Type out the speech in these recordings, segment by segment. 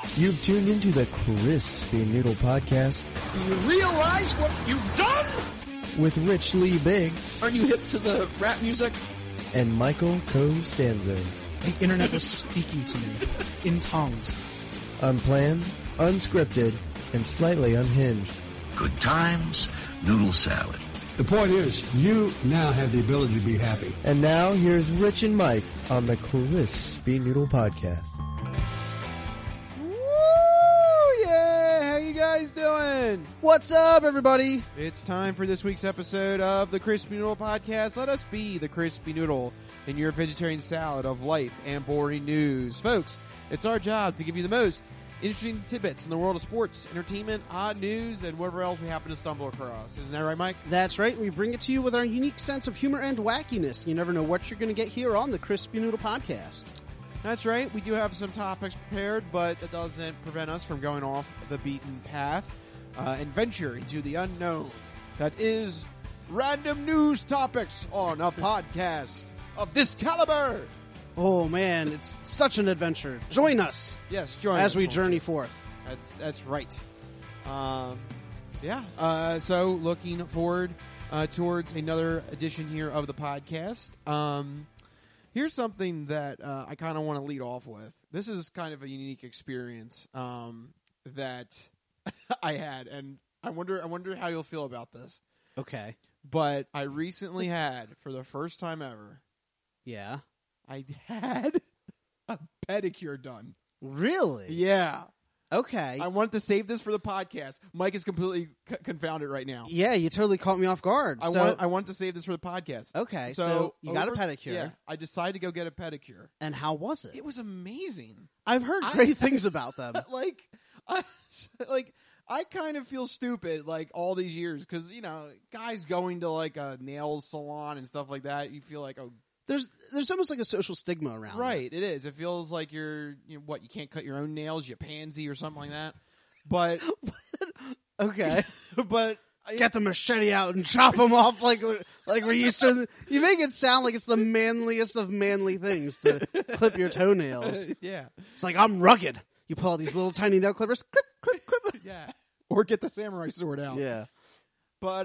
You've tuned into the Crispy Noodle Podcast. Do you realize what you've done? With Rich Lee Big. Aren't you hip to the rap music? And Michael Costanzo. The internet was speaking to me in tongues. Unplanned, unscripted, and slightly unhinged. Good times, noodle salad. The point is, you now have the ability to be happy. And now, here's Rich and Mike on the Crispy Noodle Podcast. Woo! Yeah! How you guys doing? What's up, everybody? It's time for this week's episode of the Crispy Noodle Podcast. Let us be the Crispy Noodle in your vegetarian salad of life and boring news. Folks, it's our job to give you the most interesting tidbits in the world of sports, entertainment, odd news, and whatever else we happen to stumble across. Isn't that right, Mike? That's right. We bring it to you with our unique sense of humor and wackiness. You never know what you're going to get here on the Crispy Noodle Podcast. That's right. We do have some topics prepared, but that doesn't prevent us from going off the beaten path and venture into the unknown. That is random news topics on a podcast of this caliber. Oh, man, it's such an adventure. Join us. Yes, join as us, we folks. journey forth. That's right. So looking forward towards another edition here of the podcast. Here's something that I kind of want to lead off with. This is kind of a unique experience that I had, and I wonder how you'll feel about this. Okay. But I recently had, for the first time ever, Yeah. I had a pedicure done. Really? Yeah. Okay. I wanted to save this for the podcast. Mike is completely confounded right now. Yeah, you totally caught me off guard. I wanted to save this for the podcast. Okay, so you got a pedicure. Yeah, I decided to go get a pedicure. And how was it? It was amazing. I've heard great things about them. I kind of feel stupid all these years because, guys going to a nail salon and stuff like that, you feel like, oh, There's almost like a social stigma around right, it is. It feels like you can't cut your own nails, you pansy or something like that. But Okay. but Get the machete out and chop them off like we're used to. You make it sound like it's the manliest of manly things to clip your toenails. yeah. It's like, I'm rugged. You pull out these little tiny nail clippers, clip, clip, clip. Yeah. Or get the samurai sword out. Yeah. But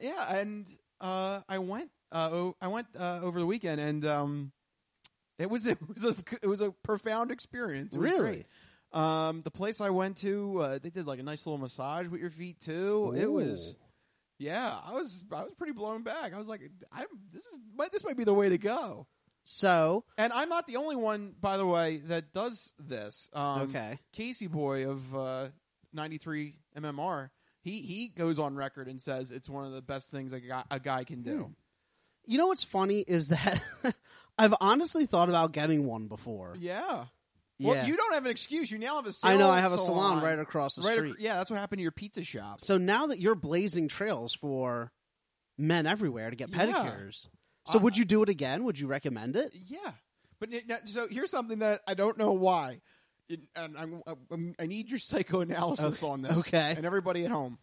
I went over the weekend, and it was a profound experience. It was Really? great. The place I went to, they did a nice little massage with your feet too. Ooh. It was, I was pretty blown back. I was like, this might be the way to go. So, And I'm not the only one, by the way, that does this. Okay. Casey Boy of 93 MMR, he goes on record and says it's one of the best things a guy can do. you know what's funny is that I've honestly thought about getting one before. Yeah. Yeah. Well, you don't have an excuse. You now have a salon. I know, I have a salon right across the street. Yeah, that's what happened to your pizza shop. So now that you're blazing trails for men everywhere to get pedicures, so would you do it again? Would you recommend it? Yeah. But so here's something that I don't know why. And I need your psychoanalysis on this. Okay. And everybody at home.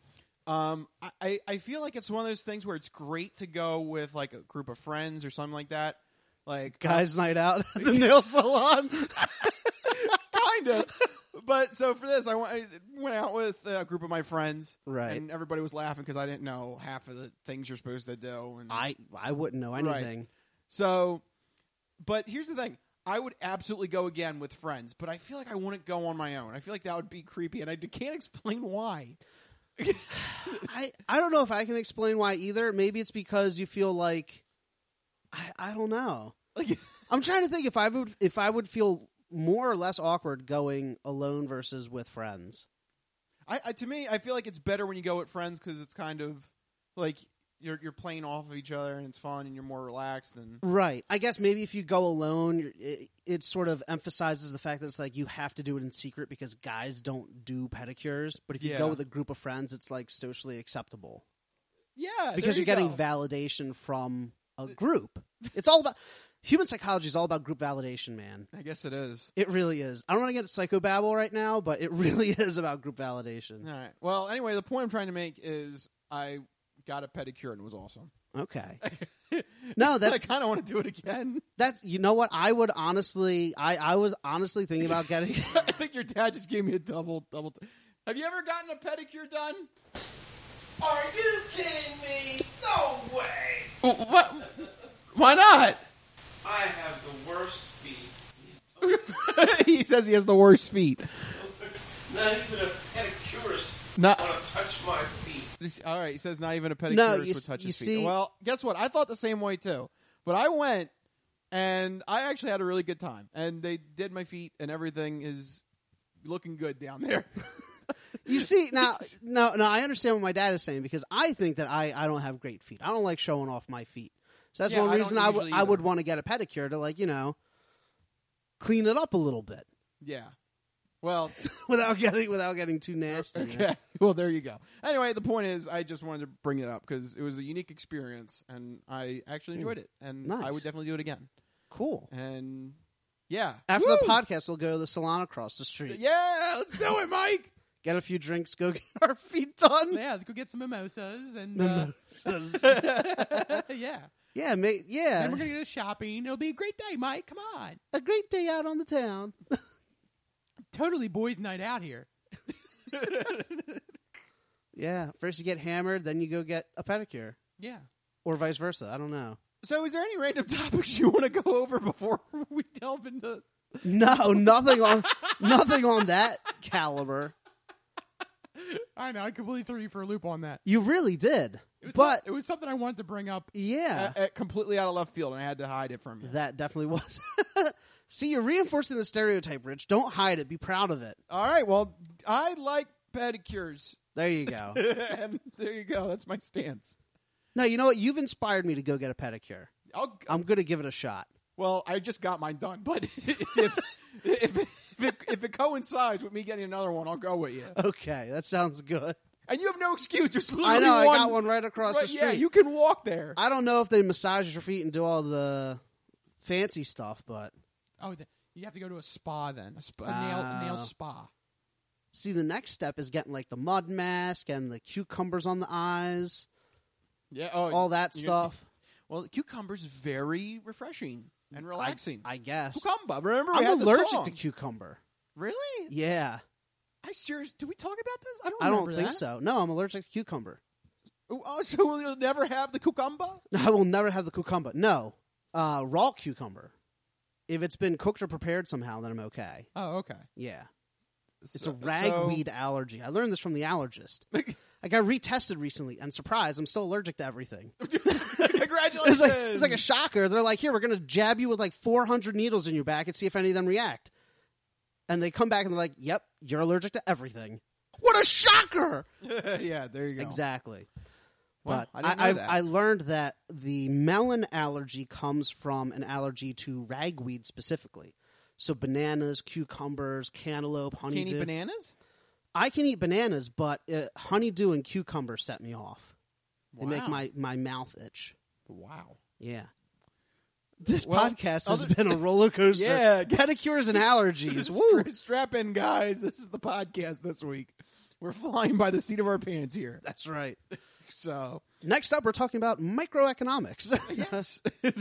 I feel like it's one of those things where it's great to go with a group of friends or something like that. Guys' night out at the nail salon. Kind of. But so for this, I went out with a group of my friends. Right. And everybody was laughing because I didn't know half of the things you're supposed to do. And I wouldn't know anything. Right. So, but here's the thing. I would absolutely go again with friends, but I feel like I wouldn't go on my own. I feel like that would be creepy, and I can't explain why. I don't know if I can explain why either. Maybe it's because you feel like I don't know. I'm trying to think if I would feel more or less awkward going alone versus with friends. To me, I feel like it's better when you go with friends because it's kind of like you're playing off of each other and it's fun and you're more relaxed and right. I guess maybe if you go alone, it sort of emphasizes the fact that it's like you have to do it in secret because guys don't do pedicures. But if you go with a group of friends, it's socially acceptable. Yeah, because you're getting validation from a group. It's all about human psychology is all about group validation, man. I guess it is. It really is. I don't want to get psychobabble right now, but it really is about group validation. All right. Well, anyway, the point I'm trying to make is I got a pedicure and it was awesome. Okay. No, I that's kind of want to do it again. you know what? I would honestly, I was honestly thinking about getting. I think your dad just gave me a double. Have you ever gotten a pedicure done? Are you kidding me? No way. What? Why not? I have the worst feet. He says he has the worst feet. Not even a pedicurist Not. want to touch my feet. All right, he says not even a pedicurist No, would touch you his feet. see- Well, guess what? I thought the same way too. But I went, and I actually had a really good time. And they did my feet, and everything is looking good down there. You see, now, no, I understand what my dad is saying because I think that I don't have great feet. I don't like showing off my feet. So that's Yeah, one I don't reason usually I would either. want to get a pedicure to clean it up a little bit Yeah. Well, without getting too nasty. you know? okay. Well, there you go. Anyway, the point is, I just wanted to bring it up because it was a unique experience, and I actually enjoyed it, and Nice. I would definitely do it again. Cool. And yeah, After Woo! the podcast, we'll go to the salon across the street. Yeah, let's do it, Mike. Get a few drinks, go get our feet done. Yeah, go get some mimosas and yeah. Yeah, mate. Yeah, Then we're gonna go shopping. It'll be a great day, Mike. Come on. a great day out on the town. Totally boys' night out here. Yeah, first you get hammered, then you go get a pedicure, Yeah. or vice versa. I don't know. So, is there any random topics you want to go over before we delve into? No, nothing on that caliber. I know. I completely threw you for a loop on that. You really did. It was something I wanted to bring up. Yeah, Completely out of left field, and I had to hide it from you. that definitely was. See, you're reinforcing the stereotype, Rich. Don't hide it. Be proud of it. All right. Well, I like pedicures, There you go. and there you go. That's my stance. No, you know what? You've inspired me to go get a pedicure. I'm going to give it a shot. Well, I just got mine done, but if it coincides with me getting another one, I'll go with you. Okay, that sounds good. And you have no excuse. There's literally I know. one. I got one right across the street. Yeah, you can walk there. I don't know if they massage your feet and do all the fancy stuff, but Oh, you have to go to a spa then. A nail spa. see, the next step is getting like the mud mask and the cucumbers on the eyes, Yeah, all that stuff. Well, cucumber's very refreshing and relaxing. I guess. Cucumber. Remember, we had I'm the allergic song. to cucumber. Really? Yeah, Do we talk about this? I don't. I don't remember think that. so. No, I'm allergic to cucumber. Oh, so you'll never have the cucumber? I will never have the cucumber. No, raw cucumber. If it's been cooked or prepared somehow, then I'm okay. Oh, okay. Yeah. It's a ragweed allergy. I learned this from the allergist. I got retested recently, and surprise, I'm still allergic to everything. Congratulations! It's like a shocker. They're like, here, we're going to jab you with like 400 needles in your back and see if any of them react. And they come back and they're like, yep, you're allergic to everything. What a shocker! Yeah, there you go. Exactly. Well, But I didn't know that. I learned that the melon allergy comes from an allergy to ragweed specifically. So bananas, cucumbers, cantaloupe, honeydew. Can't eat bananas? I can eat bananas, but honeydew and cucumber set me off. They Wow. make my mouth itch. Wow. Yeah. This Well, podcast has been a roller coaster. Yeah. Pedicures and allergies. Woo. Strap in, guys. This is the podcast this week. We're flying by the seat of our pants here. That's right. So, Next up, we're talking about microeconomics. yes.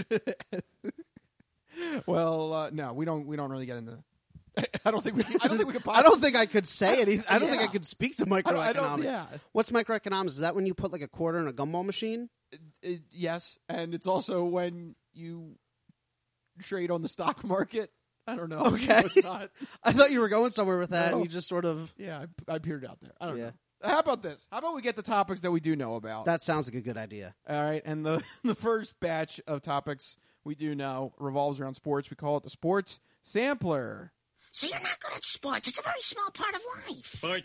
Well, no, we don't really get into. I don't think we can. I don't think I could say anything. I don't think I Yeah. could speak to microeconomics. I don't- yeah. What's microeconomics? Is that when you put like a quarter in a gumball machine? Yes, and it's also when you trade on the stock market. I don't know. Okay. No, it's not. I thought you were going somewhere with that, No. and you just sort of. Yeah, I peered out there. I don't Yeah. know. How about this? How about we get the topics that we do know about? That sounds like a good idea. All right, and the first batch of topics we do know revolves around sports. We call it the Sports Sampler. So you're not good at sports. It's a very small part of life. Sports.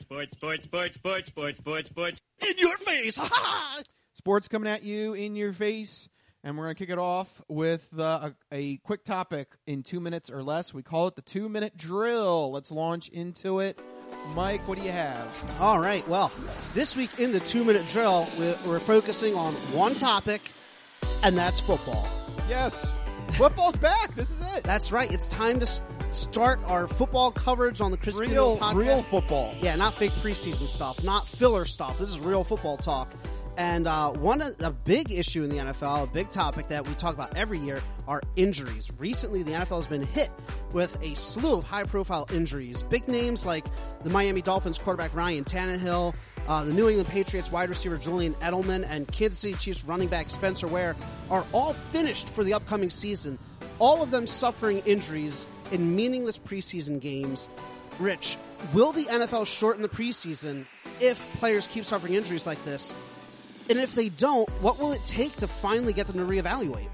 In your face! Ha ha! Sports coming at you in your face, and we're going to kick it off with a quick topic in 2 minutes or less. We call it the 2-minute drill. Let's launch into it. Mike, what do you have? All right. Well, this week in the 2-minute drill, we're focusing on one topic, and that's football. Yes, football's back. This is it. That's right. It's time to start our football coverage on the Crispy Noodle podcast. Real football. Yeah, not fake preseason stuff, not filler stuff. This is real football talk. And a big issue in the NFL, a big topic that we talk about every year, are injuries. Recently, the NFL has been hit with a slew of high-profile injuries. Big names like the Miami Dolphins quarterback Ryan Tannehill, the New England Patriots wide receiver Julian Edelman, and Kansas City Chiefs running back Spencer Ware are all finished for the upcoming season, all of them suffering injuries in meaningless preseason games. Rich, will the NFL shorten the preseason if players keep suffering injuries like this? And if they don't, what will it take to finally get them to reevaluate?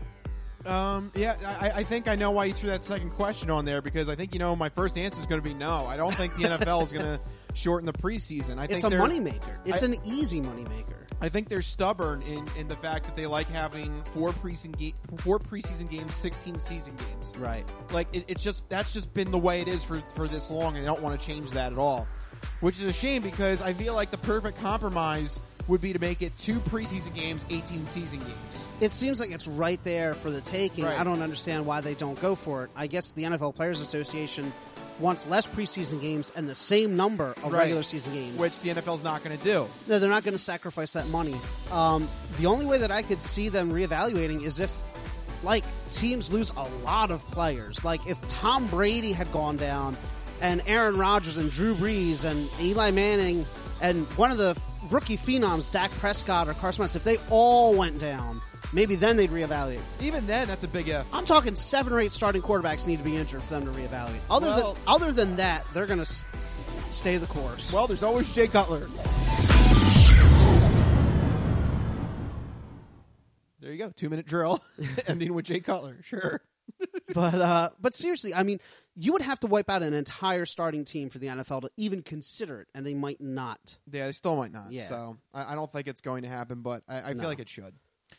I think I know why you threw that second question on there, because I think, my first answer is going to be no. I don't think the NFL is going to shorten the preseason. I think it's a moneymaker. It's an easy moneymaker. I think they're stubborn in the fact that they like having 4 preseason games, 16 season games. Right. Like, that's just been the way it is for this long, and they don't want to change that at all. Which is a shame, because I feel like the perfect compromise would be to make it 2 preseason games, 18 season games. It seems like it's right there for the taking. Right. I don't understand why they don't go for it. I guess the NFL Players Association wants less preseason games and the same number of regular season games. Which the NFL's not going to do. No, they're not going to sacrifice that money. The only way that I could see them reevaluating is if, teams lose a lot of players. Like, if Tom Brady had gone down and Aaron Rodgers and Drew Brees and Eli Manning and one of the rookie phenoms, Dak Prescott or Carson Wentz, if they all went down, maybe then they'd reevaluate. Even then, that's a big if. I'm talking 7 or 8 starting quarterbacks need to be injured for them to reevaluate. Other than that, they're going to stay the course. Well, there's always Jay Cutler. There you go. 2-minute drill ending with Jay Cutler. Sure. But seriously, I mean, you would have to wipe out an entire starting team for the NFL to even consider it, and they might not. Yeah, they still might not. Yeah. So I don't think it's going to happen, but I feel like it should.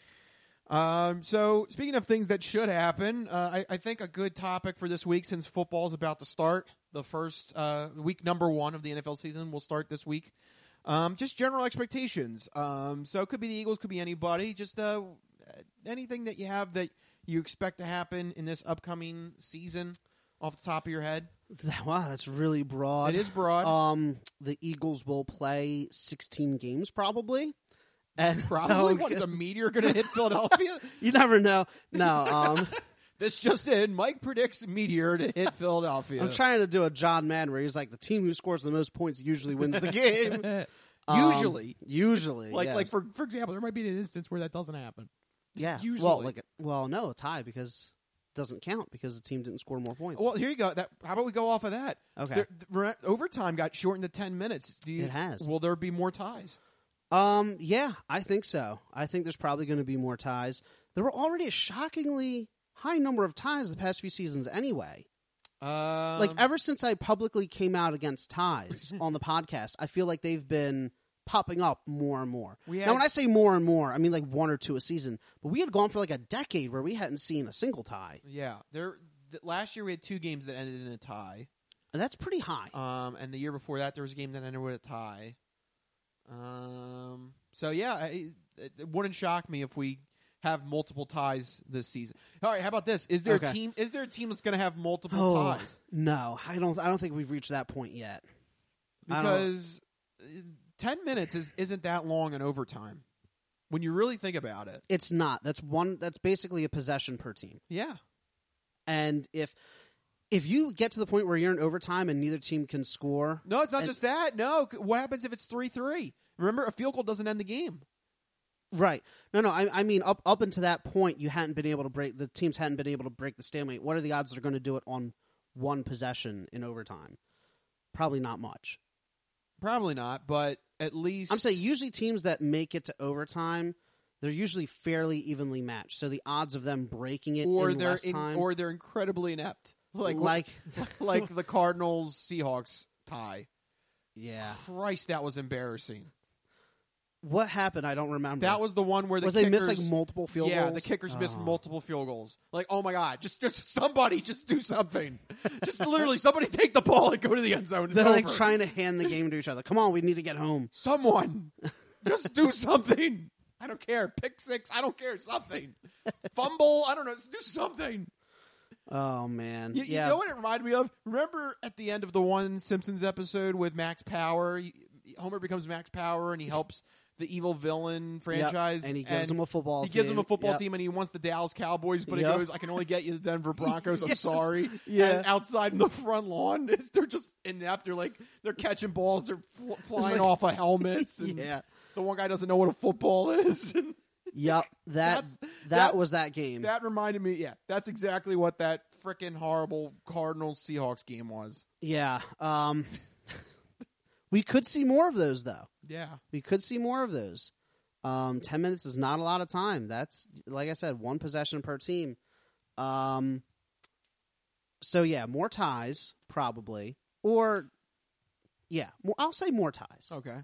So speaking of things that should happen, I think a good topic for this week, since football is about to start, the first week number 1 of the NFL season will start this week. Just general expectations. So it could be the Eagles, could be anybody. Just anything that you have that you expect to happen in this upcoming season off the top of your head. Wow, that's really broad. It is broad. The Eagles will play 16 games probably. And Probably. What, is a meteor going to hit Philadelphia? You never know. No. This just in. Mike predicts meteor to hit Philadelphia. I'm trying to do a John Madden where he's like, the team who scores the most points usually wins the game. Usually. Like for example, there might be an instance where that doesn't happen. Yeah. Usually. Well, no, a tie because it doesn't count because the team didn't score more points. Well, here you go. How about we go off of that? Okay. Overtime got shortened to 10 minutes. It has. Will there be more ties? Yeah, I think so. I think there's probably going to be more ties. There were already a shockingly high number of ties the past few seasons anyway. Ever since I publicly came out against ties on the podcast, I feel like they've been popping up more and more. Now, when I say more and more, I mean like 1 or 2 a season. But we had gone for like a decade where we hadn't seen a single tie. Yeah. Last year we had 2 games that ended in a tie. And that's pretty high. And the year before that there was a game that ended with a tie. So yeah, it wouldn't shock me if we have multiple ties this season. All right, how about this? Is there a team that's going to have multiple ties? No, I don't think we've reached that point yet. Because 10 minutes isn't that long in overtime when you really think about it. It's not. That's basically a possession per team. Yeah. And if you get to the point where you're in overtime and neither team can score... No, it's not just that. No. What happens if it's 3-3? Remember, a field goal doesn't end the game. Right. No, I mean, up until that point, the teams hadn't been able to break the stalemate. What are the odds they're going to do it on one possession in overtime? Probably not much. Probably not, but at least... I'm saying usually teams that make it to overtime, they're usually fairly evenly matched. So the odds of them breaking it in less time... Or they're incredibly inept. Like the Cardinals-Seahawks tie. Yeah. Christ, that was embarrassing. What happened? I don't remember. That was the one where they missed like multiple field goals? Yeah, the kickers missed multiple field goals. Like, oh my God, just somebody, just do something. Just literally, somebody take the ball and go to the end zone. They're like trying to hand the game to each other. Come on, we need to get home. Someone, just do something. I don't care. Pick 6. I don't care. Something. Fumble. I don't know. Just do something. Oh, man. You know what it reminded me of? Remember at the end of the one Simpsons episode with Max Power? Homer becomes Max Power and he helps the evil villain franchise, and he gives him a football He gives him a team. football Yep. team, and he wants the Dallas Cowboys, but Yep. he goes, "I can only get you the Denver Broncos. I'm Yes. sorry." Yeah. And outside in the front lawn, they're just inept. They're catching balls. They're flying like- off of helmets. And Yeah. the one guy doesn't know what a football is. Yep. That was that game. That reminded me. Yeah, that's exactly what that freaking horrible Cardinals Seahawks game was. Yeah. We could see more of those, though. Yeah. We could see more of those. 10 minutes is not a lot of time. That's, like I said, one possession per team. So, yeah, more ties, probably. Or, yeah, I'll say more ties. Okay.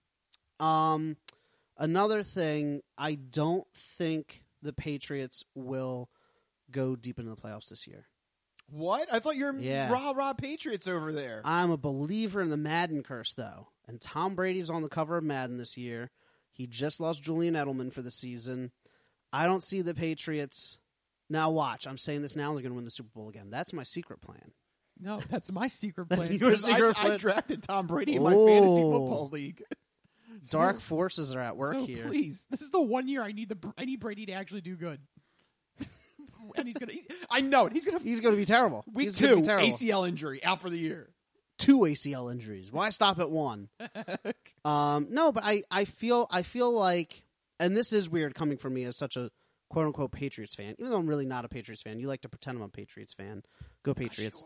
Another thing, I don't think the Patriots will go deep into the playoffs this year. What? I thought you were Yeah. rah Patriots over there. I'm a believer in the Madden curse, though. And Tom Brady's on the cover of Madden this year. He just lost Julian Edelman for the season. I don't see the Patriots. Now watch. I'm saying this now. They're going to win the Super Bowl again. That's my secret plan. No, that's my secret That's plan. your 'Cause secret I plan. drafted Tom Brady in my fantasy Oh. football league. Dark forces are at work So here. please, this is the 1 year I need Brady to actually do good. And I know it. He's gonna He's going to be terrible. week He's gonna 2 be terrible. ACL injury out for the year. 2 ACL injuries. Why stop at 1? No, but I feel like, and this is weird coming from me as such a quote unquote Patriots fan, even though I'm really not a Patriots fan. You like to pretend I'm a Patriots fan. Go Patriots.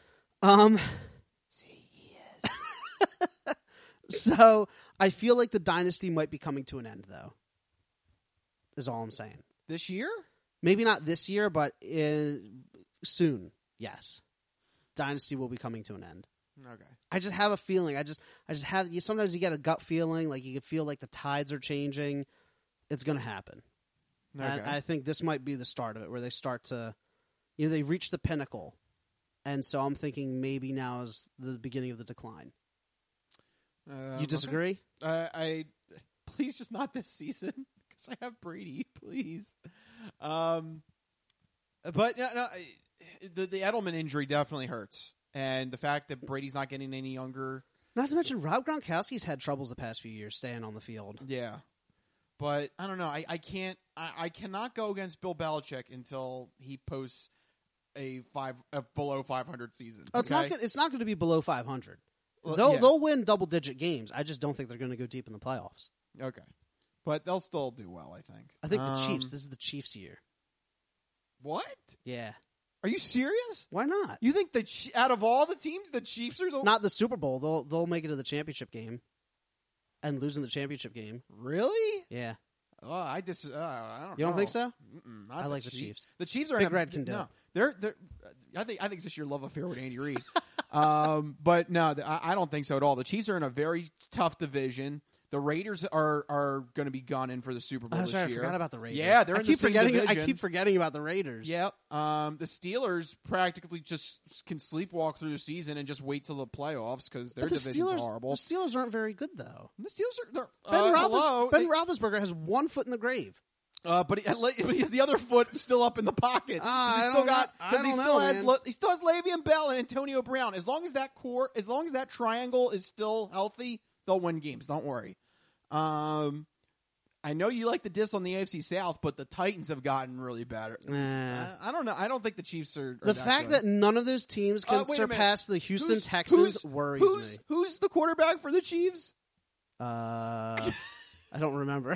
So I feel like the dynasty might be coming to an end, though. Is all I'm saying. This year? Maybe not this year, but soon. Yes, dynasty will be coming to an end. Okay. I just have a feeling. I just have. Sometimes you get a gut feeling, like you can feel like the tides are changing. It's going to happen, and I think this might be the start of it, where they start to, they reach the pinnacle, and so I'm thinking maybe now is the beginning of the decline. You disagree? I please just not this season because I have Brady. Please, but no, the Edelman injury definitely hurts, and the fact that Brady's not getting any younger. Not to mention Rob Gronkowski's had troubles the past few years staying on the field. Yeah, but I don't know. I can't. I cannot go against Bill Belichick until he posts a below 500 season. Oh, it's okay? not going to be below 500. Well, They'll win double-digit games. I just don't think they're going to go deep in the playoffs. Okay, but they'll still do well. I think. I think the Chiefs. This is the Chiefs' year. What? Yeah. Are you serious? Why not? You think out of all the teams, the Chiefs are the Not the Super Bowl. They'll make it to the championship game, and losing the championship game. really? Yeah. Oh, I don't know. You don't think so? Not I like the Chiefs. The Chiefs are Big in a, Red can do no. it. They're. I think it's just your love affair with Andy Reid. But no, I don't think so at all. The Chiefs are in a very tough division. The Raiders are going to be gunning for the Super Bowl this sorry, year. I forgot about the Raiders. Yeah, they're I in keep the same forgetting. division. I keep forgetting about the Raiders. Yep. The Steelers practically just can sleepwalk through the season and just wait till the playoffs because their But the division's Steelers, horrible. the Steelers aren't very good though. The Steelers are Ben Roethlisberger has one foot in the grave. but he has the other foot still up in the pocket. I He don't still know. got I because he don't still know, has man. he still has Le'Veon Bell and Antonio Brown. As long as that triangle is still healthy, they'll win games. Don't worry. I know you like the diss on the AFC South, but the Titans have gotten really better. I don't know. I don't think the Chiefs are The fact that none of those teams can wait a minute. surpass the Houston Texans worries me. Who's the quarterback for the Chiefs? I don't remember.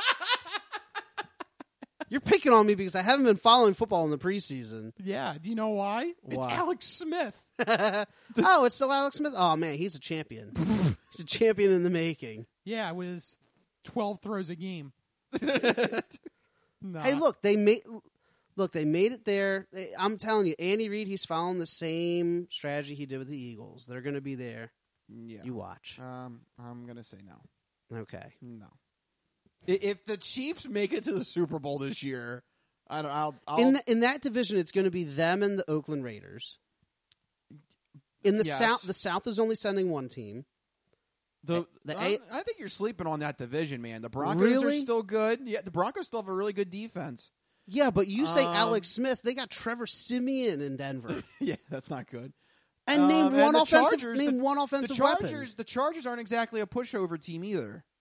You're picking on me because I haven't been following football in the preseason. Yeah. Do you know why? It's Why? Alex Smith. Oh, it's still Alex Smith? Oh, man, he's a champion. He's a champion in the making. Yeah, it was 12 throws a game. Nah. Hey, look, they made it there. I'm telling you, Andy Reid, he's following the same strategy he did with the Eagles. They're going to be there. Yeah. You watch. I'm gonna say no. Okay. No. If the Chiefs make it to the Super Bowl this year, I'll In that division, it's going to be them and the Oakland Raiders. In the Yes. South, the South is only sending one team. I think you're sleeping on that division, man. The Broncos Really? are still good. Yeah, the Broncos still have a really good defense. Yeah, but you say Alex Smith, they got Trevor Siemian in Denver. Yeah, that's not good. And name and one the offensive Chargers, name one offensive weapon. The Chargers aren't exactly a pushover team either.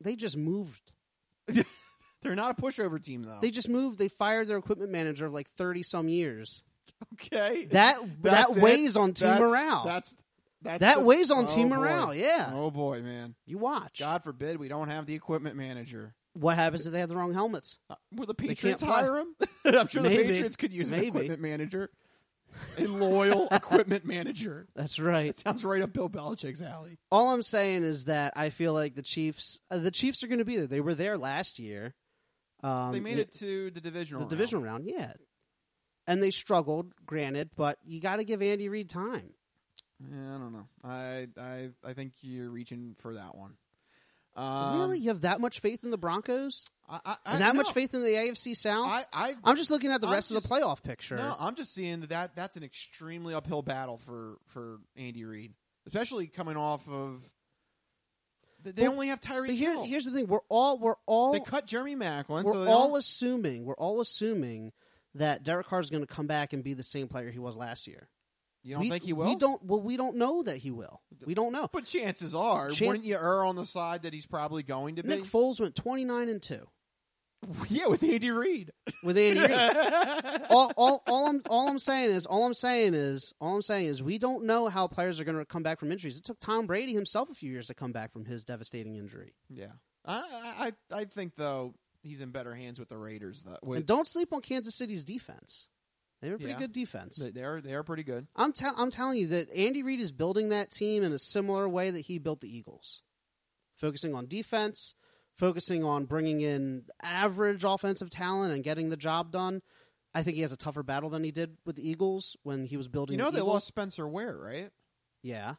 They just moved. They're not a pushover team, though. They just moved. They fired their equipment manager of like 30-some years. Okay. That weighs on team morale. That weighs on team morale, yeah. Oh, boy, man. You watch. God forbid we don't have the equipment manager. What happens if they have the wrong helmets? Will the can't Patriots play. hire him? I'm sure Maybe. the Patriots could use an Maybe. equipment manager. A loyal equipment manager. That's right. That sounds right up Bill Belichick's alley. All I'm saying is that I feel like the Chiefs are going to be there. They were there last year. They made it to the divisional round. The divisional round, yeah. And they struggled, granted, but you got to give Andy Reid time. Yeah, I don't know. I think you're reaching for that one. Really? You have that much faith in the Broncos? And that much faith in the AFC South? I'm just looking at the rest of the playoff picture. No, I'm just seeing that's an extremely uphill battle for Andy Reid, especially coming off of. They only have Tyreek Hill. Here's the thing: we're all they cut Jeremy Maclin. We're all assuming that Derek Carr is going to come back and be the same player he was last year. You don't think he will? We don't know that he will. We don't know. But chances are, wouldn't you err on the side that he's probably going to be? Nick Foles went 29-2. Yeah, with Andy Reid. With Andy Reid. all I'm saying is we don't know how players are going to come back from injuries. It took Tom Brady himself a few years to come back from his devastating injury. Yeah, I think though he's in better hands with the Raiders. And don't sleep on Kansas City's defense. They were pretty good defense. They are pretty good. I'm telling you that Andy Reid is building that team in a similar way that he built the Eagles, focusing on defense. Focusing on bringing in average offensive talent and getting the job done. I think he has a tougher battle than he did with the Eagles when he was building the they Eagles. lost Spencer Ware, right? Yeah.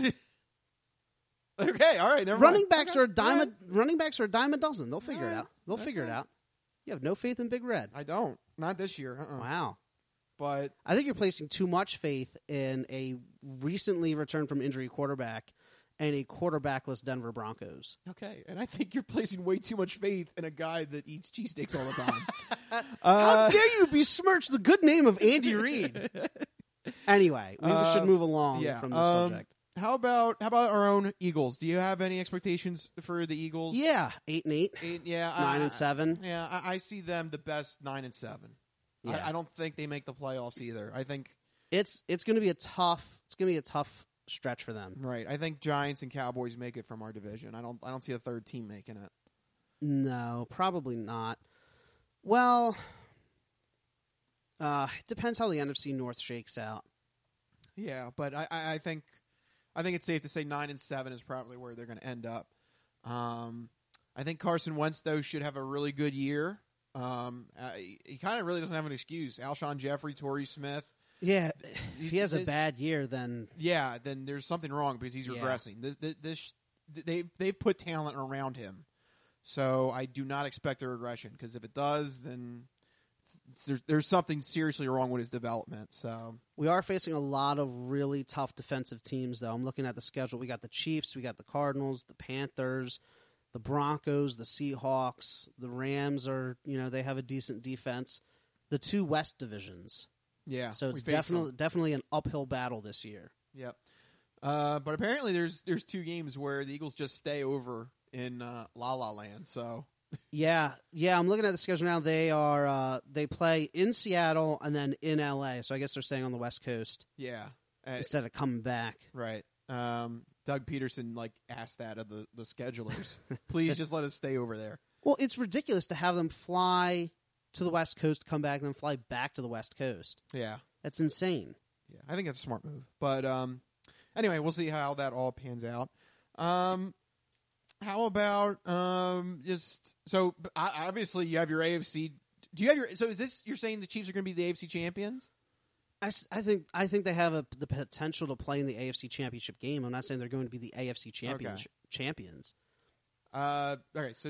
Okay, all right. Running backs are a dime a dozen. They'll figure it out. They'll figure it out. You have no faith in Big Red. I don't. Not this year. Wow. But I think you're placing too much faith in a recently returned from injury quarterback and a quarterbackless Denver Broncos. Okay, and I think you're placing way too much faith in a guy that eats cheesesteaks all the time. How dare you besmirch the good name of Andy Reid? Anyway, we should move along from the subject. How about our own Eagles? Do you have any expectations for the Eagles? Yeah, 8-8. Yeah, 9-7. Yeah, I see them the best 9-7. Yeah. I don't think they make the playoffs either. I think it's going to be a tough stretch for them. Right. I think Giants and Cowboys make it from our division. I don't see a third team making it. No, probably not. Well, it depends how the NFC North shakes out. Yeah, but I think it's safe to say 9-7 is probably where they're going to end up. I think Carson Wentz though should have a really good year. He kind of really doesn't have an excuse. Alshon Jeffrey, Torrey Smith. Yeah, if he has a bad year, then then there's something wrong because he's regressing. They've put talent around him, so I do not expect a regression. Because if it does, then there's something seriously wrong with his development. So we are facing a lot of really tough defensive teams, though. I'm looking at the schedule. We got the Chiefs, we got the Cardinals, the Panthers, the Broncos, the Seahawks, the Rams are they have a decent defense. The two West divisions. Yeah, so it's definitely an uphill battle this year. Yep. But apparently there's two games where the Eagles just stay over in La La Land. So yeah, I'm looking at the schedule now. They play in Seattle and then in LA. So I guess they're staying on the West Coast. Yeah, instead of coming back. Right. Doug Peterson asked that of the schedulers. Please just let us stay over there. Well, it's ridiculous to have them fly to the West Coast, come back, and then fly back to the West Coast. Yeah. That's insane. Yeah, I think that's a smart move. But anyway, we'll see how that all pans out. How about obviously you have your AFC. Do you have you're saying the Chiefs are going to be the AFC champions? I think they have the potential to play in the AFC Championship game. I'm not saying they're going to be the AFC champions. Okay, so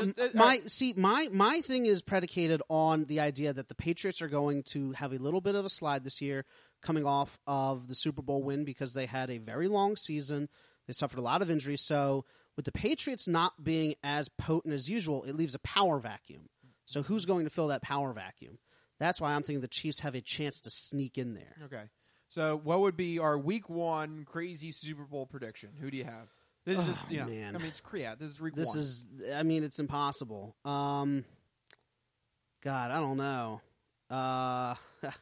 my thing is predicated on the idea that the Patriots are going to have a little bit of a slide this year, coming off of the Super Bowl win because they had a very long season. They suffered a lot of injuries. So with the Patriots not being as potent as usual, it leaves a power vacuum. So who's going to fill that power vacuum? That's why I'm thinking the Chiefs have a chance to sneak in there. Okay. So what would be our Week 1 crazy Super Bowl prediction? Who do you have? This is just, man. I mean, it's This is week This one. is, I mean, it's impossible. God, I don't know. The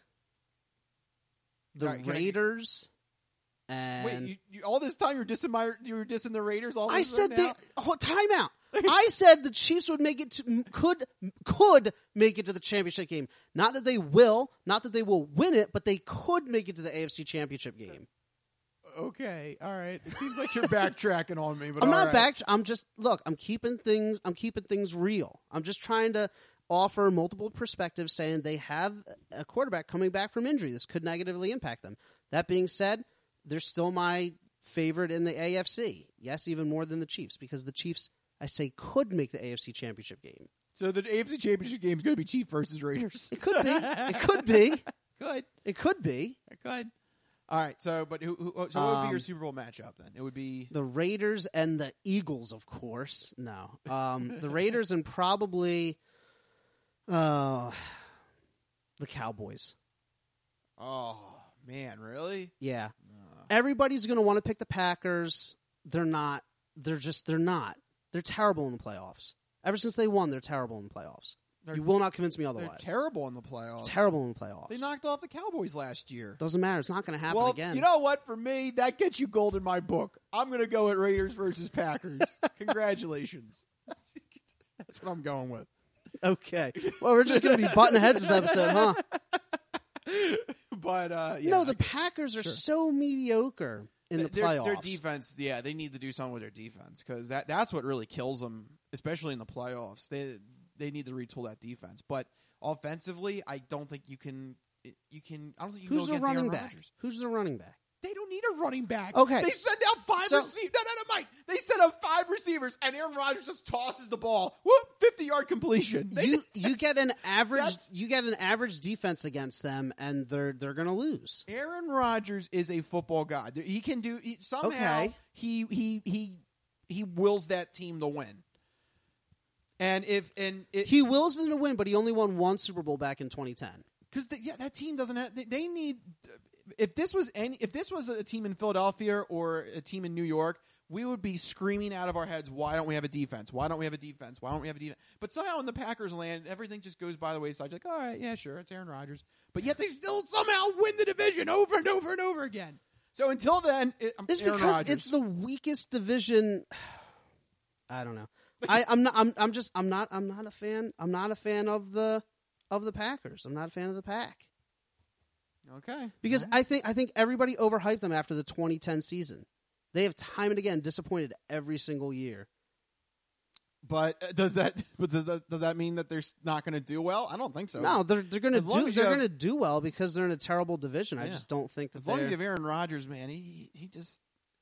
All right, Raiders and Wait, you, all this time you were dissing the Raiders. All I this said right they now? time out. I said the Chiefs would make it to could make it to the championship game. Not that they will, not that they will win it, but they could make it to the AFC Championship game. Okay, all right. It seems like you're backtracking on me, but I'm not all right. back. I'm just I'm keeping things real. I'm just trying to offer multiple perspectives, saying they have a quarterback coming back from injury. This could negatively impact them. That being said, they're still my favorite in the AFC. Yes, even more than the Chiefs, because the Chiefs, I say, could make the AFC Championship game. So the AFC Championship game is going to be Chiefs versus Raiders. It could be. It could be. Good. It could be. Good. All right. So, but what would be your Super Bowl matchup then? It would be The Raiders and the Eagles, of course. No. The Raiders and probably the Cowboys. Oh man, really? Yeah. Everybody's going to want to pick the Packers. They're not. They're not. They're terrible in the playoffs. Ever since they won, they're terrible in the playoffs. You will not convince me They're otherwise. terrible in the playoffs. Terrible in the playoffs. They knocked off the Cowboys last year. Doesn't matter. It's not going to happen Well, again. you know what? For me, that gets you gold in my book. I'm going to go at Raiders versus Packers. Congratulations. That's what I'm going with. Okay. Well, we're just going to be butting heads this episode, huh? But yeah, No, the Packers are so mediocre in the playoffs. Their defense, yeah, they need to do something with their defense because that's what really kills them, especially in the playoffs. They need to retool that defense. But offensively, I don't think you can. I don't think you can Who's go the against running Aaron back? Rodgers. Who's the running back? They don't need a running back. Okay. They send out five So- receivers. No, Mike. They send out 5 receivers, and Aaron Rodgers just tosses the ball. Whoop, 50-yard completion. You get an average. that's- You get an average defense against them, and they're going to lose. Aaron Rodgers is a football god. He can do somehow. Okay. He wills that team to win. And He wills them to win, but he only won one Super Bowl back in 2010. because that team doesn't have. They need. If this was a team in Philadelphia or a team in New York, we would be screaming out of our heads, "Why don't we have a defense? Why don't we have a defense? Why don't we have a defense?" But somehow in the Packers land, everything just goes by the wayside. You're like, all right, yeah, sure, it's Aaron Rodgers, but yet they still somehow win the division over and over and over again. So until then, It's Aaron because Rodgers. it's the weakest division. I don't know. I'm not a fan. I'm not a fan of the Packers. I'm not a fan of the Pack. Okay. Because I think everybody overhyped them after the 2010 season. They have time and again disappointed every single year. But does that mean that they're not going to do well? I don't think so. No, they're going to As long do as you they're have- going to do well because they're in a terrible division. I Yeah. just don't think that As long as they're you have Aaron Rodgers, man, he just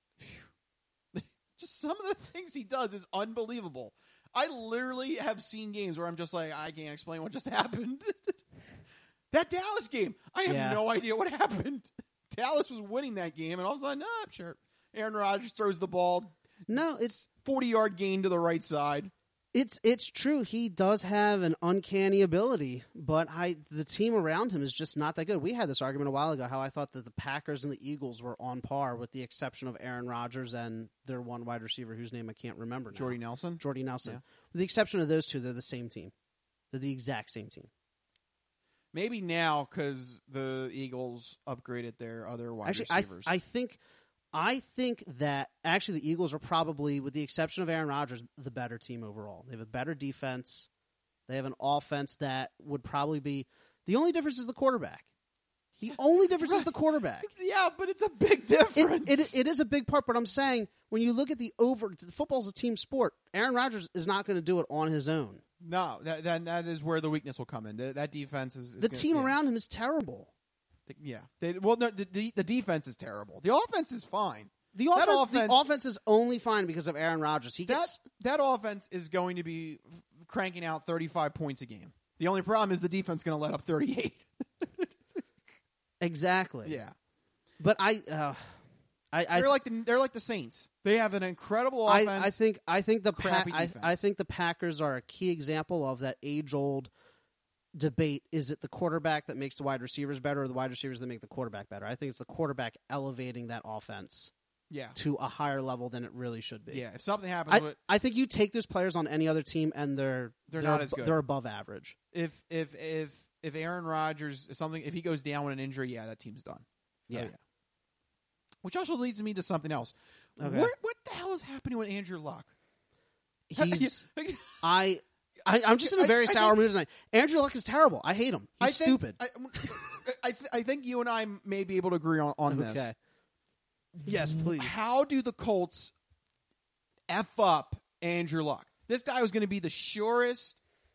just some of the things he does is unbelievable. I literally have seen games where I'm just like, I can't explain what just happened. That Dallas game, I have Yeah. no idea what happened. Dallas was winning that game, and all of a sudden, I'm sure Aaron Rodgers throws the ball, No, it's 40-yard gain to the right side. It's true. He does have an uncanny ability, but the team around him is just not that good. We had this argument a while ago how I thought that the Packers and the Eagles were on par, with the exception of Aaron Rodgers and their one wide receiver whose name I can't remember now. Jordy Nelson. Jordy Nelson. Yeah. With the exception of those two, they're the same team. They're the exact same team. Maybe now because the Eagles upgraded their other wide Actually, receivers. I think that actually the Eagles are probably, with the exception of Aaron Rodgers, the better team overall. They have a better defense. They have an offense that would probably be – the only difference is the quarterback. The only difference is the quarterback. Yeah, but it's a big difference. It is a big part, but I'm saying when you look at football's a team sport. Aaron Rodgers is not going to do it on his own. No, that is where the weakness will come in. That defense is The team around him is terrible. Yeah. The defense is terrible. The offense is fine. The That offense is only fine because of Aaron Rodgers. That offense is going to be cranking out 35 points a game. The only problem is the defense is going to let up 38. Exactly. Yeah. But They're like the Saints. They have an incredible offense. I think the crappy defense. I think the Packers are a key example of that age-old debate. Is it the quarterback that makes the wide receivers better, or the wide receivers that make the quarterback better? I think it's the quarterback elevating that offense to a higher level than it really should be. Yeah, if something happens, I think you take those players on any other team, and they're not as good. They're above average. If Aaron Rodgers if he goes down with an injury, that team's done. Yeah. Oh, yeah. Which also leads me to something else. Okay. What the hell is happening with Andrew Luck? He's I'm just in a very sour mood tonight. Andrew Luck is terrible. I hate him. He's stupid. I think you and I may be able to agree on this. Okay. Yes, please. How do the Colts F up Andrew Luck? This guy was going to be the surest,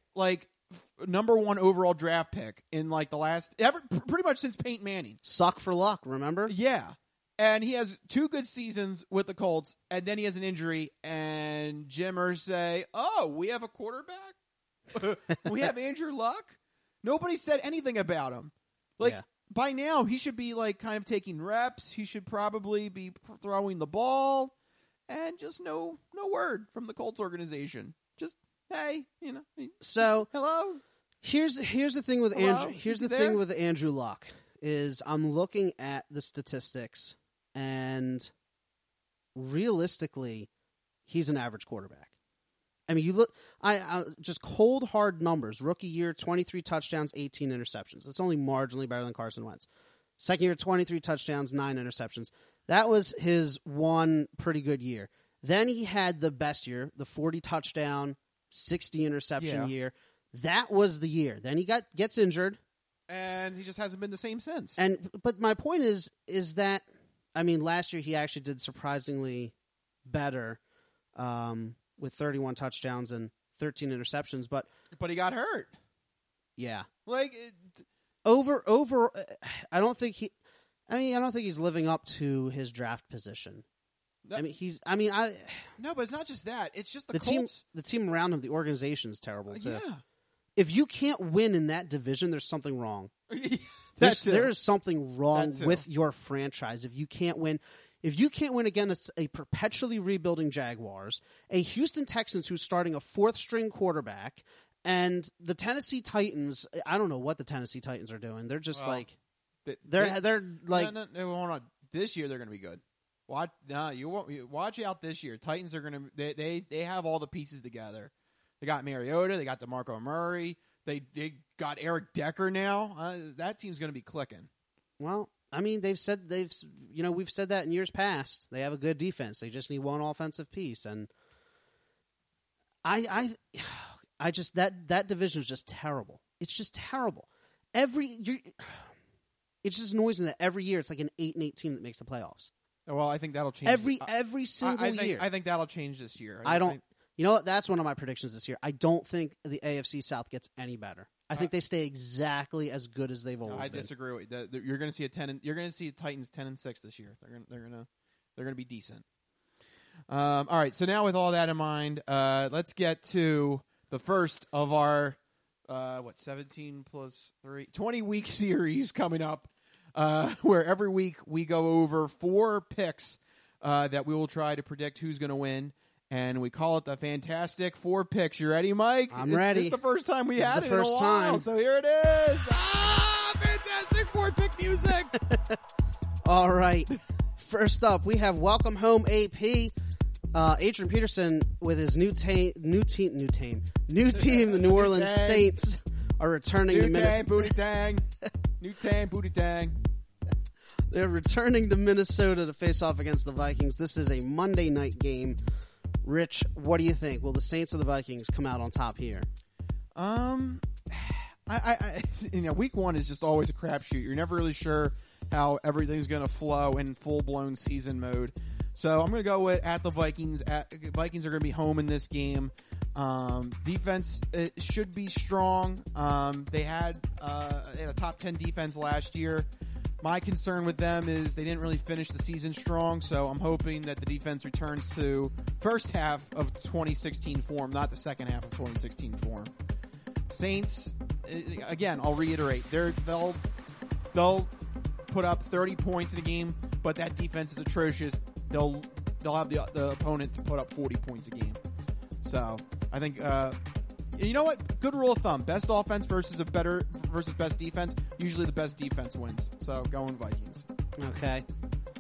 number 1 overall draft pick in the last pretty much since Peyton Manning. Suck for Luck, remember? Yeah. And he has 2 good seasons with the Colts, and then he has an injury, and Jim Irsay, we have a quarterback? We have Andrew Luck? Nobody said anything about him. By now, he should be, kind of taking reps. He should probably be throwing the ball, and just no word from the Colts organization. Just, hey, So, hello? Here's the thing with Hello? Andrew. Here's You the there? thing with Andrew Luck is I'm looking at the statistics, and realistically, he's an average quarterback. I mean, you look. I just cold hard numbers. Rookie year, 23 touchdowns, 18 interceptions. It's only marginally better than Carson Wentz. Second year, 23 touchdowns, 9 interceptions. That was his one pretty good year. Then he had the best year, the 40 touchdown, 60 interception year. That was the year. Then he gets injured, and he just hasn't been the same since. But my point is that last year he actually did surprisingly better. With 31 touchdowns and 13 interceptions, but he got hurt. Yeah, over. I don't think he's living up to his draft position. No. No, but it's not just that. It's just the Colts. The team around him, the organization's terrible too. Yeah. If you can't win in that division, there's something wrong. There's something wrong with your franchise if you can't win. If you can't win against a perpetually rebuilding Jaguars, a Houston Texans who's starting a 4th-string quarterback, and the Tennessee Titans, I don't know what the Tennessee Titans are doing. They're just No, this year they're going to be good. Watch out this year. Titans are going to they have all the pieces together. They got Mariota, they got DeMarco Murray, they got Eric Decker now. That team's going to be clicking. Well, we've said that in years past. They have a good defense. They just need one offensive piece, and I just that division is just terrible. It's just terrible. It just annoys me that every year it's like an 8-8 team that makes the playoffs. Well, I think that'll change every single year. I think that'll change this year. You know what? That's one of my predictions this year. I don't think the AFC South gets any better. I think they stay exactly as good as they've always been. I disagree with you. You're going to see you're going to see Titans 10-6 this year. They're going to be decent. All right. So now with all that in mind, let's get to the first of our 17 plus 3 20-week series coming up, where every week we go over 4 picks that we will try to predict who's going to win. And we call it the Fantastic 4 Picks. You ready, Mike? I'm ready. This is the first time we had it in a while. Time. So here it is. Fantastic 4 Pick music. All right. First up, we have Welcome Home AP. Adrian Peterson with his new team, the New Orleans Saints, are returning to Minnesota. Booty tang. New tang, booty tang. They're returning to Minnesota to face off against the Vikings. This is a Monday night game. Rich, what do you think? Will the Saints or the Vikings come out on top here? Week 1 is just always a crapshoot. You're never really sure how everything's going to flow in full-blown season mode. So I'm going to go with at the Vikings. Vikings are going to be home in this game. Defense should be strong. They had a top 10 defense last year. My concern with them is they didn't really finish the season strong, so I'm hoping that the defense returns to first half of 2016 form, not the second half of 2016 form. Saints, again, I'll reiterate, they'll put up 30 points in a game, but that defense is atrocious. They'll have the opponent to put up 40 points a game. So I think you know what? Good rule of thumb: best offense versus best defense. Usually, the best defense wins. So going Vikings. Okay.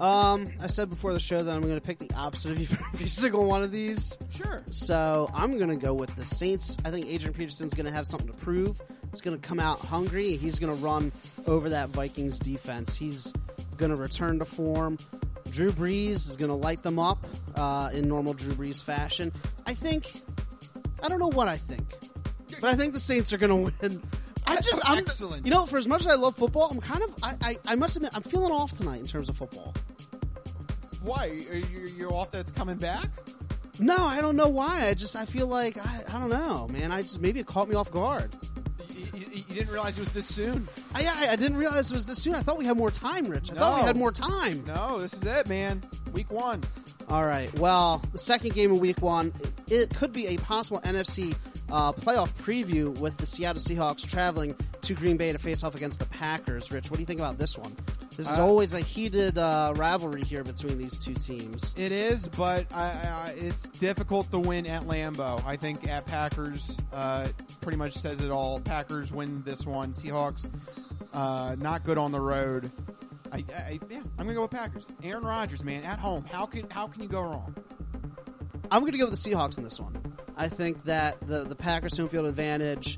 I said before the show that I'm going to pick the opposite of you for every single one of these. Sure. So I'm going to go with the Saints. I think Adrian Peterson's going to have something to prove. He's going to come out hungry. He's going to run over that Vikings defense. He's going to return to form. Drew Brees is going to light them up in normal Drew Brees fashion. I don't know what I think, but I think the Saints are going to win. I'm excellent. You know, for as much as I love football, I'm kind of, I must admit, I'm feeling off tonight in terms of football. Why? You're off that it's coming back? No, I don't know why. I feel like, I don't know, man. Maybe it caught me off guard. You didn't realize it was this soon? I didn't realize it was this soon. I thought we had more time, Rich. I thought we had more time. No, this is it, man. Week 1. All right. Well, the second game of Week 1, it could be a possible NFC playoff preview with the Seattle Seahawks traveling to Green Bay to face off against the Packers. Rich, what do you think about this one? This is always a heated rivalry here between these two teams. It is, but it's difficult to win at Lambeau. I think at Packers pretty much says it all. Packers win this one. Seahawks not good on the road. I'm gonna go with Packers. Aaron Rodgers, man, at home. How can you go wrong? I'm gonna go with the Seahawks in this one. I think that the Packers' home field advantage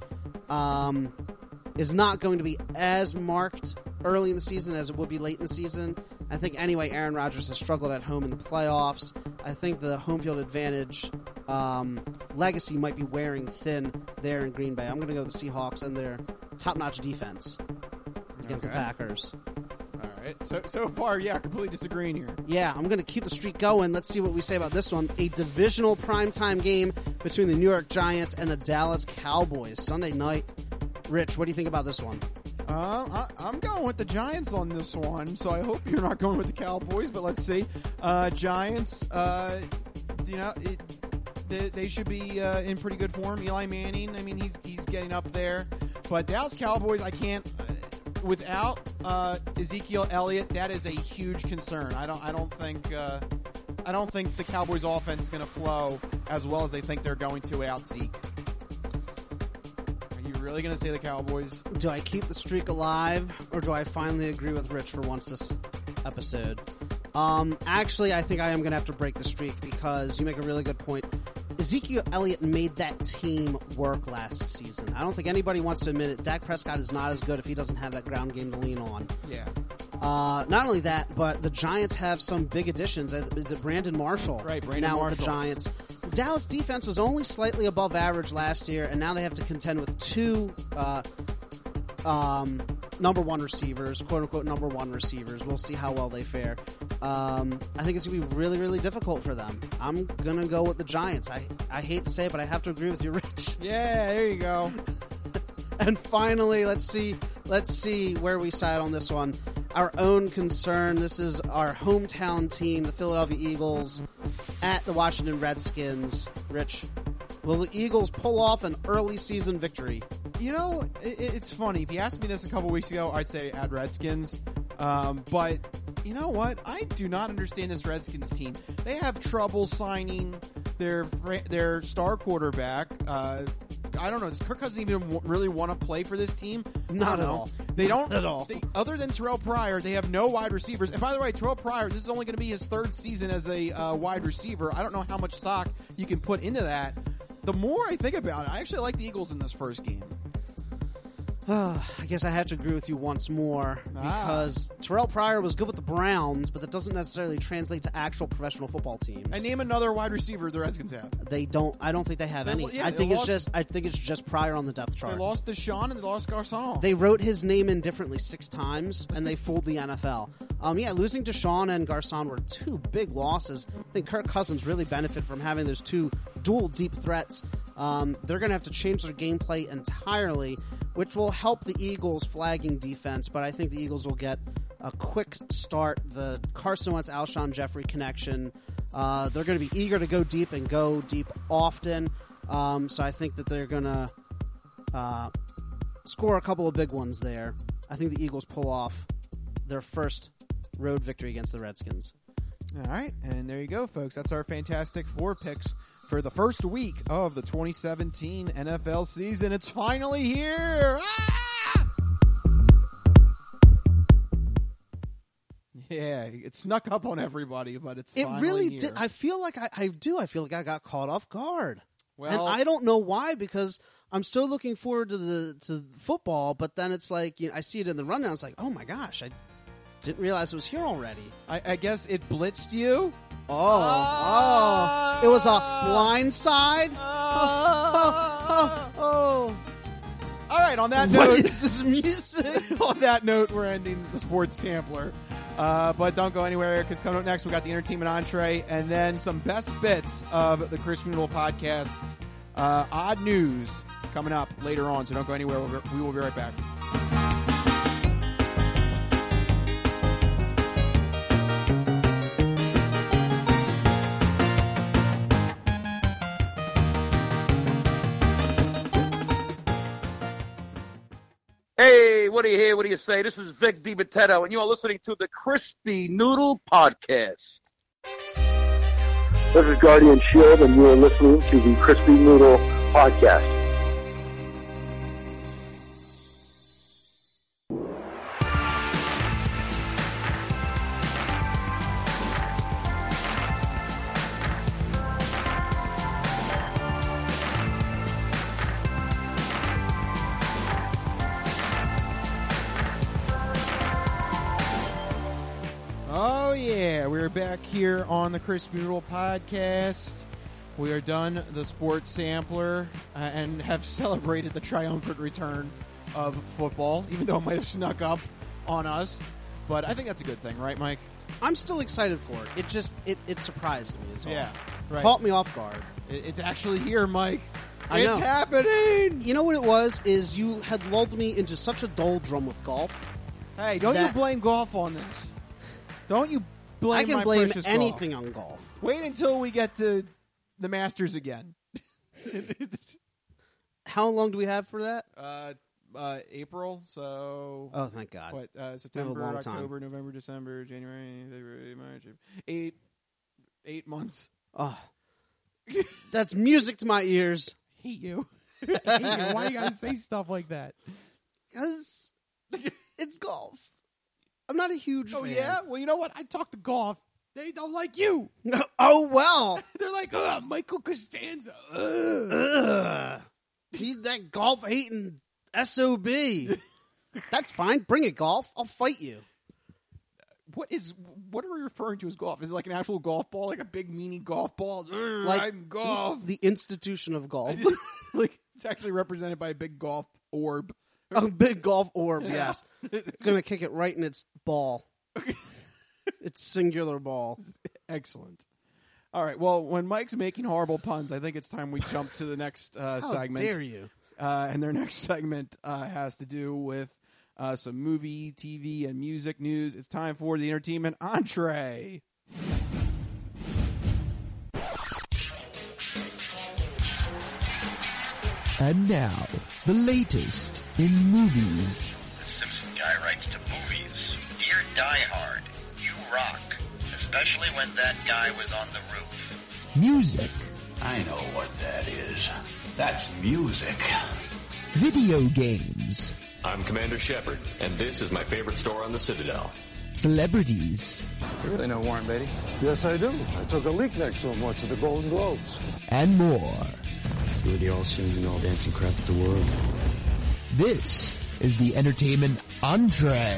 is not going to be as marked early in the season as it would be late in the season. I think anyway, Aaron Rodgers has struggled at home in the playoffs. I think the home field advantage legacy might be wearing thin there in Green Bay. I'm going to go with the Seahawks and their top-notch defense against the Packers. All right. So far, completely disagreeing here. Yeah, I'm going to keep the streak going. Let's see what we say about this one. A divisional primetime game between the New York Giants and the Dallas Cowboys. Sunday night. Rich, what do you think about this one? I'm going with the Giants on this one, so I hope you're not going with the Cowboys, but let's see. Giants, they should be in pretty good form. Eli Manning, I mean, he's getting up there. But Dallas Cowboys, I can't... without Ezekiel Elliott, that is a huge concern. I don't think the Cowboys' offense is going to flow as well as they think they're going to without Zeke. Are you really going to say the Cowboys? Do I keep the streak alive, or do I finally agree with Rich for once this episode? Actually, I think I am going to have to break the streak because you make a really good point. Ezekiel Elliott made that team work last season. I don't think anybody wants to admit it. Dak Prescott is not as good if he doesn't have that ground game to lean on. Yeah. Not only that, but the Giants have some big additions. Is it Brandon Marshall? Right, Brandon now Marshall. With the Giants. The Dallas defense was only slightly above average last year, and now they have to contend with two number one receivers, quote-unquote number one receivers. We'll see how well they fare. I think it's going to be really, really difficult for them. I'm going to go with the Giants. I hate to say it, but I have to agree with you, Rich. Yeah, there you go. And finally, let's see where we side on this one. Our own concern, this is our hometown team, the Philadelphia Eagles, at the Washington Redskins. Rich, will the Eagles pull off an early season victory? You know, it's funny. If you asked me this a couple weeks ago, I'd say add Redskins. But you know what? I do not understand this Redskins team. They have trouble signing their star quarterback. I don't know. Does Kirk Cousins even really want to play for this team? Not at all. They don't at all. Other than Terrell Pryor, they have no wide receivers. And by the way, Terrell Pryor, this is only going to be his third season as a wide receiver. I don't know how much stock you can put into that. The more I think about it, I actually like the Eagles in this first game. I guess I have to agree with you once more because Terrell Pryor was good with the Browns, but that doesn't necessarily translate to actual professional football teams. And name another wide receiver the Redskins have. They don't. I don't think they have any. Yeah, I think it's just Pryor on the depth chart. They lost Deshaun and they lost Garcon. They wrote his name in differently 6 times, and they fooled the NFL. Losing Deshaun and Garcon were 2 big losses. I think Kirk Cousins really benefited from having those 2 dual deep threats. They're going to have to change their gameplay entirely, which will help the Eagles' flagging defense, but I think the Eagles will get a quick start. The Carson Wentz, Alshon Jeffrey connection, they're going to be eager to go deep and go deep often, so I think that they're going to score a couple of big ones there. I think the Eagles pull off their first road victory against the Redskins. All right, and there you go, folks. That's our Fantastic Four picks for the first week of the 2017 NFL season. It's finally here! Ah! Yeah, it snuck up on everybody, but it's It finally really here. did. I feel like I do. I feel like I got caught off guard. Well, and I don't know why, because I'm so looking forward to football, but then it's like, I see it in the rundown. It's like, oh my gosh, I didn't realize it was here already. I guess it blitzed you. Oh, it was a blind side. Oh. All right, on that What note, is this music? on that note, we're ending the sports sampler. But don't go anywhere, because coming up next, we got the entertainment entree and then some best bits of the Chris Noodle podcast. Odd news coming up later on, so don't go anywhere. We will be right back. Hey, what do you hear? What do you say? This is Vic DiMatteo, and you are listening to the Crispy Noodle Podcast. This is Guardian Shield, and you are listening to the Crispy Noodle Podcast. Oh, yeah. We're back here on the Crispy Noodle Podcast. We are done the sports sampler and have celebrated the triumphant return of football, even though it might have snuck up on us. But I think that's a good thing, right, Mike? I'm still excited for it. It just it surprised me. Is all. Yeah, right. Caught me off guard. It's actually here, Mike. I know. It's happening. You know what it was? Is you had lulled me into such a doldrum with golf. Hey, don't you blame golf on this? Don't you blame I can my blame precious anything golf. on golf. Wait until we get to the Masters again. How long do we have for that? April, so... Oh, thank God. What, We have a September, long time. October, November, December, January, February, March. 8 months. Oh, that's music to my ears. Hate you. I hate you. Why you gotta say stuff like that? Because it's golf. I'm not a huge fan. Yeah? Well, you know what? I talk to golf. They don't like you. Oh, well. They're like, Michael Costanza. Ugh. He's that golf-hating SOB. That's fine. Bring it, golf. I'll fight you. What are we referring to as golf? Is it like an actual golf ball, like a big meanie golf ball? Like I'm golf. The institution of golf. Like it's actually represented by a big golf orb. A big golf orb, yes. Gonna kick it right in its ball. Its singular ball. Excellent. All right. Well, when Mike's making horrible puns, I think it's time we jump to the next segment. How dare you? And their next segment has to do with some movie, TV, and music news. It's time for the entertainment entree. And now, the latest in movies. The Simpson guy writes to movies. Dear Die Hard, you rock. Especially when that guy was on the roof. Music. I know what that is. That's music. Video games. I'm Commander Shepard, and this is my favorite store on the Citadel. Celebrities. You really know Warren Beatty? Yes, I do. I took a leak next to him once at the Golden Globes. And more. You're the all-singing, all-dancing crap of the world. This is the entertainment entree.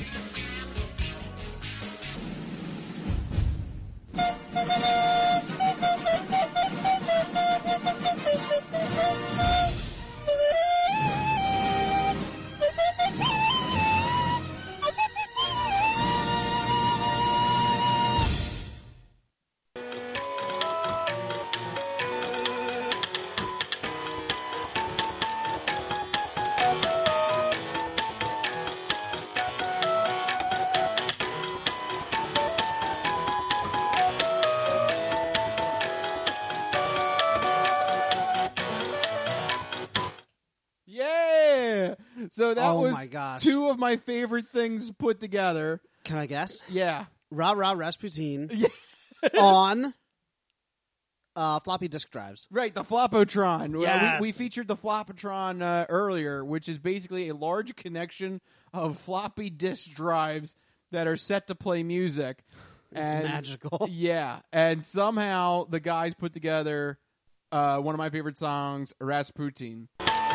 So that was my gosh. two of my favorite things put together. Can I guess? Yeah. Rah Rah Rasputin Yeah. on floppy disk drives. Right, the Flopotron. Yes. We featured the Flopotron earlier, which is basically a large connection of floppy disk drives that are set to play music. It's magical. Yeah, and somehow the guys put together one of my favorite songs, Rasputin.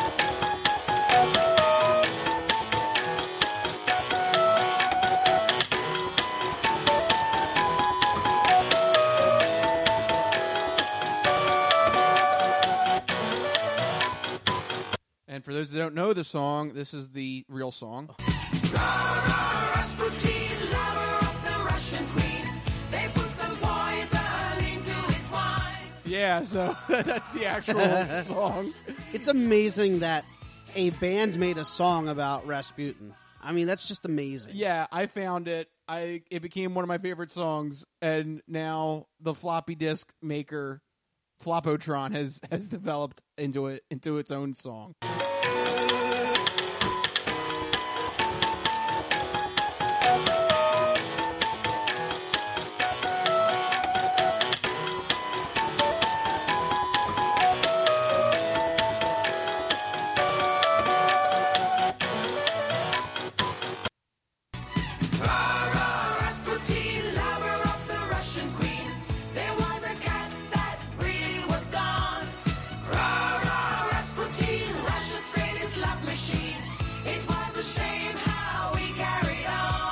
And for those that don't know the song, this is the real song. Rasputin, lover of the Russian queen. They put some poison into his wine. Yeah, so that's the actual song. It's amazing that a band made a song about Rasputin. I mean, that's just amazing. Yeah, I found it. It became one of my favorite songs, and now the floppy disk maker Flopotron has developed into its own song. Rasputin, lover of the Russian queen. There was a cat that really was gone. Rasputin, Russia's greatest love machine. It was a shame how we carried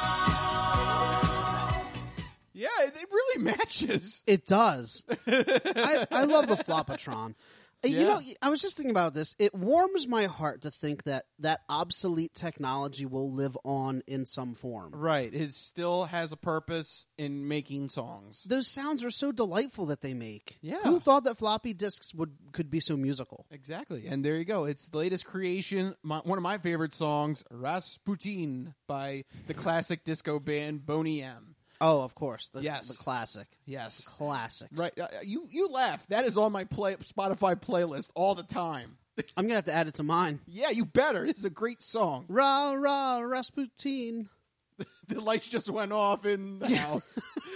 on. Yeah, it really matches. It does. I love the Flopotron. You know, I was just thinking about this. It warms my heart to think that obsolete technology will live on in some form. Right. It still has a purpose in making songs. Those sounds are so delightful that they make. Yeah. Who thought that floppy disks could be so musical? Exactly. And there you go. It's the latest creation. One of my favorite songs, Rasputin, by the classic disco band Boney M. Oh, of course. The classic. Yes. The classics. Right. You laugh. That is on my Spotify playlist all the time. I'm going to have to add it to mine. Yeah, you better. It's a great song. Rah, rah, Rasputin. The lights just went off in the house.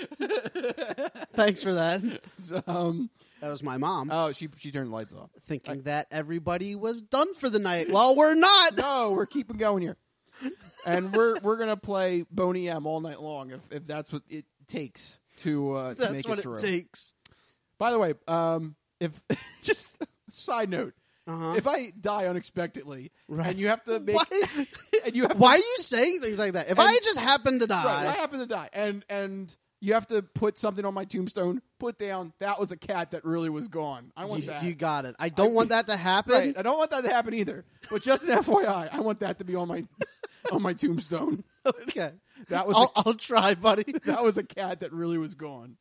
Thanks for that. That was my mom. Oh, she turned the lights off. Thinking that everybody was done for the night. Well, we're not. No, we're keeping going here. And we're gonna play Boney M all night long if that's what it takes to make it through. That's what it takes. By the way, if just side note, if I die unexpectedly, and you have to make, why are you saying things like that? If I just happen to die, right, I happen to die, and you have to put something on my tombstone. Put down that was a cat that really was gone. I want that. You got it. I don't want that to happen. Right, I don't want that to happen either. But just an FYI, I want that to be on my tombstone. Okay, that was. I'll try, buddy. That was a cat that really was gone.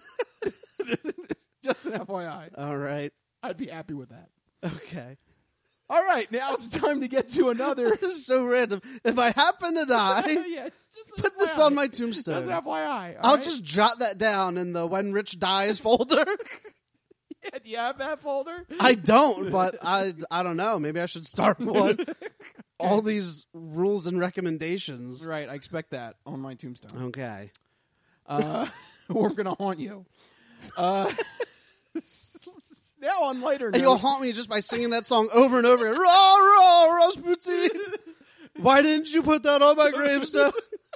Just an FYI. All right, I'd be happy with that. Okay. All right, now it's time to get to another. This is so random. If I happen to die, put this on my tombstone. Just FYI. I'll just jot that down in the When Rich Dies folder. Yeah, do you have that folder? I don't, but I don't know. Maybe I should start one. All these rules and recommendations. Right, I expect that on my tombstone. Okay. We're going to haunt you. Now on later and you'll haunt me just by singing that song over and over again. Rah, rah, Rasputin. Why didn't you put that on my gravestone?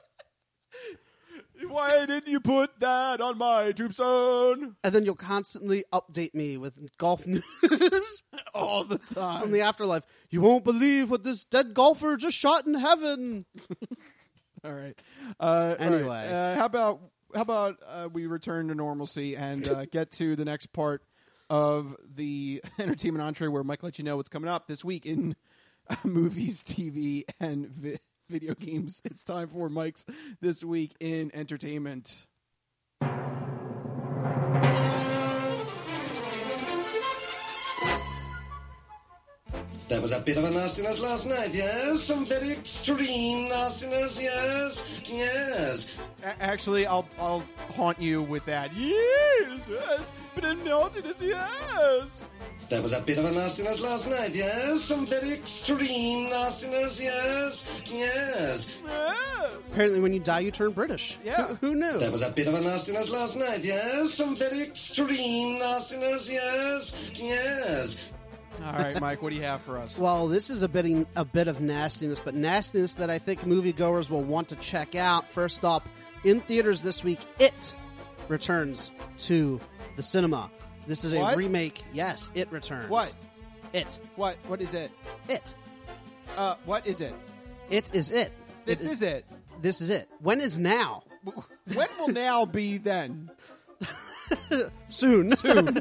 Why didn't you put that on my tombstone? And then you'll constantly update me with golf news. All the time. From the afterlife. You won't believe what this dead golfer just shot in heaven. All right. Anyway. All right. How about we return to normalcy and get to the next part of the entertainment entree where Mike lets you know what's coming up this week in movies, TV, and video games. It's time for Mike's This Week in Entertainment. There was a bit of a nastiness last night, yes? Some very extreme nastiness, yes? Yes. Actually, I'll haunt you with that. Yes, but a naughtiness, yes. There was a bit of a nastiness last night, yes? Some very extreme nastiness, yes? Yes. Yes. Apparently when you die, you turn British. Yeah. Who knew? There was a bit of a nastiness last night, yes? Some very extreme nastiness, yes? Yes. All right, Mike, what do you have for us? Well, this is a bit of nastiness, but nastiness that I think moviegoers will want to check out. First up, in theaters this week, It returns to the cinema. This is a remake. Yes, It returns. What? It. What? What is it? It. What is it? It is it. This is it. This is it. When is now? When will now be then? Soon.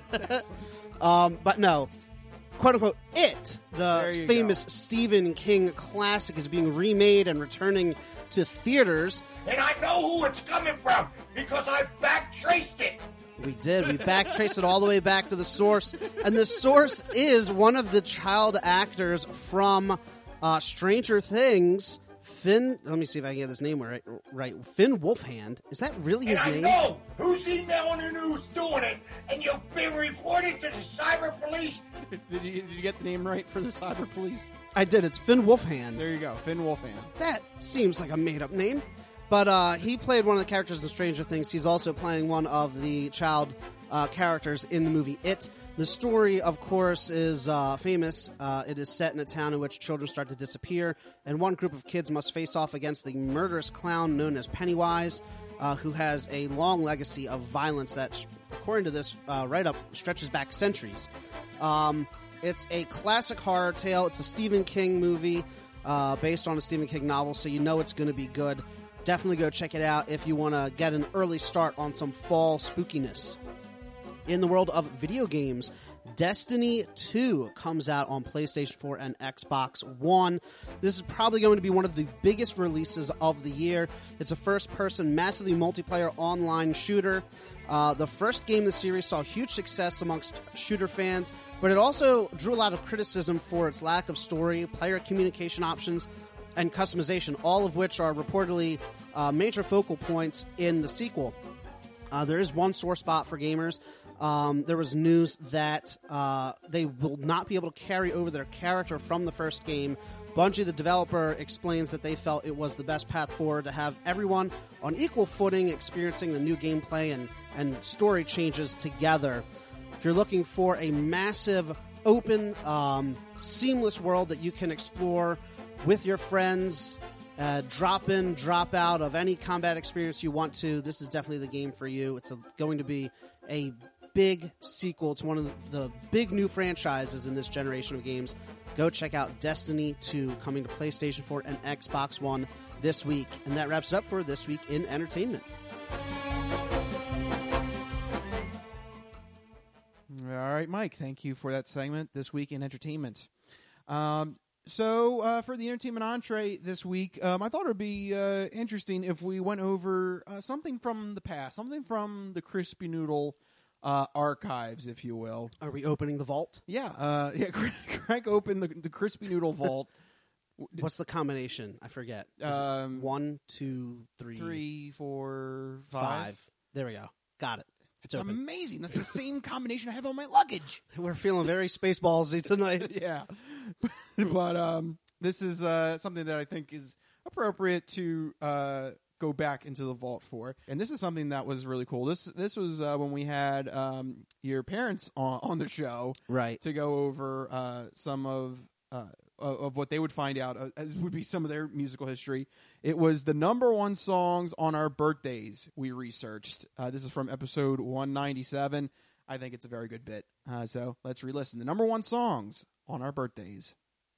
But no. Quote unquote, It, the famous Stephen King classic, is being remade and returning to theaters. And I know who it's coming from because I backtraced it. We did. We backtraced it all the way back to the source. And the source is one of the child actors from Stranger Things, Finn. Let me see if I can get his name right. Finn Wolfhand. Is that really his name? I know who's emailing and who's doing it, and you'll be reported to the cyber police. Did you get the name right for the cyber police? I did. It's Finn Wolfhand. There you go, Finn Wolfhand. That seems like a made-up name. But he played one of the characters in Stranger Things. He's also playing one of the child characters in the movie It. The story, of course, is famous. It is set in a town in which children start to disappear, and one group of kids must face off against the murderous clown known as Pennywise, who has a long legacy of violence that, according to this write-up, stretches back centuries. It's a classic horror tale. It's a Stephen King movie based on a Stephen King novel, so you know it's going to be good. Definitely go check it out if you want to get an early start on some fall spookiness. In the world of video games, Destiny 2 comes out on PlayStation 4 and Xbox One. This is probably going to be one of the biggest releases of the year. It's a first-person, massively multiplayer online shooter. The first game in the series saw huge success amongst shooter fans, but it also drew a lot of criticism for its lack of story, player communication options, and customization, all of which are reportedly major focal points in the sequel. There is one sore spot for gamers. There was news that they will not be able to carry over their character from the first game. Bungie, the developer, explains that they felt it was the best path forward to have everyone on equal footing experiencing the new gameplay and story changes together. If you're looking for a massive, open, seamless world that you can explore with your friends, drop in, drop out of any combat experience you want to, this is definitely the game for you. It's going to be a big sequel. It's one of the big new franchises in this generation of games. Go check out Destiny 2 coming to PlayStation 4 and Xbox One this week. And that wraps it up for This Week in Entertainment. All right, Mike, thank you for that segment, This Week in Entertainment. So for the entertainment entree this week, I thought it would be interesting if we went over something from the past, something from the Crispy Noodle archives, if you will. Are we opening the vault? Yeah. Craig opened the Crispy Noodle vault. What's the combination? I forget. 1, 2, 3. 3, 4, 5. There we go. Got it. It's amazing. That's the same combination I have on my luggage. We're feeling very Spaceballsy tonight. Yeah. But this is something that I think is appropriate to go back into the vault for. And this is something that was really cool. This was when we had your parents on the show. Right. To go over some of what they would find out, as would be some of their musical history. It was the number one songs on our birthdays we researched. This is from episode 197. I think it's a very good bit. So let's re-listen. The number one songs on our birthdays.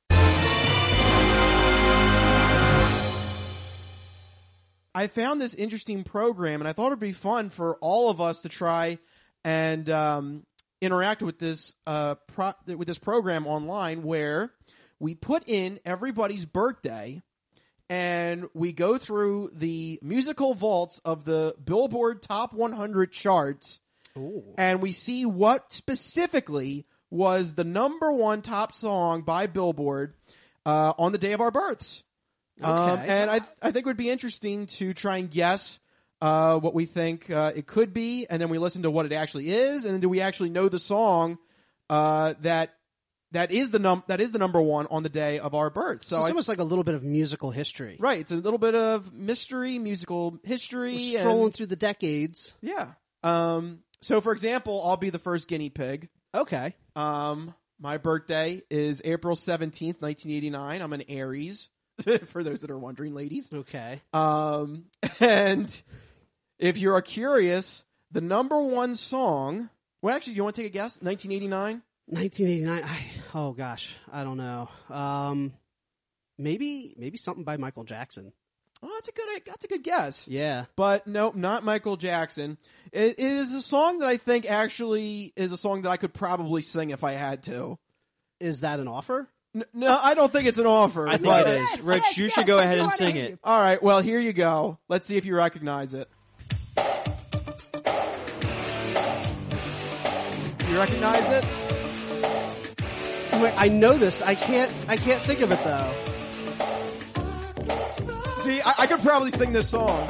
I found this interesting program, and I thought it would be fun for all of us to try and interact with this program online, where we put in everybody's birthday, and we go through the musical vaults of the Billboard Top 100 charts, and we see what specifically was the number one top song by Billboard on the day of our births. Okay. And I think it would be interesting to try and guess what we think it could be, and then we listen to what it actually is, and then do we actually know the song that is the number one on the day of our birth. So it's almost like a little bit of musical history. Right. It's a little bit of mystery, musical history. We're strolling through the decades. Yeah. So, for example, I'll be the first guinea pig. Okay. My birthday is April 17th, 1989. I'm an Aries, for those that are wondering, ladies. Okay. And if you're curious, the number one song... Well, actually, do you want to take a guess? 1989? 1989. Oh, gosh. I don't know. Maybe something by Michael Jackson. Oh, that's a good guess. Yeah. But nope, not Michael Jackson. It is a song that I think actually is a song that I could probably sing if I had to. Is that an offer? No, I don't think it's an offer. I think it is. Rich, you should go ahead and sing it. All right, well, here you go. Let's see if you recognize it. You recognize it? Wait, I know this. I can't think of it though. See, I could probably sing this song.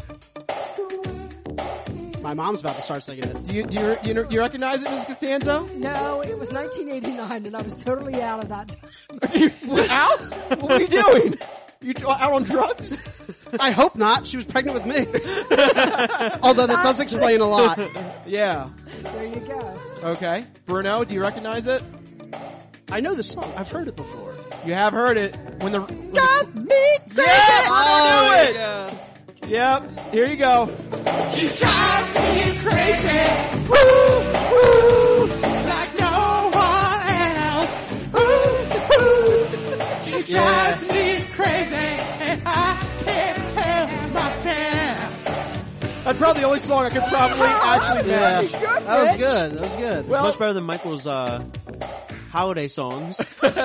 My mom's about to start singing it. Do you recognize it, Mrs. Costanzo? No, it was 1989, and I was totally out of that time. Out? What were you doing? You out on drugs? I hope not. She was pregnant with me. Although that does explain a lot. Yeah. There you go. Okay. Bruno, do you recognize it? I know this song. I've heard it before. You have heard it. Got me crazy. Yeah, Bruno knew it. Yeah. Yep. Here you go. She drives me crazy. Woo, woo, like no one else. Ooh, she drives me crazy, and I can't help myself. That's probably the only song I could probably actually match. That was good. That was good. Well, Much better than Michael's holiday songs.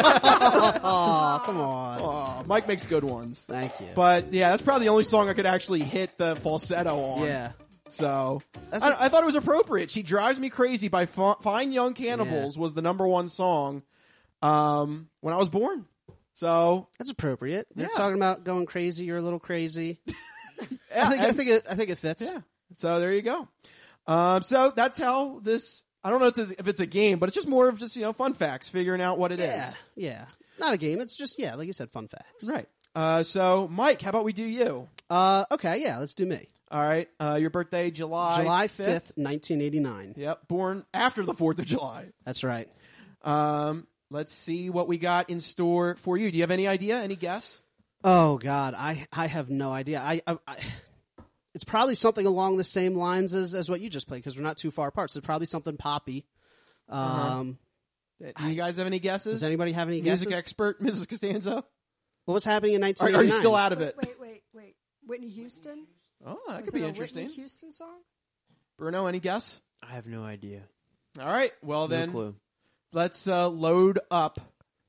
Oh, come on. Oh, Mike makes good ones. Thank you. But yeah, that's probably the only song I could actually hit the falsetto on. Yeah. So I thought it was appropriate. She Drives Me Crazy by Fine Young Cannibals was the number one song when I was born. So that's appropriate. They're Yeah. talking about going crazy. You're a little crazy. Yeah, I think it fits. Yeah. So there you go. So that's how this. I don't know if it's a game, but it's just more of just fun facts, figuring out what it is. Yeah. Not a game. It's just like you said, fun facts. Right. So Mike, how about we do you? Okay. Yeah. Let's do me. All right. Your birthday, July 5th, 1989. Yep. Born after the 4th of July. That's right. Let's see what we got in store for you. Do you have any idea? Any guess? Oh God, I have no idea. I it's probably something along the same lines as what you just played because we're not too far apart. So probably something poppy. Do you guys have any guesses? Does anybody have any guesses? Music expert, Mrs. Costanzo? What was happening in 1989? Are you still out of it? Wait. Whitney Houston? Oh, that Was could be it a interesting. Whitney Houston song? Bruno, any guess? I have no idea. All right. Well, No then clue. let's load up.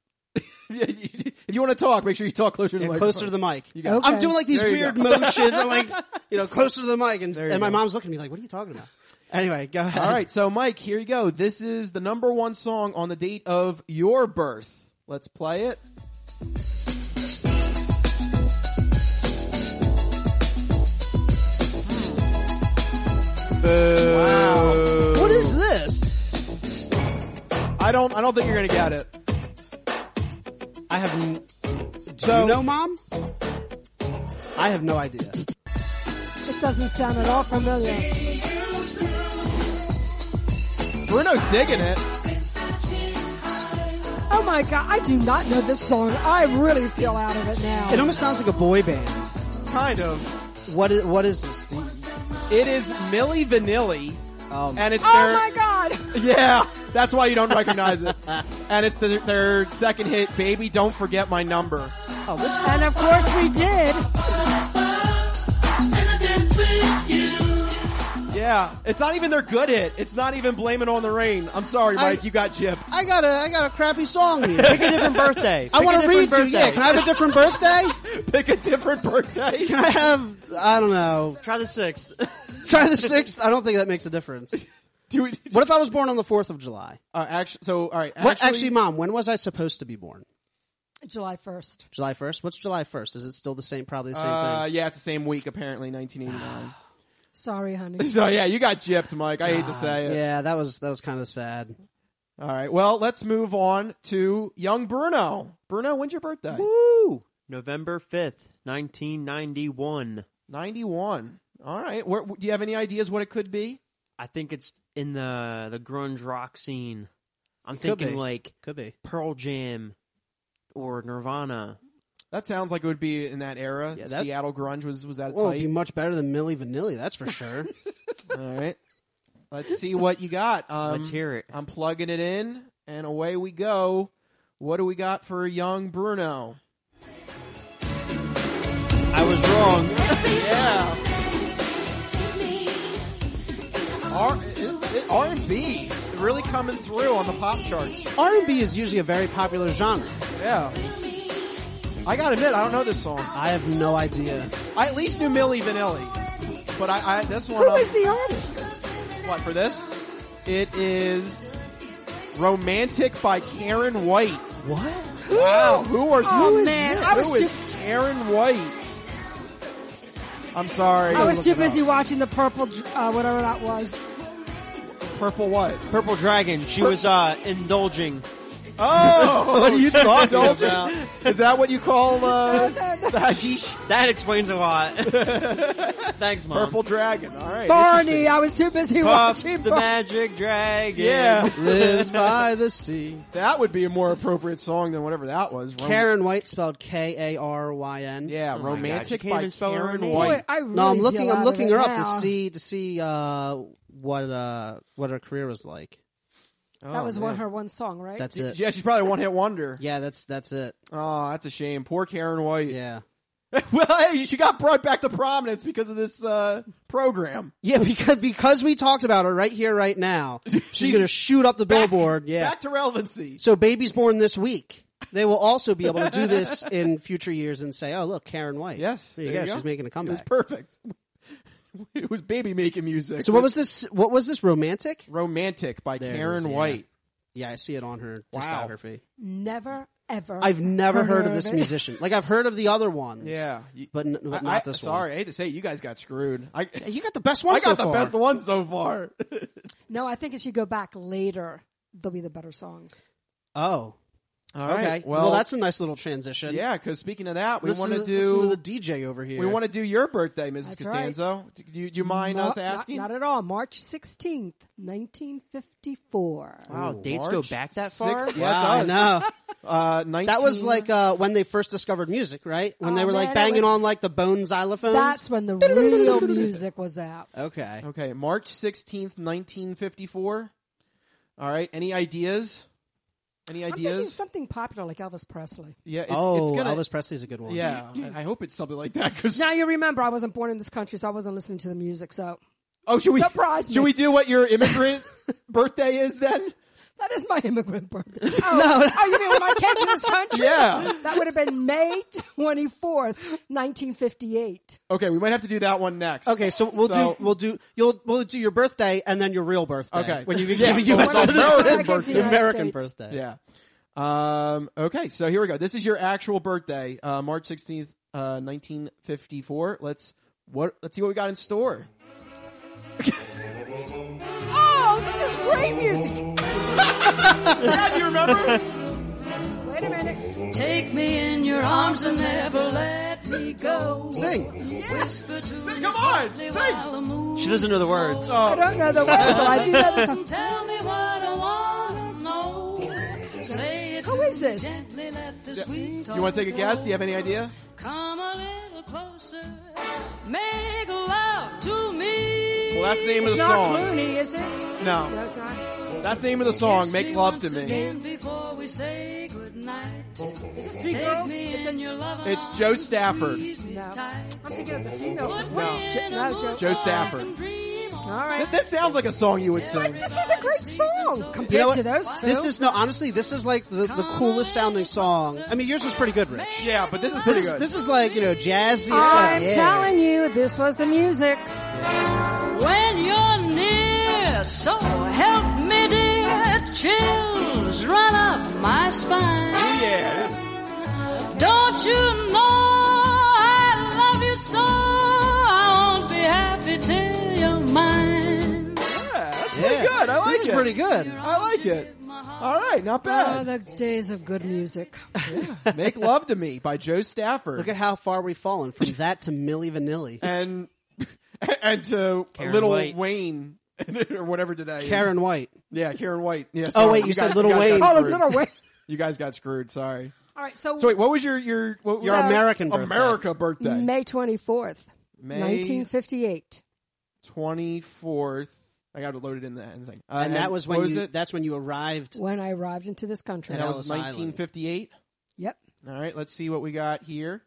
If you want to talk, make sure you talk closer to the mic. Closer to the mic. You got it. I'm doing like these There you weird go. motions. I'm like, closer to the mic, and you my go. mom's looking at me like, "What are you talking about?" Anyway, go ahead. All right. So, Mike, here you go. This is the number one song on the date of your birth. Let's play it. Wow. What is this? I don't think you're gonna get it. I have. Do you know, Mom? I have no idea. It doesn't sound at all familiar. Bruno's digging it. Oh my God, I do not know this song. I really feel out of it now. It almost sounds like a boy band. Kind of. What is this? It is Milli Vanilli. And it's Oh their, my God! Yeah, that's why you don't recognize it. And it's their second hit, Baby Don't Forget My Number. Oh, and of course we did. Yeah, it's not even their good hit. It's not even Blame It on the Rain. I'm sorry, Mike, you got gypped. I got a crappy song here. Pick a different birthday. I want to read to you. Yeah, can I have a different birthday? Pick a different birthday. Can I have? I don't know. Try the 6th. Try the 6th. I don't think that makes a difference. What if I was born on the 4th of July? All right. Actually, Mom, when was I supposed to be born? July 1st. July 1st? What's July 1st? Is it still the same, probably the same thing? Yeah, it's the same week, apparently, 1989. Sorry, honey. So, yeah, you got gypped, Mike. I hate to say it. Yeah, that was kind of sad. All right, well, let's move on to young Bruno. Bruno, when's your birthday? Woo! November 5th, 1991. 91. All right. Do you have any ideas what it could be? I think it's in the grunge rock scene. I'm Could thinking be. like Could be. Pearl Jam or Nirvana. That sounds like it would be in that era. Yeah, that- Seattle grunge was at its Well, height. it'd be much better than Milli Vanilli, that's for sure. All right. Let's see what you got. Let's hear it. I'm plugging it in, and away we go. What do we got for young Bruno? I was wrong. Yeah. R&B really coming through on the pop charts. R&B is usually a very popular genre. Yeah. I gotta admit, I don't know this song. I have no idea. I at least knew Milli Vanilli, but I this one. Who is the artist? What for this? It is "Romantic" by Karen White. What? Wow, who Oh, man, I was who is Karen White? I'm sorry. I was Look too it busy up. watching the Purple, whatever that was. Purple what? Purple Dragon. She was indulging. Oh, What are you talking indulgent? about? Is that what you call the hashish? That explains a lot. Thanks, Mom. Purple Dragon. All right. Barney, interesting. I was too busy Puff watching the Magic Dragon. Yeah. Lives by the sea. That would be a more appropriate song than whatever that was. Karen White spelled Karyn. Yeah, Oh my Romantic God, you can't by even spell her Karen name. White. I really No, I'm feel looking. out I'm of looking it her up now. to see what her career was like. That was one song, right? That's it. Yeah, she's probably a one-hit wonder. Yeah, that's it. Oh, that's a shame. Poor Karen White. Yeah. Well, hey, she got brought back to prominence because of this program. Yeah, because we talked about her right here, right now. She's going to shoot up the billboard. Yeah. Back to relevancy. So babies born this week, they will also be able to do this in future years and say, oh, look, Karen White. Yes. There you go. She's making a It was comeback. perfect. It was baby making music. So what was this? What was this? Romantic? Romantic by There it Karen is, yeah. White. Yeah, I see it on her Wow. discography. Never, ever. I've never heard of it. this musician. Like, I've heard of the other ones. Yeah. But not this one. Sorry, I hate to say it, you guys got screwed. You got the best one I got so the far. best one so far. No, I think as you go back later, they'll be the better songs. Oh. All right. Okay. Well, that's a nice little transition. Yeah, because speaking of that, we Listen want to listen do to the DJ over here. we want to do your birthday, Mrs. That's Costanzo. Do you mind us asking? Not at all. March 16th, 1954. Wow, dates March go back that far? 6th? Wow, Yeah, it does. I know. That was like when they first discovered music, right? When they were like man, it banging was- on like the bone xylophones. That's when the real music was out. Okay. Okay, March 16th, 1954. All right, any ideas? Any I'm thinking ideas? something popular like Elvis Presley. Yeah, it's Oh, gonna. Elvis Presley's a good one. Yeah, I hope it's something like that. Cause Now you remember I wasn't born in this country, so I wasn't listening to the music. So should we surprise me. should we do what your immigrant birthday is then? That is my immigrant birthday. Oh, you mean when I came to this country? Yeah. That would have been May 24th, 1958. Okay, we might have to do that one next. Okay, so we'll do your birthday and then your real birthday. Okay. When you Yeah, became a U.S. when I'm citizen. American birthday. The American States. birthday. Yeah. Okay, so here we go. This is your actual birthday, March 16th, 1954. Let's see what we got in store. Oh, this is great music. Yeah, do you remember? Wait a minute. Take me in your arms and never let me go. Sing. Whisper to me Come on, softly sing. while the moon She doesn't know the words. I don't know the words, but I do know the song. Tell me what I want to know. Say it Who to is me this? gently, let the sweet Do you want to take a guess? Do you have any idea? Come a little closer. Make love to me. Well, that's the name of It's the not song. Clooney, is it? No. No, it's not. That's the name of the song, Kiss Make Love to once Me. again before we say goodnight. Is it Three Take Girls? me Is in it? your love It's arms Joe and Stafford. squeeze me No. tight. I'm thinking of the female song. Put No, Joe. Joe Stafford. All right. This sounds like a song you would sing. This is a great song compared You know what? to those two. This is honestly, this is like the coolest sounding song. I mean, yours was pretty good, Rich. Yeah, but this is But pretty this, good. this is like, jazzy. It's I'm like, yeah. telling you, this was the music. When you're near, so help me dear, chills run up my spine. Yeah. Don't you know I love you so? I won't be happy till you're mine. Yeah, that's pretty good. I like This it. is pretty good. I like it. All right, not Oh, bad. the days of good music. Make Love to Me by Joe Stafford. Look at how far we've fallen from that to Milli Vanilli. and to Karen Little White. Wayne or whatever today. Karen White. Yeah, Karen White. Yeah, Oh, sorry. wait, you said Little guys Wayne. got Oh, screwed. Little Wayne. You guys got screwed. Sorry. All right, so wait, what was your Your American birthday. America birthday? May 24th, May 1958. 24th. I got to load it in the thing. And that was when that's when you arrived. When I arrived into this country. And that was Ellis Island. 1958. Yep. All right, let's see what we got here.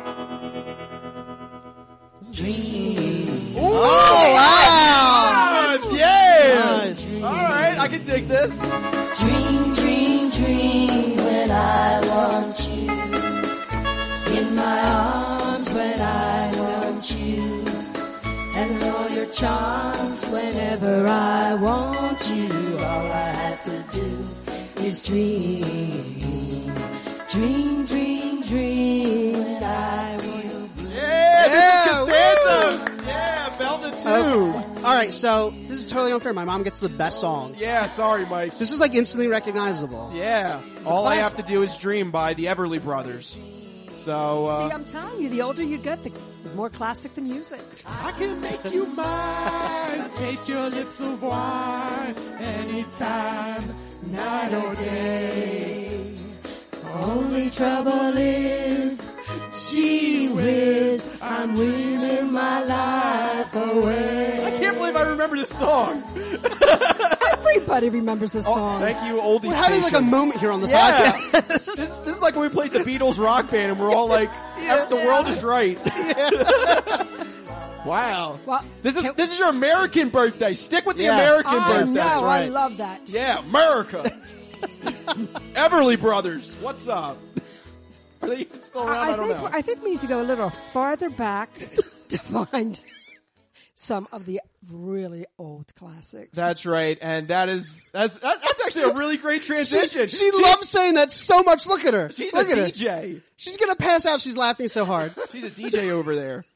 Dream. Oh, wow! Yeah! Nice. All right, I can dig this. Dream, dream, dream when I want you. In my arms when I want you. And all your charms whenever I want you. All I have to do is dream. Dream, dream, dream when I will. Yeah, Costanzo. Yeah, Belton too. All right, so this is totally unfair. My mom gets the best songs. Yeah, sorry, Mike. This is like instantly recognizable. Yeah. It's a All I have classic. to do is dream by the Everly Brothers. So, See, I'm telling you, the older you get, the more classic the music. I can make you mine. Taste your lips of wine anytime, night or day. Only trouble is, gee whiz, I'm weaving my life away. I can't believe I remember this song. Everybody remembers this song. Thank you, oldie We're having like a station. moment here on the Yeah. podcast. This is like when we played the Beatles rock band and we're all like, the world is right. Wow. Well, This is your American birthday. Stick with the Yes. American I birthday. know, I love that. Yeah, America. Everly Brothers. What's up? Are they even still around? I don't know. I think we need to go a little farther back to find some of the really old classics. That's right, and that's actually a really great transition. She loves saying that so much. Look at her. She's Look a at her. DJ. She's gonna pass out. She's laughing so hard. She's a DJ over there.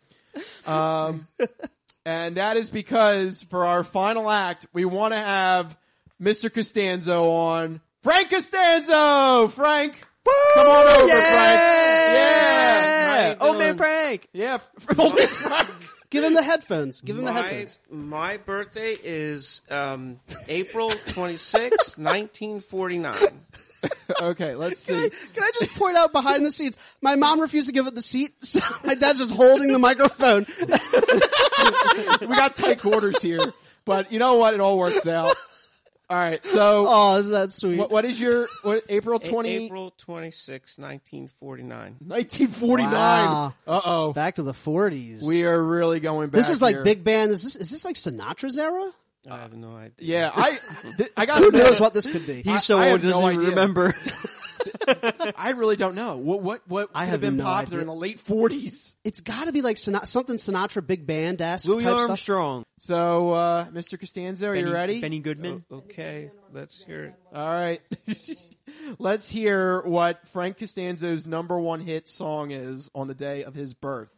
And that is because for our final act, we want to have Mr. Costanzo on. Frank Costanzo! Frank! Come on over, Frank. Yeah! Old man Frank! Yeah, Old man Frank. Give him the headphones. Give him the headphones. My birthday is April 26, 1949. Okay, let's see. Can I just point out behind the scenes? My mom refused to give it the seat, so my dad's just holding the microphone. We got tight quarters here. But you know what? It all works out. All right, so Oh, isn't that sweet? what is your April 20? April 26, 1949. 1949. Wow. Uh-oh. Back to the 40s. We are really going back. This is like here. big band. Is this like Sinatra's era? I have no idea. Yeah, I got. Who knows what this could be? He's so I old, have he doesn't no even idea. remember. I really don't know. What I could have been no popular idea. in the late 40s? It's got to be like something Sinatra big band-esque Louis type stuff. Armstrong. So, Mr. Costanzo, are you ready? Benny Goodman. Okay, let's hear it. All right. Let's hear what Frank Costanzo's #1 hit song is on the day of his birth.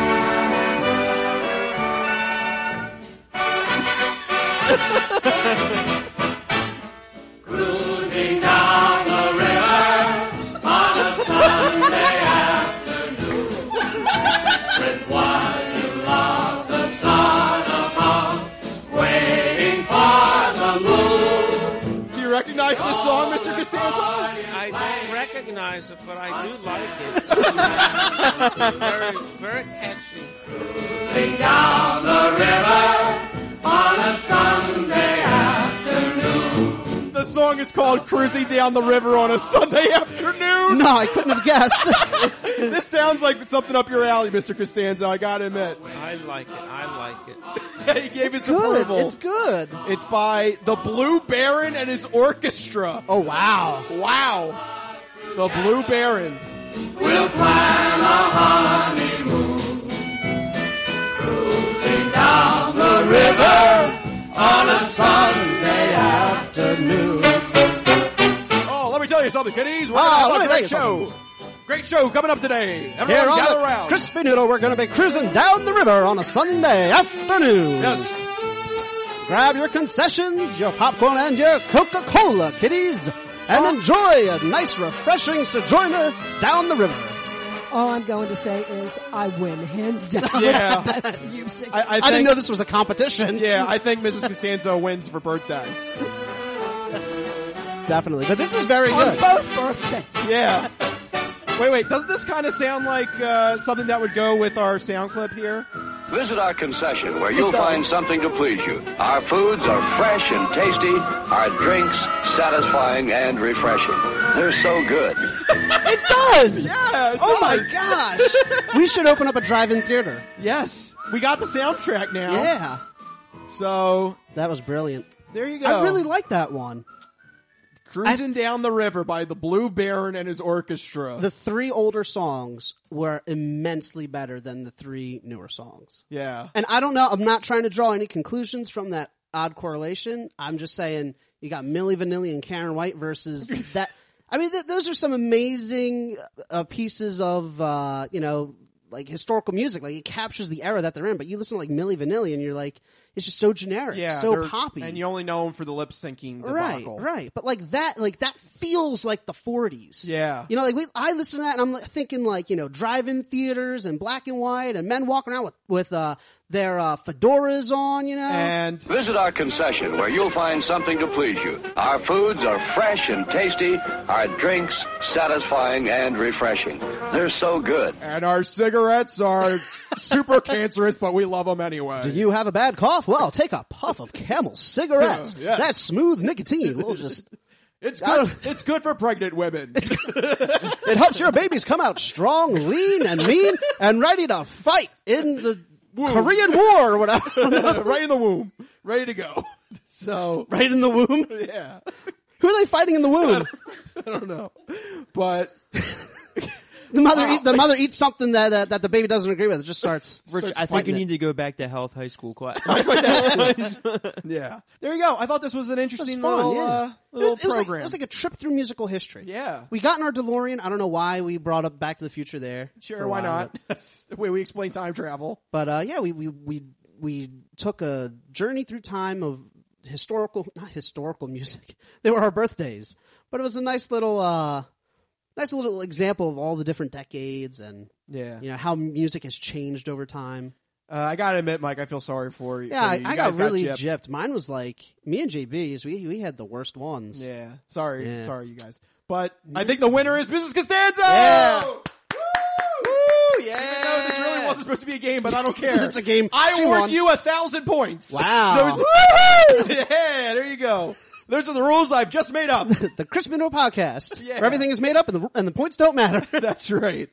Cruising down the river on a Sunday afternoon with one you love, the sun above, waiting for the moon. Do you recognize this song, Mr. Costanzo? I don't recognize it, but I do like it. very, very catchy. Cruising down the river on a Sunday afternoon. The song is called Cruising Down the River on a Sunday Afternoon. No, I couldn't have guessed. This sounds like something up your alley, Mr. Costanzo, I gotta admit. I like it. I like it. He gave It's his good. approval. It's good. It's by the Blue Baron and his orchestra. Oh, wow. Wow. The Blue Baron. We'll plan a honeymoon, cruising down the river on a Sunday afternoon. Oh, let me tell you something, kiddies. We're Ah, gonna have let me a tell great you show. something. Great show coming up today. Here Everyone on gather the around. Crispy Noodle, we're going to be cruising down the river on a Sunday afternoon. Yes. Grab your concessions, your popcorn, and your Coca-Cola, kiddies, and enjoy a nice, refreshing sojourner down the river. All I'm going to say is I win, hands down. Yeah. with best music. I didn't know this was a competition. Yeah, I think Mrs. Costanzo wins for birthday. Definitely. But this is very On good. both birthdays. Yeah. Wait. Doesn't this kind of sound like something that would go with our sound clip here? Visit our concession where you'll find something to please you. Our foods are fresh and tasty. Our drinks satisfying and refreshing. They're so good. It does! Yeah, it Oh my does. gosh! We should open up a drive-in theater. Yes. We got the soundtrack now. Yeah. So, That was brilliant. there you go. I really like that one. Cruising Down the River by the Blue Baron and his orchestra. The 3 older songs were immensely better than the 3 newer songs. Yeah. And I don't know, I'm not trying to draw any conclusions from that odd correlation. I'm just saying you got Milli Vanilli and Karen White versus that. I mean, those are some amazing pieces of, like historical music. Like it captures the era that they're in, but you listen to like Milli Vanilli and you're like, it's just so generic, so they're- poppy. And you only know them for the lip syncing debacle. Right. But like that feels like the 40s. Yeah. You know, like I listen to that and I'm like, thinking like, drive-in theaters and black and white and men walking around with their fedoras on, And Visit our concession where you'll find something to please you. Our foods are fresh and tasty. Our drinks satisfying and refreshing. They're so good. And our cigarettes are super cancerous, but we love them anyway. Do you have a bad cough? Well, take a puff of Camel cigarettes. Yes. That's smooth nicotine. We'll just... It's good. It's good for pregnant women. It helps your babies come out strong, lean, and mean, and ready to fight in the Korean War or whatever. Right in the womb. Ready to go. So Right in the womb? yeah. Who are they fighting in the womb? I don't know. But The mother eats something that the baby doesn't agree with. It just starts. Rich, I think you need to go back to health high school class. yeah. There you go. I thought this was an interesting fun, little, yeah. little it was program. like a trip through musical history. Yeah. We got in our DeLorean. I don't know why we brought up Back to the Future there. for Sure, a why while, not? That's the way we explain time travel. But yeah, we took a journey through time of not historical music. They were our birthdays, but it was a nice little example of all the different decades and how music has changed over time. I gotta admit, Mike, I feel sorry for you. Yeah, You I guys got really gypped. gypped. Mine was like me and JB's. We had the worst ones. Yeah. Sorry, Yeah. you guys. But I think the winner is Mrs. Costanzo. Yeah. Woo! Yeah. Even though this really wasn't supposed to be a game, but I don't care. It's a game. I She award won. you 1,000 points. Wow. Woohoo! Yeah, there you go. Those are the rules I've just made up. The Chris Minnow podcast, Yeah. where everything is made up and the points don't matter. That's right.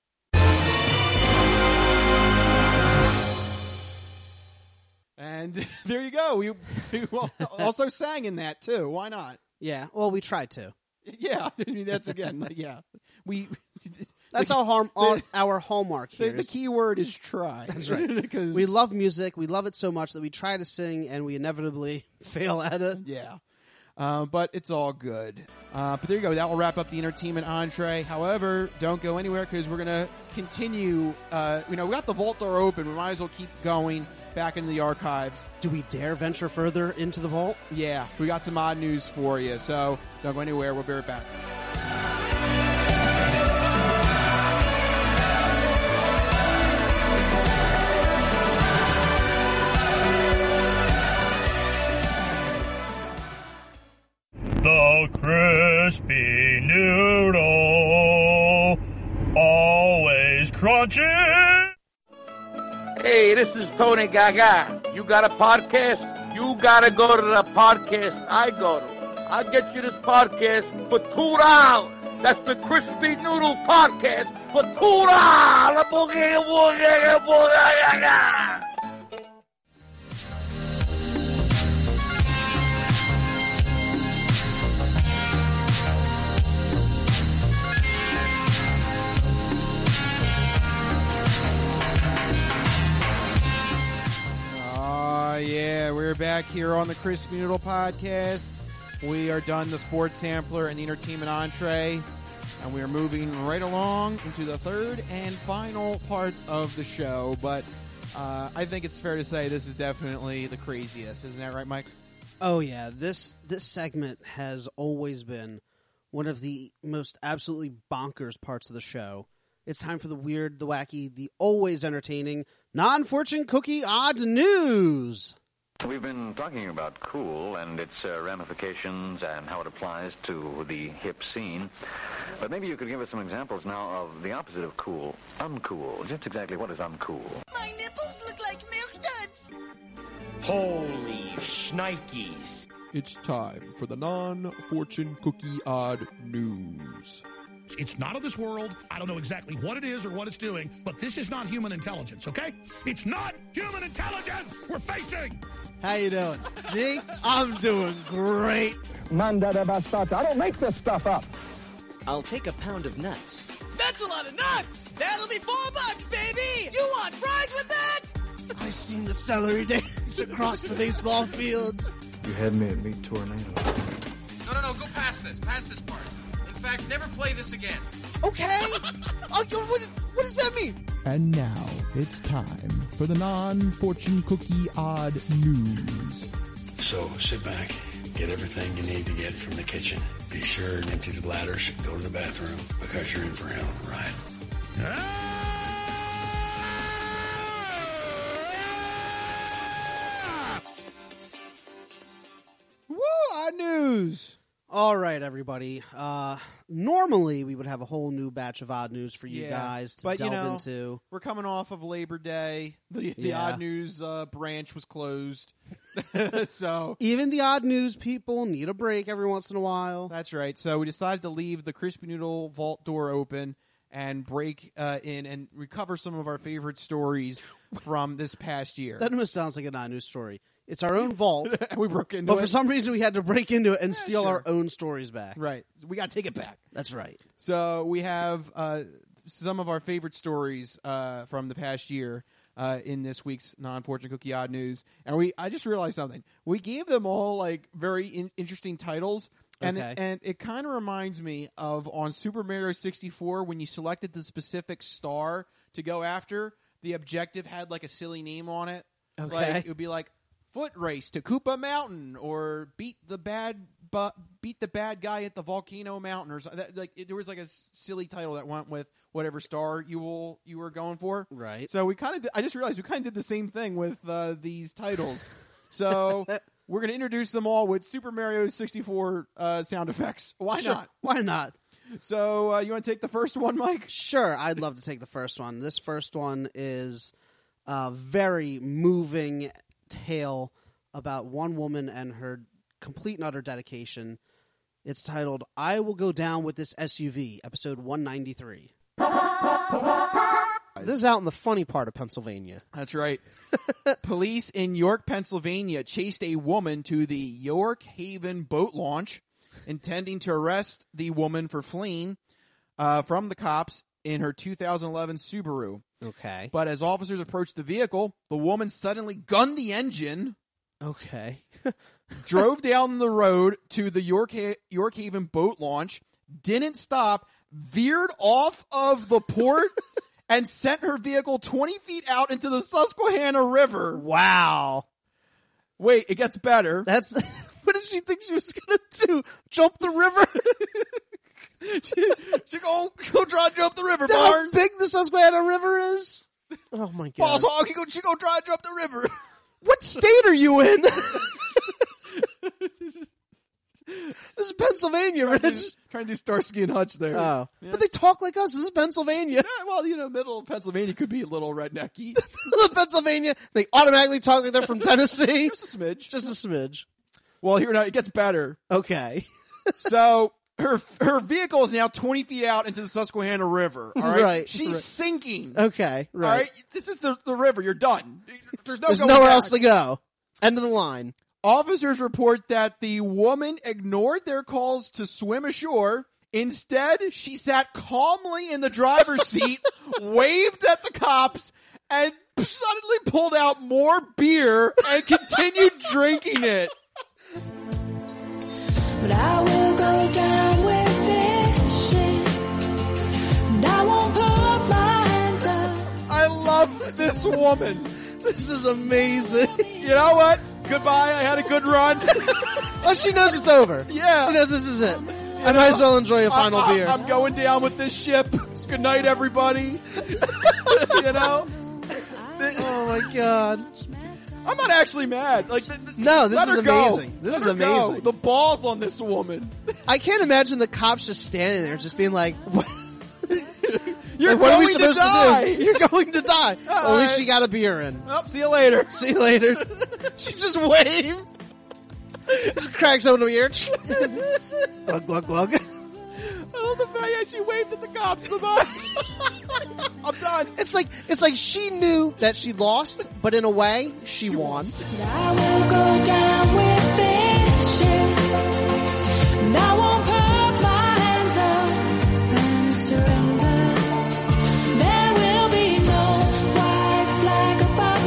And there you go. We also sang in that too. Why not? Yeah. Well, we tried to. Yeah. I mean, that's again. Yeah. That's our hallmark here. The key word is try. That's right. Because we love music. We love it so much that we try to sing and we inevitably fail at it. Yeah. But it's all good. But there you go. That will wrap up the entertainment entree. However, don't go anywhere because we're going to continue. We got the vault door open. We might as well keep going back into the archives. Do we dare venture further into the vault? Yeah. We got some odd news for you. So don't go anywhere. We'll be right back. The crispy noodle, always crunchy. Hey, this is Tony Gaga. You got a podcast? You gotta go to the podcast I go to. I'll get you this podcast for $2. That's the Crispy Noodle Podcast for $2. Boogie, boogie, boogie. Yeah, we're back here on the Crispy Noodle Podcast. We are done the sports sampler and the entertainment entree, and we are moving right along into the third and final part of the show. But I think it's fair to say this is definitely the craziest. Isn't that right, Mike? Oh, yeah. This segment has always been one of the most absolutely bonkers parts of the show. It's time for the weird, the wacky, the always entertaining non-fortune cookie odd news. We've been talking about cool and its ramifications and how it applies to the hip scene. But maybe you could give us some examples now of the opposite of cool, uncool. Just exactly what is uncool? My nipples look like milk duds. Holy shnikes. It's time for the non-fortune cookie odd news. It's not of this world. I don't know exactly what it is or what it's doing, but this is not human intelligence, okay? It's not human intelligence we're facing! How you doing? Me? I'm doing great. Manda bastata. I don't make this stuff up. I'll take a pound of nuts. That's a lot of nuts! That'll be $4, baby! You want fries with that? I've seen the celery dance across the baseball fields. You had me at meat tornado. No, go past this part. In fact, never play this again. Okay. What does that mean? And now it's time for the non-fortune cookie odd news. So sit back, get everything you need to get from the kitchen. Be sure and empty the bladders. Go to the bathroom because you're in for a hell of a ride. Woo! Odd news. All right, everybody. Normally, we would have a whole new batch of odd news for you guys to delve into. We're coming off of Labor Day. The odd news branch was closed. So even the odd news people need a break every once in a while. That's right. So we decided to leave the Crispy Noodle vault door open and break in and recover some of our favorite stories from this past year. That almost sounds like an odd news story. It's our own vault. And we broke into but it. For some reason, we had to break into it and steal our own stories back. Right. We got to take it back. That's right. So we have some of our favorite stories from the past year in this week's non-fortune cookie odd news. And I just realized something. We gave them all like very interesting titles. And it kind of reminds me of on Super Mario 64 when you selected the specific star to go after, the objective had like a silly name on it. Okay. Like, it would be like Foot Race to Koopa Mountain, or beat the bad guy at the Volcano Mountain, or there was like a silly title that went with whatever star you were going for. Right. So I just realized we kind of did the same thing with these titles. So we're going to introduce them all with Super Mario 64 sound effects. Why not? Why not? So you want to take the first one, Mike? Sure, I'd love to take the first one. This first one is a very moving tale about one woman and her complete and utter dedication. It's titled, I Will Go Down with This SUV, episode 193. This is out in the funny part of Pennsylvania. That's right. Police in York, Pennsylvania chased a woman to the York Haven boat launch, intending to arrest the woman for fleeing from the cops in her 2011 Subaru. Okay. But as officers approached the vehicle, the woman suddenly gunned the engine. Okay. Drove down the road to the York Haven boat launch, didn't stop, veered off of the port, and sent her vehicle 20 feet out into the Susquehanna River. Wow. Wait, it gets better. That's what did she think she was going to do? Jump the river? she go jump the river, How Barn. big the Susquehanna River is? Oh my god! Boss hog, she go jump the river. What state are you in? This is Pennsylvania, Rich. Trying to do Starsky and Hutch there. Oh, yeah. But they talk like us. This is Pennsylvania. Yeah, well, middle of Pennsylvania could be a little rednecky. Middle of Pennsylvania, they automatically talk like they're from Tennessee. Just a smidge. Just a smidge. Well, here now it gets better. Okay. So her vehicle is now 20 feet out into the Susquehanna River. All right. Right. She's sinking. Okay. Right. All right. This is the river. You're done. There's nowhere else to go. End of the line. Officers report that the woman ignored their calls to swim ashore. Instead, she sat calmly in the driver's seat, waved at the cops, and suddenly pulled out more beer and continued drinking it. But I will go down with this shit, and I won't put my hands up. I love this woman. This is amazing. You know what? Goodbye. I had a good run. Oh, she knows it's over. Yeah. She knows this is it. I might as well enjoy a final beer. I'm going down with this ship. Good night, everybody. You know? Oh my god. I'm not actually mad. Like, no, this let is her go. amazing. This Let is her go. amazing. The balls on this woman. I can't imagine the cops just standing there, just being like, "What, You're what are we going to supposed die. to do? You're going to die." All At least right. she got a beer in. Oh, see you later. See you later. She just waved. Just cracks open her ear. Glug glug glug. I love the fact that she waved at the cops. Bye-bye. I'm done. It's like she knew that she lost, but in a way, she won. I will go down with this ship, and I won't put my hands up and surrender. There will be no white flag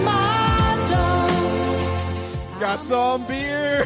above my door. Got some beer.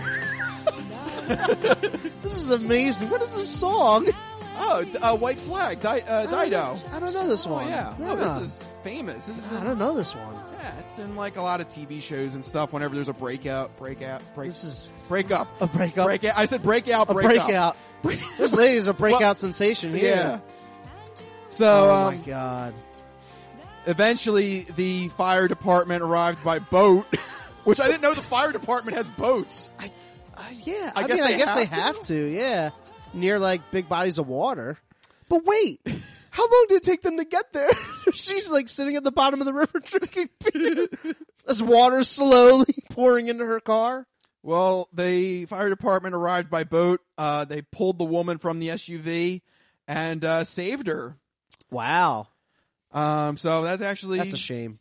This is amazing. What is this song? Oh, White Flag, Dido. I don't know this one. Oh, yeah. Yeah. Oh, this is famous. This is I don't know this one. Yeah, it's in like a lot of TV shows and stuff. Whenever there's a breakup. This is breakup. a breakup. Breakout. I said breakout. A breakout. This lady's a breakout sensation here. Yeah. So, oh my god. Eventually, the fire department arrived by boat, which I didn't know the fire department has boats. Yeah, I I guess mean, they I guess they have have to. Yeah, near like big bodies of water. But wait, how long did it take them to get there? She's like sitting at the bottom of the river drinking beer as water slowly pouring into her car. Well, the fire department arrived by boat. They pulled the woman from the SUV and saved her. Wow. So that's actually That's a shame.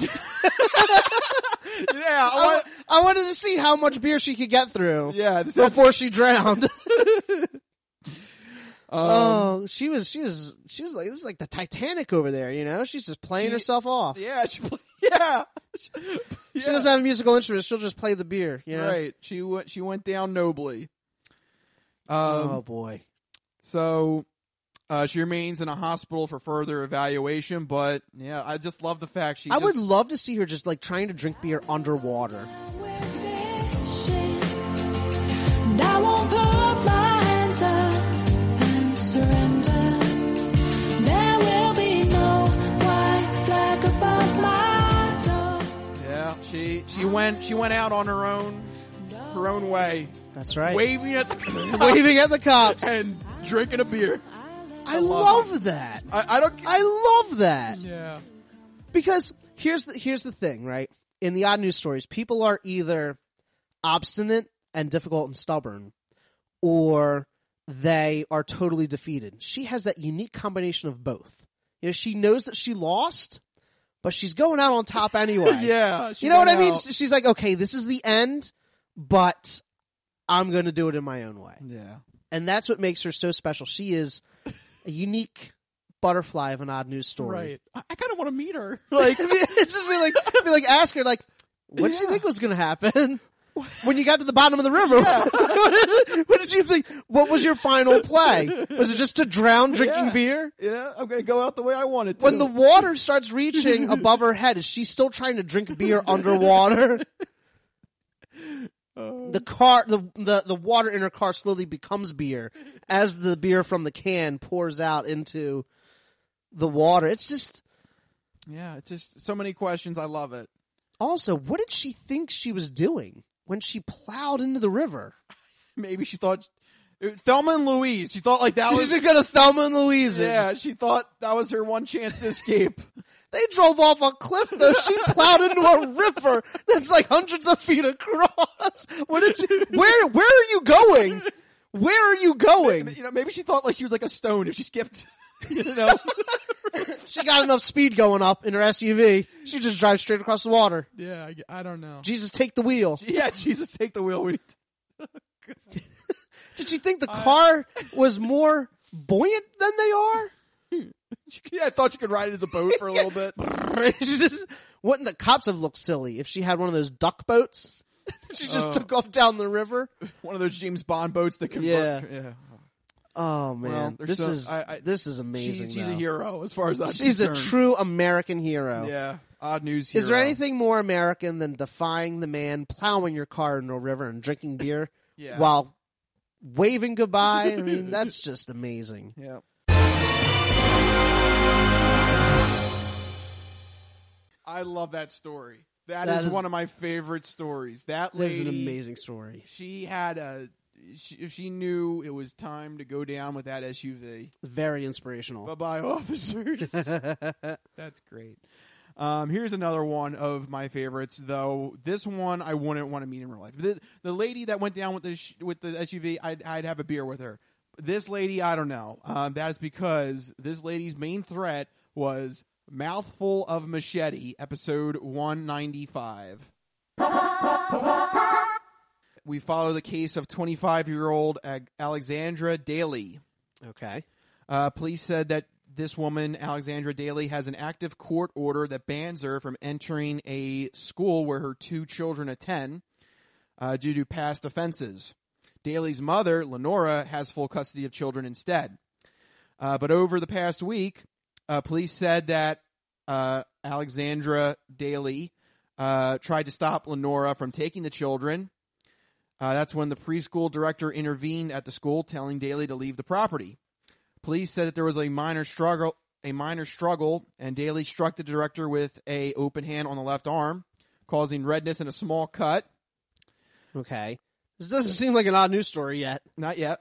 Yeah, I wanted to see how much beer she could get through. Yeah, before she drowned. Oh, she was like, this is like the Titanic over there, you know? She's just playing herself off. Yeah, she doesn't have a musical instrument. She'll just play the beer, you know? Right. She went down nobly. Oh boy. So, she remains in a hospital for further evaluation, but yeah, I just love the fact I would love to see her just like trying to drink beer underwater. And I won't put my hands up and surrender. There will be no white flag above my door. Yeah, she went out on her own way. That's right. Waving at the cops. Waving at the cops and drinking a beer. I love that. I love that. Yeah. Because here's the thing, right? In the odd news stories, people are either obstinate and difficult and stubborn, or they are totally defeated. She has that unique combination of both. You know, she knows that she lost, but she's going out on top anyway. Yeah. You know what I mean? She's like, okay, this is the end, but I'm going to do it in my own way. Yeah. And that's what makes her so special. She is a unique butterfly of an odd news story. Right. I kind of want to meet her. Like, it's just be like, ask her, like, what did you think was going to happen when you got to the bottom of the river? What did you think? What was your final play? Was it just to drown drinking beer? Yeah, I'm going to go out the way I wanted to. When the water starts reaching above her head, is she still trying to drink beer underwater? The car, the water in her car slowly becomes beer as the beer from the can pours out into the water. It's just, yeah, it's just so many questions. I love it. Also, what did she think she was doing when she plowed into the river? Maybe she thought Thelma and Louise. She thought like that was She's gonna Thelma and Louise. Yeah, she thought that was her one chance to escape. They drove off a cliff though. She plowed into a river that's like hundreds of feet across. What did you? Where are you going? Where are you going? You know, maybe she thought like she was like a stone if she skipped. You know, she got enough speed going up in her SUV. She just drives straight across the water. Yeah, I don't know. Jesus, take the wheel. Yeah, Jesus, take the wheel. Did she think the car was more buoyant than they are? Yeah, I thought you could ride it as a boat for a little bit. Wouldn't the cops have looked silly if she had one of those duck boats? She just took off down the river. One of those James Bond boats that convert. Yeah. Oh man, Well, this is amazing. She's a hero as far as I'm She's concerned. a true American hero. Yeah, odd news hero. Is there anything more American than defying the man plowing your car into a river and drinking beer while waving goodbye? I mean, that's just amazing. Yeah. I love that story. That is one of my favorite stories. That lady, is an amazing story. She had she knew it was time to go down with that SUV. Very inspirational. Bye-bye, officers. That's great. Here's another one of my favorites, though. This one I wouldn't want to meet in real life. The lady that went down with the SUV, I'd have a beer with her. This lady, I don't know. That is because this lady's main threat was Mouthful of Machete, episode 195. We follow the case of 25-year-old Alexandra Daly. Okay. Police said that this woman, Alexandra Daly, has an active court order that bans her from entering a school where her 2 children attend due to past offenses. Daly's mother, Lenora, has full custody of children instead. But over the past week, police said that Alexandra Daly tried to stop Lenora from taking the children. That's when the preschool director intervened at the school, telling Daly to leave the property. Police said that there was a minor struggle, and Daly struck the director with an open hand on the left arm, causing redness and a small cut. Okay. This doesn't seem like an odd news story yet. Not yet.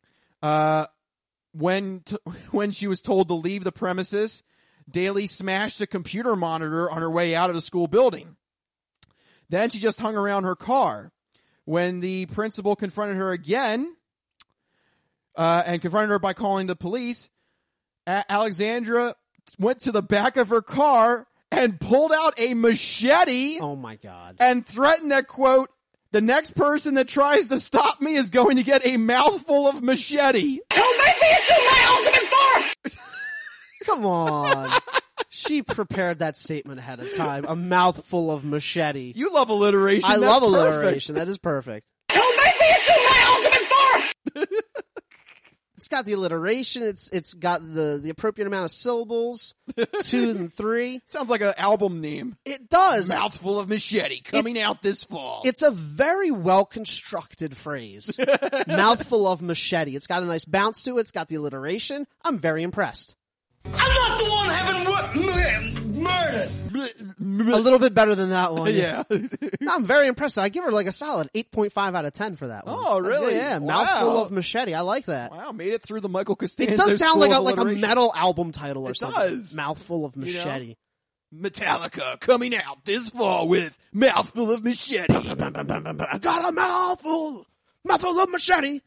When she was told to leave the premises, Daly smashed a computer monitor on her way out of the school building. Then she just hung around her car. When the principal confronted her again, and confronted her by calling the police, Alexandra went to the back of her car and pulled out a machete. Oh, my God. And threatened that, quote, the next person that tries to stop me is going to get a mouthful of machete. Don't make me issue my ultimate force! Come on. She prepared that statement ahead of time. A mouthful of machete. You love alliteration. I That's love perfect. alliteration. That is perfect. Don't make me issue my ultimate force! It's got the alliteration. It's got the appropriate amount of syllables. 2 and 3. Sounds like an album name. It does. Mouthful of machete coming out this fall. It's a very well constructed phrase. Mouthful of machete. It's got a nice bounce to it. It's got the alliteration. I'm very impressed. I'm not the one having murdered. A little bit better than that one. Yeah. I'm very impressed. I give her like a solid 8.5 out of 10 for that one. Oh, really? Yeah. Wow. Mouthful of machete. I like that. Wow, made it through the Michael Costanzo. It does sound like a alliteration. metal album title or It something. does. Mouthful of machete. Metallica coming out this fall with Mouthful of Machete. I got a mouthful of machete.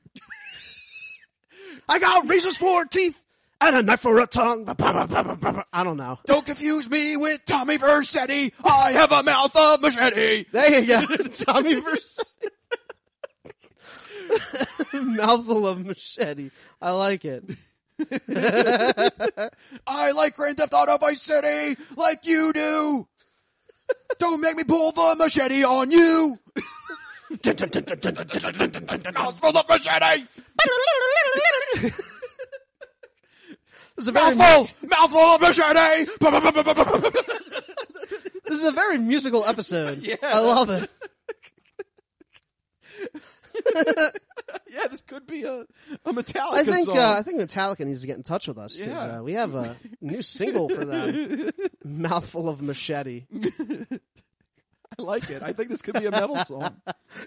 I got razors for teeth and a knife for a tongue. I don't know. Don't confuse me with Tommy Vercetti. I have a mouth of machete. There you go. Tommy Vercetti. Mouthful of machete. I like it. I like Grand Theft Auto Vice City like you do. Don't make me pull the machete on you. Mouthful of machete. Mouthful of machete. This is a very musical episode. Yeah. I love it. Yeah, this could be a Metallica song. I think Metallica needs to get in touch with us because Yeah. we have a new single for them. Mouthful of machete. I like it. I think this could be a metal song.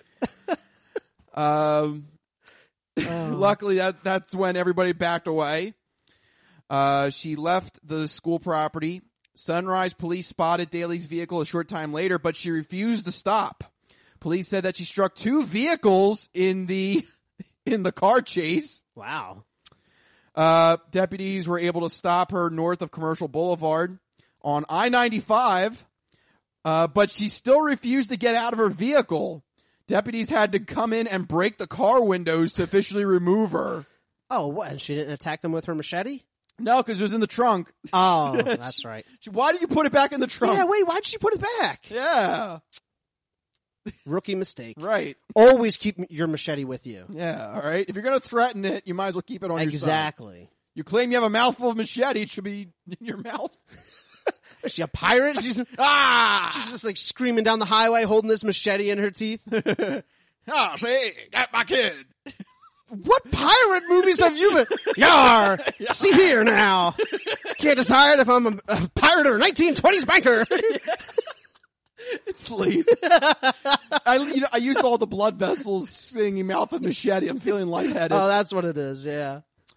Luckily, that's when everybody backed away. She left the school property. Sunrise police spotted Daly's vehicle a short time later, but she refused to stop. Police said that she struck 2 vehicles in the car chase. Wow. Deputies were able to stop her north of Commercial Boulevard on I-95, but she still refused to get out of her vehicle. Deputies had to come in and break the car windows to officially remove her. Oh, what? And she didn't attack them with her machete? No, because it was in the trunk. Oh, that's right. Why did you put it back in the trunk? Yeah, wait, why'd she put it back? Yeah. Rookie mistake. Right. Always keep your machete with you. Yeah, all right. If you're going to threaten it, you might as well keep it on your side. Exactly. You claim you have a mouthful of machete, it should be in your mouth. Is she a pirate? She's just like screaming down the highway holding this machete in her teeth. Oh, see, got my kid. What pirate movies have you been? Yar! See here now. Can't decide if I'm a pirate or a 1920s banker. It's late. I used all the blood vessels singing Mouth of Machete. I'm feeling lightheaded. Oh, that's what it is, yeah.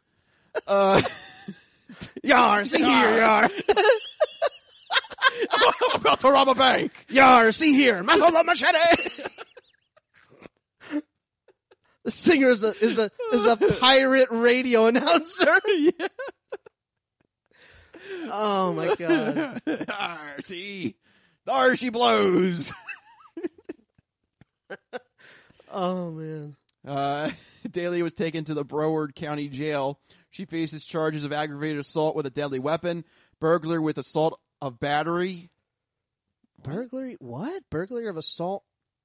Yar, see here, Yar. I'm about to rob a bank. Yar, see here, Mouth of the Machete. The singer is a pirate radio announcer. Yeah. Oh my god. There she blows. Oh man. Dahlia was taken to the Broward County Jail. She faces charges of aggravated assault with a deadly weapon, burglary with assault of battery. Burglary? What? Burglary of assault?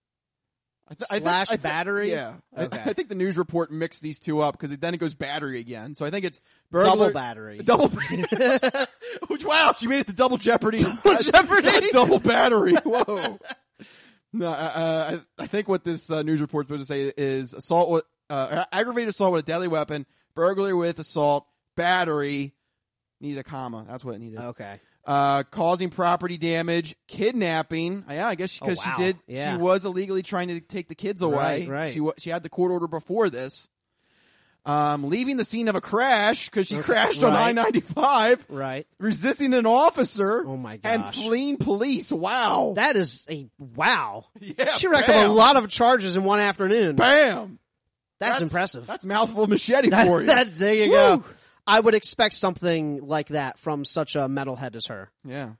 / battery? Yeah. Okay. I think the news report mixed these two up because then it goes battery again. So I think it's double battery. Which, wow, she made it to double jeopardy. Double battery. Whoa. No, I think what this news report is supposed to say is aggravated assault with a deadly weapon, burglary with assault, battery. Needed a comma. That's what it needed. Okay. Causing property damage, kidnapping. Yeah, I guess because she did. Yeah. She was illegally trying to take the kids away. Right. She had the court order before this. Leaving the scene of a crash because she crashed on I-95. Right. Resisting an officer. Oh my gosh. And fleeing police. Wow. That is a wow. Yeah. She racked up a lot of charges in one afternoon. Bam. That's impressive. That's mouthful of machete for you. There you go. I would expect something like that from such a metalhead as her. Yeah.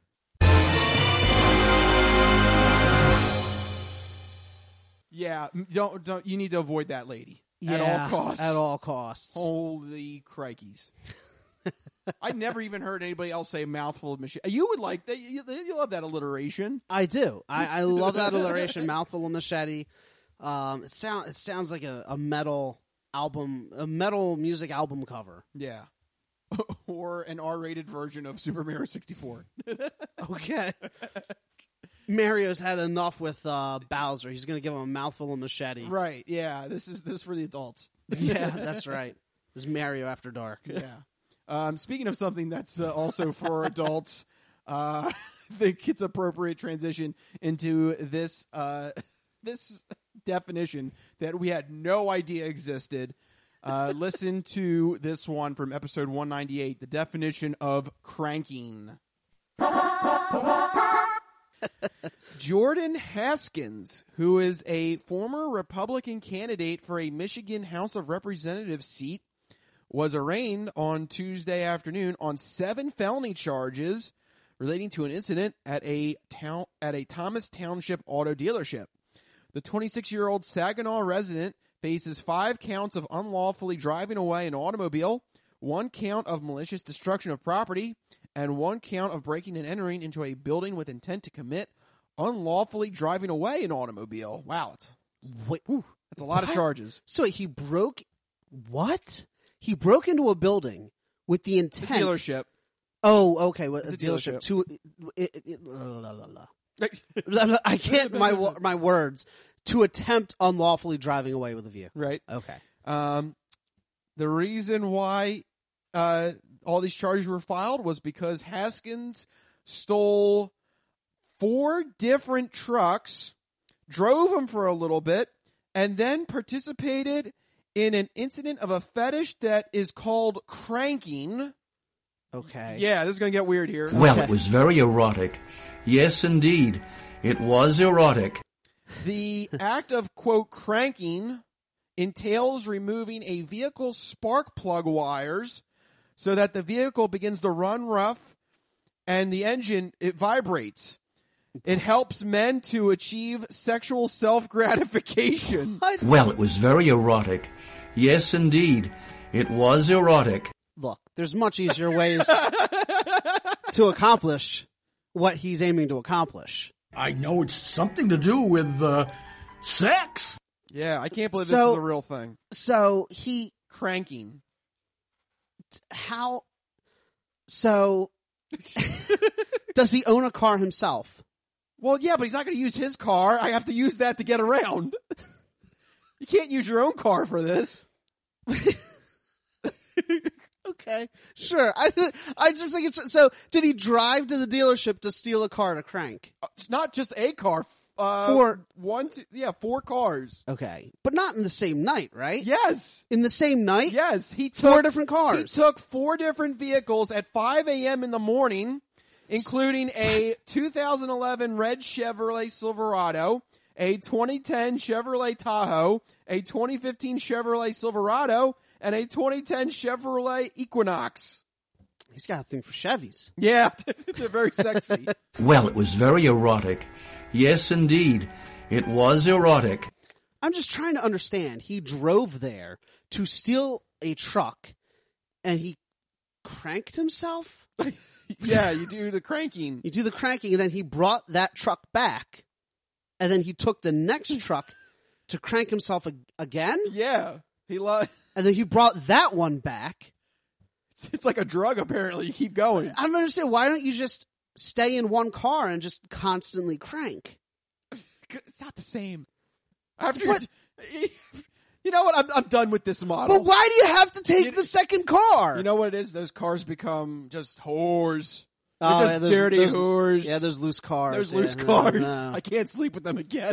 Yeah, don't. You need to avoid that lady at all costs. At all costs. Holy crikeys! I never even heard anybody else say "mouthful of machete." You would like that. You love that alliteration. I do. I love that alliteration. Mouthful of machete. It sounds like a metal album, a metal music album cover. Yeah. Or an R-rated version of Super Mario 64. Okay. Mario's had enough with Bowser. He's going to give him a mouthful of machete. Right, yeah. This is for the adults. Yeah, that's right. This is Mario After Dark. Yeah. Speaking of something that's also for adults, I think it's appropriate transition into this this definition that we had no idea existed. Listen to this one from episode 198, the definition of cranking. Jordan Haskins, who is a former Republican candidate for a Michigan House of Representatives seat, was arraigned on Tuesday afternoon on 7 felony charges relating to an incident at a Thomas Township auto dealership. The 26-year-old Saginaw resident faces 5 counts of unlawfully driving away an automobile, 1 count of malicious destruction of property, and 1 count of breaking and entering into a building with intent to commit unlawfully driving away an automobile. Wow, that's a lot of charges. So he broke what? He broke into a building with the intent. The dealership. Oh, okay. Well, it's a dealership. I can't. My words. To attempt unlawfully driving away with a vehicle. Right. Okay. The reason why all these charges were filed was because Haskins stole 4 different trucks, drove them for a little bit, and then participated in an incident of a fetish that is called cranking. Okay. Yeah, this is going to get weird here. Well, it was very erotic. Yes, indeed. It was erotic. The act of, quote, cranking entails removing a vehicle's spark plug wires so that the vehicle begins to run rough and the engine, it vibrates. It helps men to achieve sexual self-gratification. Well, it was very erotic. Yes, indeed. It was erotic. Look, there's much easier ways to accomplish what he's aiming to accomplish. I know it's something to do with sex. Yeah, I can't believe this is a real thing. So he cranking. How? So does he own a car himself? Well, yeah, but he's not going to use his car. I have to use that to get around. You can't use your own car for this. Okay, sure. I just think it's so. Did he drive to the dealership to steal a car to crank? It's not just a car. 4 cars. Okay, but not in the same night, right? Yes, in the same night. Yes, he took 4 different cars. He took 4 different vehicles at 5 a.m. in the morning, including a 2011 red Chevrolet Silverado, a 2010 Chevrolet Tahoe, a 2015 Chevrolet Silverado, and a 2010 Chevrolet Equinox. He's got a thing for Chevys. Yeah, they're very sexy. Well, it was very erotic. Yes, indeed. It was erotic. I'm just trying to understand. He drove there to steal a truck, and he cranked himself? Yeah, you do the cranking. You do the cranking, and then he brought that truck back, and then he took the next truck to crank himself again? Yeah. And then he brought that one back. It's like a drug, apparently. You keep going. I don't understand. Why don't you just stay in one car and just constantly crank? It's not the same. You know what? I'm done with this model. But why do you have to take the second car? You know what it is? Those cars become just whores. Oh, They're just dirty whores. Yeah, there's loose cars. There's loose cars. No. I can't sleep with them again.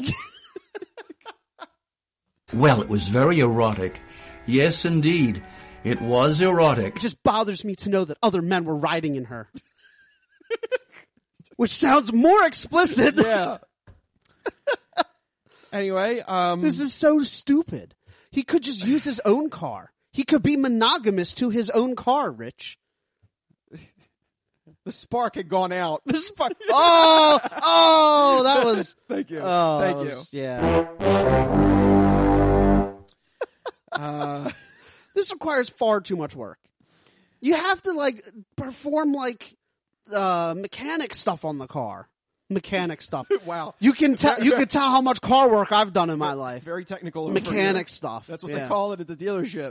Well, it was very erotic. Yes, indeed. It was erotic. It just bothers me to know that other men were riding in her. Which sounds more explicit. Yeah. Anyway, this is so stupid. He could just use his own car. He could be monogamous to his own car, Rich. The spark had gone out. The spark. Oh, that was. Thank you. Oh, Thank you. Yeah. This requires far too much work. You have to perform mechanic stuff on the car. Mechanic stuff. Wow. You can tell how much car work I've done in my life. Very technical. Mechanic stuff. That's what they call it at the dealership.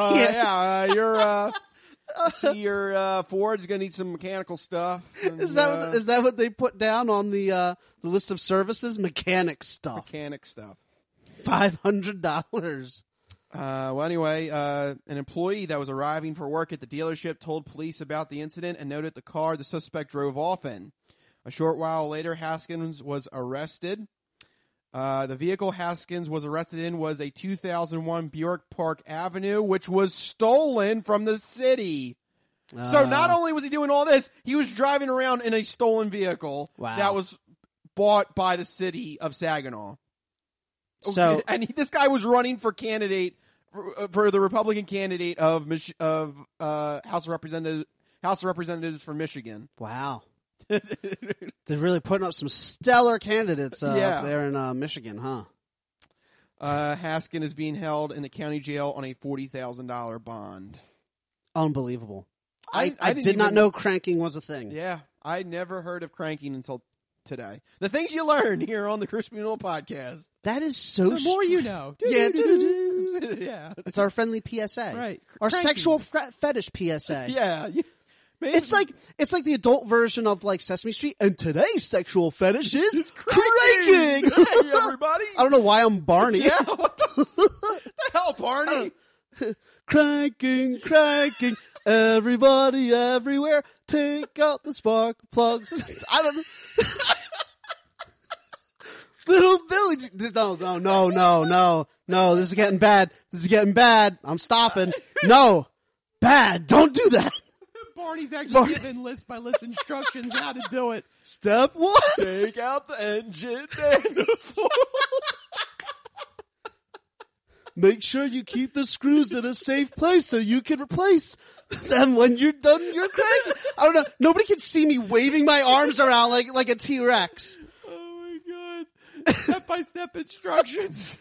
Your Ford's gonna need some mechanical stuff. And, is that what they put down on the list of services? Mechanic stuff. Mechanic stuff. $500. Well, anyway, an employee that was arriving for work at the dealership told police about the incident and noted the car the suspect drove off in. A short while later, Haskins was arrested. The vehicle Haskins was arrested in was a 2001 Bjork Park Avenue, which was stolen from the city. So not only was he doing all this, he was driving around in a stolen vehicle that was bought by the city of Saginaw. So, and this guy was running for candidate for the Republican candidate of House of Representatives for Michigan. Wow. They're really putting up some stellar candidates up there in Michigan, huh? Haskin is being held in the county jail on a $40,000 bond. Unbelievable. I did not know cranking was a thing. Yeah, I never heard of cranking until today. The things you learn here on the Crispy Noodle Podcast. That is so The more you know. Yeah. Yeah. It's our friendly PSA. Right. Our Cranking. Sexual fetish PSA. Yeah. It's like the adult version of Sesame Street, and today's sexual fetish is cranking. Hey, everybody! I don't know why I'm Barney. Yeah, what the hell, Barney? Cranking, everybody, everywhere, take out the spark plugs. I don't know. Little Billy, no, this is getting bad. I'm stopping. No, bad, don't do that. Barney's actually given list by list instructions how to do it. Step 1. Take out the engine manifold. Make sure you keep the screws in a safe place so you can replace them when you're done your cranking. I don't know. Nobody can see me waving my arms around like a T-Rex. Oh my God. Step-by-step instructions.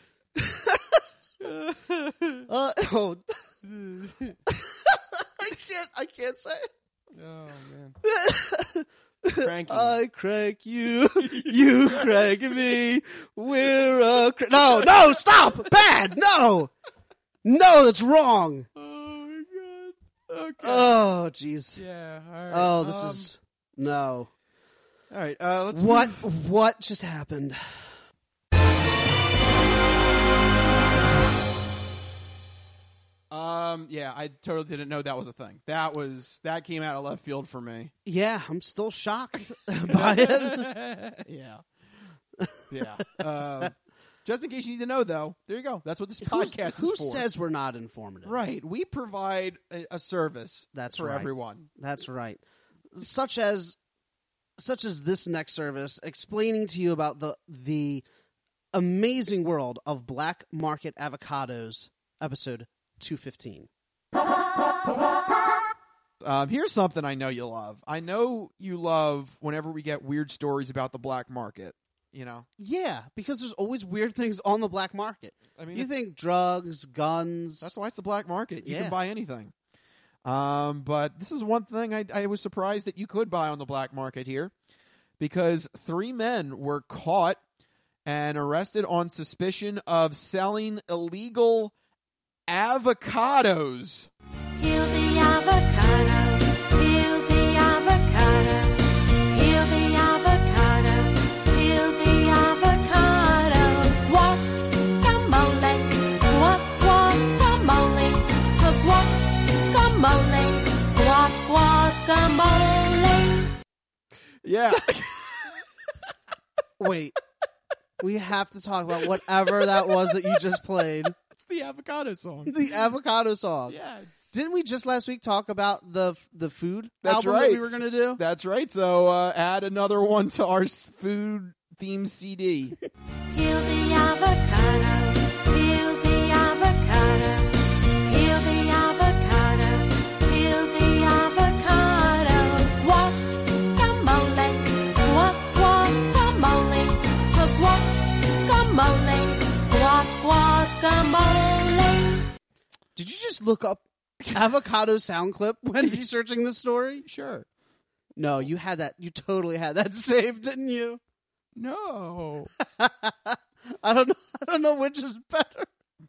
I can't say it. Oh man. Cranky. I crank you, you crank me. We're a no, stop! Bad, no, that's wrong. Oh my God. Okay. Oh jeez. Yeah. All right. Oh, this is no. All right. Let's. What just happened? Yeah, I totally didn't know that was a thing. That came out of left field for me. Yeah, I'm still shocked by it. Yeah. Just in case you need to know, though, there you go. That's what this podcast is for. Who says we're not informative? Right. We provide a service for right. everyone. That's right. Such as this next service, explaining to you about the amazing world of black market avocados, episode 215. Here's something I know you love. I know you love whenever we get weird stories about the black market. You know? Yeah, because there's always weird things on the black market. I mean, you think drugs, guns. That's why it's the black market. You can buy anything. But this is one thing I was surprised that you could buy on the black market here, because 3 men were caught and arrested on suspicion of selling illegal avocados. Peel the avocado, peel the avocado, peel the avocado, peel the avocado. Guacamole, guacamole, guacamole. Yeah. Wait. We have to talk about whatever that was that you just played. It's the avocado song. The avocado song. Yeah. Didn't we just last week talk about the food That's album right. that we were going to do? That's right. So add another one to our food-themed CD. Peel the avocado, peel the avocado, peel the avocado, peel the avocado. Guacamole, guacamole, guacamole. Did you just look up avocado sound clip when you're searching the story? Sure. No, you had that. You totally had that saved, didn't you? No. I don't know which is better.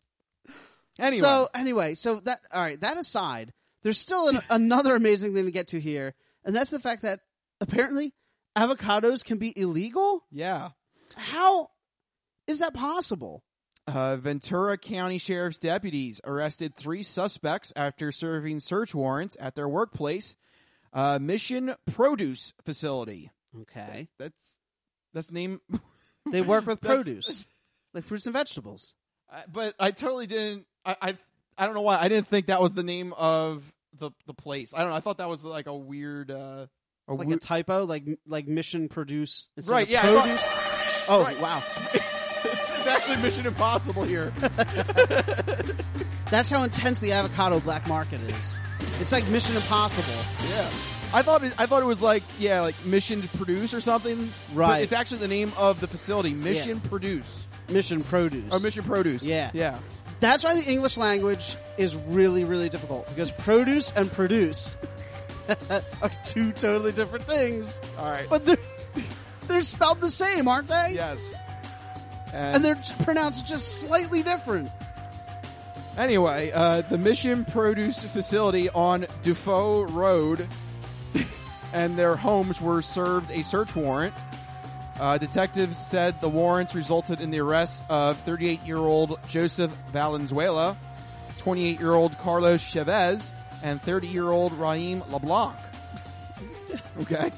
Anyway. So that all right. That aside, there's still another amazing thing to get to here, and that's the fact that apparently avocados can be illegal. Yeah. How is that possible? Ventura County Sheriff's deputies arrested 3 suspects after serving search warrants at their workplace, Mission Produce Facility. Okay. That's the name. They work with produce, like fruits and vegetables. But I totally didn't. I don't know why. I didn't think that was the name of the place. I don't know. I thought that was like a weird. A typo, like Mission Produce. Right. Yeah. Produce. Right. Wow. It's actually Mission Impossible here. That's how intense the avocado black market is. It's like Mission Impossible. Yeah. I thought it was like Mission Produce or something. Right. But it's actually the name of the facility, Mission Produce. Mission Produce. Or Mission Produce. Yeah. Yeah. That's why the English language is really, really difficult, because produce and produce are 2 totally different things. All right. But they're spelled the same, aren't they? Yes. And they're pronounced just slightly different. Anyway, the Mission Produce facility on Dufault Road and their homes were served a search warrant. Detectives said the warrants resulted in the arrest of 38-year-old Joseph Valenzuela, 28-year-old Carlos Chavez, and 30-year-old Raheem LeBlanc. Okay.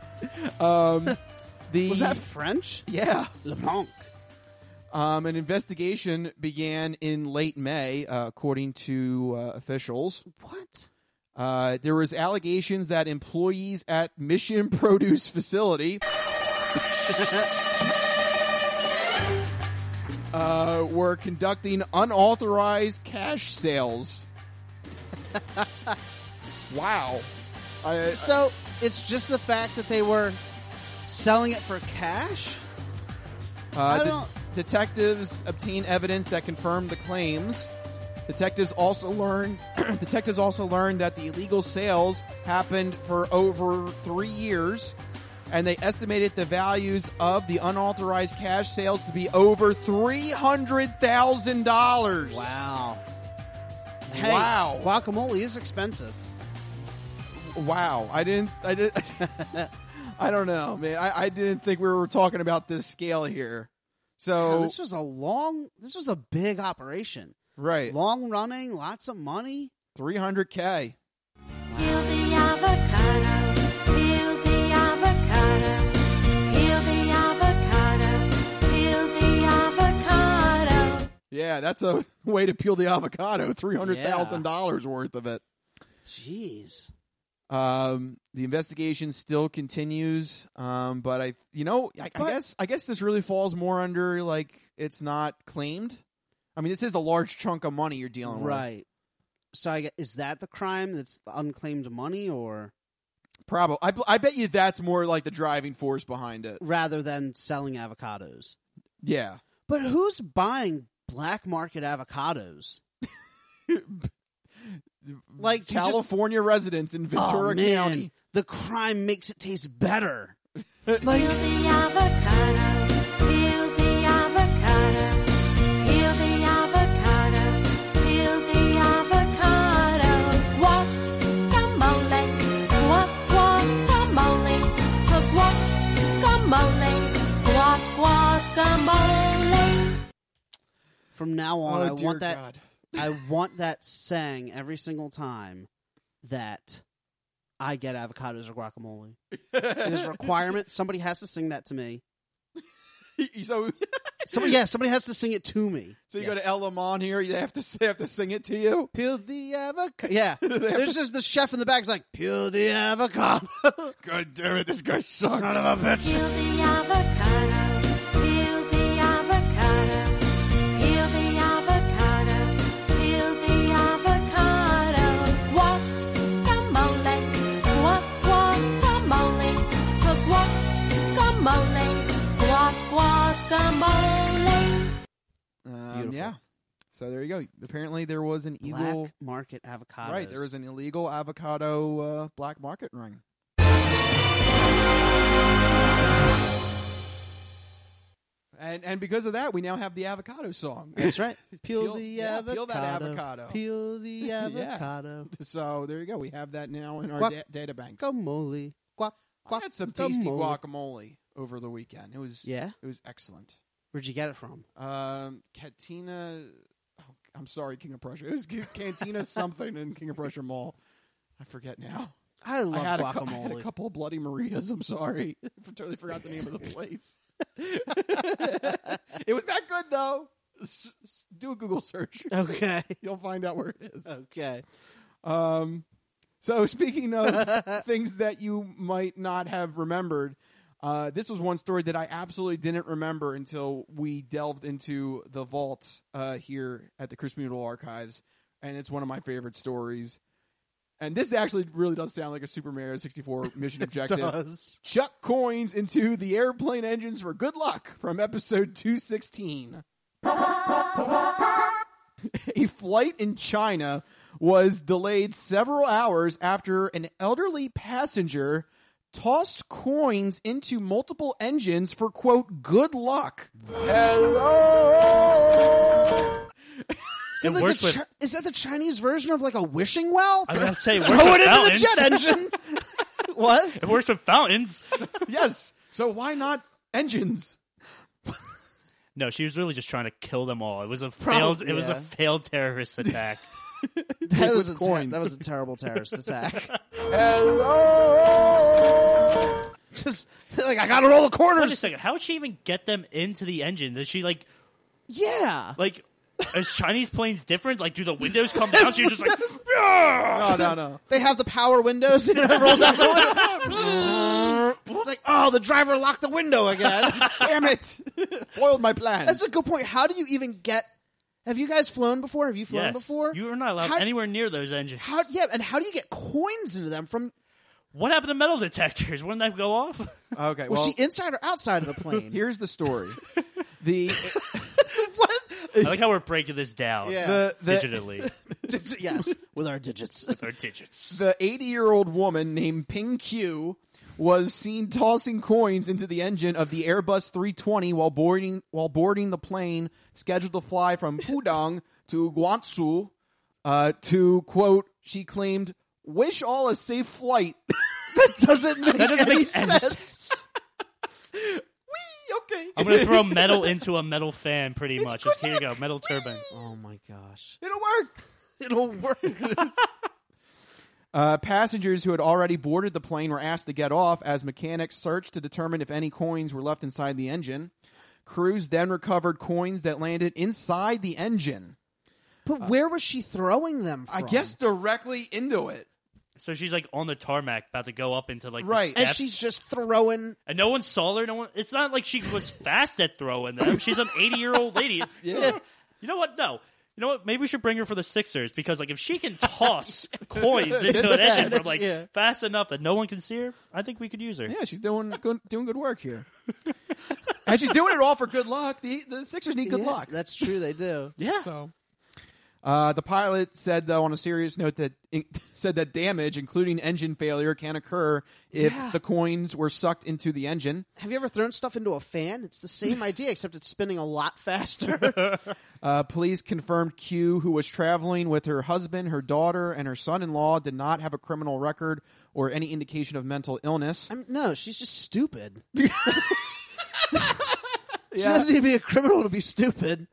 Was that French? Yeah. LeBlanc. An investigation began in late May, according to officials. What? There was allegations that employees at Mission Produce facility were conducting unauthorized cash sales. Wow. So it's just the fact that they were selling it for cash? Detectives obtained evidence that confirmed the claims. Detectives also learned that the illegal sales happened for over 3 years, and they estimated the values of the unauthorized cash sales to be over $300,000. Wow. Hey, wow. Guacamole is expensive. Wow. I don't know, man. I didn't think we were talking about this scale here. So this was a big operation. Right. Long running, lots of money. $300K. Peel the avocado, peel the avocado, peel the avocado, peel the avocado. Yeah, that's a way to peel the avocado. $300,000 worth of it. Jeez. The investigation still continues, but I guess this really falls more under like it's not claimed. I mean, this is a large chunk of money you're dealing with, Right. So is that the crime? That's the unclaimed money, or probably? I bet you that's more like the driving force behind it, rather than selling avocados. Yeah, but who's buying black market avocados? Like California residents in Ventura County. The crime makes it taste better. Peel the avocado, peel the avocado, peel the avocado, peel the avocado. Guacamole, guacamole, guacamole. From now on, God. I want that sang every single time that I get avocados or guacamole. It is a requirement. Somebody has to sing that to me. Somebody has to sing it to me. So you go to El Limon here, they have to sing it to you? Peel the avocado. Yeah. There's just the chef in the back is like, peel the avocado. God damn it, this guy sucks. Son of a bitch. Peel the avocado, peel the avocado, peel the avocado, peel the avocado. Guacamole, guacamole, guacamole. Yeah. So there you go. Apparently there was an illegal black market avocados. Right, there was an illegal avocado black market ring. And because of that, we now have the avocado song. That's right. Peel the avocado. Peel that avocado. Peel the avocado. Yeah. So there you go. We have that now in our data banks. Guacamole. I had some tasty guacamole over the weekend. It was excellent. Where'd you get it from? Cantina. Oh, I'm sorry, King of Prussia. It was Cantina something in King of Prussia Mall. I forget now. I love guacamole. I had a couple of Bloody Marias. I'm sorry. I totally forgot the name of the place. It was that good, though. Do a Google search. Okay. You'll find out where it is. Okay. So speaking of things that you might not have remembered, this was one story that I absolutely didn't remember until we delved into the vault here at the Crispy Noodle Archives, and it's one of my favorite stories. And this actually really does sound like a Super Mario 64 mission objective. It does. Chuck coins into the airplane engines for good luck from episode 216. A flight in China was delayed several hours after an elderly passenger tossed coins into multiple engines for, quote, good luck. Hello! Is that the Chinese version of like a wishing well? I was going to say, throw it into the jet engine. What? It works with fountains. Yes. So why not engines? No, she was really just trying to kill them all. It was a failed. It was a failed terrorist attack. That was a terrible terrorist attack. Hello. Just like I gotta roll the corners. Wait a second. How would she even get them into the engine? Did she like? Yeah. Like, is Chinese planes different? Like, do the windows come down? So you're just like, no. They have the power windows. They roll down the window. It's like, oh, the driver locked the window again. Damn it! Foiled my plans. That's a good point. How do you even get? Have you guys flown before? Have you flown before? You are not allowed anywhere near those engines. And how do you get coins into them from? What happened to metal detectors? Wouldn't that go off? Okay, was she inside or outside of the plane? Here's the story. What? I like how we're breaking this down digitally. Yes, with our digits. Our digits. The 80-year-old woman named Ping Qiu was seen tossing coins into the engine of the Airbus 320 while boarding the plane scheduled to fly from Pudong to Guangzhou to, quote, she claimed, wish all a safe flight. That doesn't make any sense. I'm going to throw metal into a metal fan, pretty much. Just here you go, metal turbine. Oh my gosh. It'll work. It'll work. Passengers who had already boarded the plane were asked to get off as mechanics searched to determine if any coins were left inside the engine. Crews then recovered coins that landed inside the engine. But where was she throwing them from? I guess directly into it. So she's like on the tarmac, about to go up into like right, the steps. And she's just throwing. And no one saw her. No one. It's not like she was fast at throwing them. She's an 80-year-old lady. Yeah. You know what? No. You know what? Maybe we should bring her for the Sixers because, like, if she can toss coins into an engine from like fast enough that no one can see her, I think we could use her. Yeah, she's doing good work here, and she's doing it all for good luck. The Sixers need good luck. That's true. They do. Yeah. So. The pilot said, though, on a serious note, that damage, including engine failure, can occur if the coins were sucked into the engine. Have you ever thrown stuff into a fan? It's the same idea, except it's spinning a lot faster. Police confirmed Q, who was traveling with her husband, her daughter, and her son-in-law, did not have a criminal record or any indication of mental illness. No, she's just stupid. She doesn't need to be a criminal to be stupid.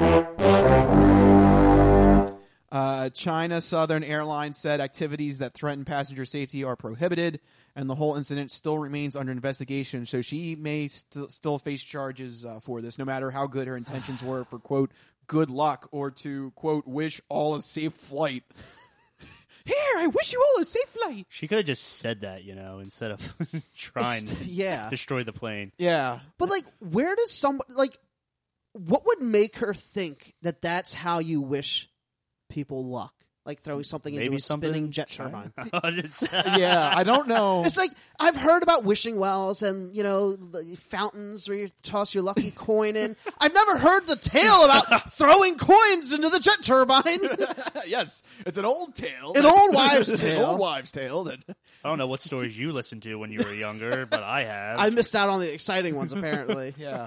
China Southern Airlines said activities that threaten passenger safety are prohibited, and the whole incident still remains under investigation. So she may still face charges for this, no matter how good her intentions were for, quote, good luck, or to, quote, wish all a safe flight. Here, I wish you all a safe flight. She could have just said that, instead of trying to destroy the plane. Yeah. But, like, where does somebody, like, what would make her think that that's how you wish people luck? Like throwing something into a spinning jet turbine. Yeah, I don't know. It's like, I've heard about wishing wells and, the fountains where you toss your lucky coin in. I've never heard the tale about throwing coins into the jet turbine. Yes, it's an old tale. An old wives' tale. An old wives' tale. I don't know what stories you listened to when you were younger, but I have. I missed out on the exciting ones, apparently. Yeah.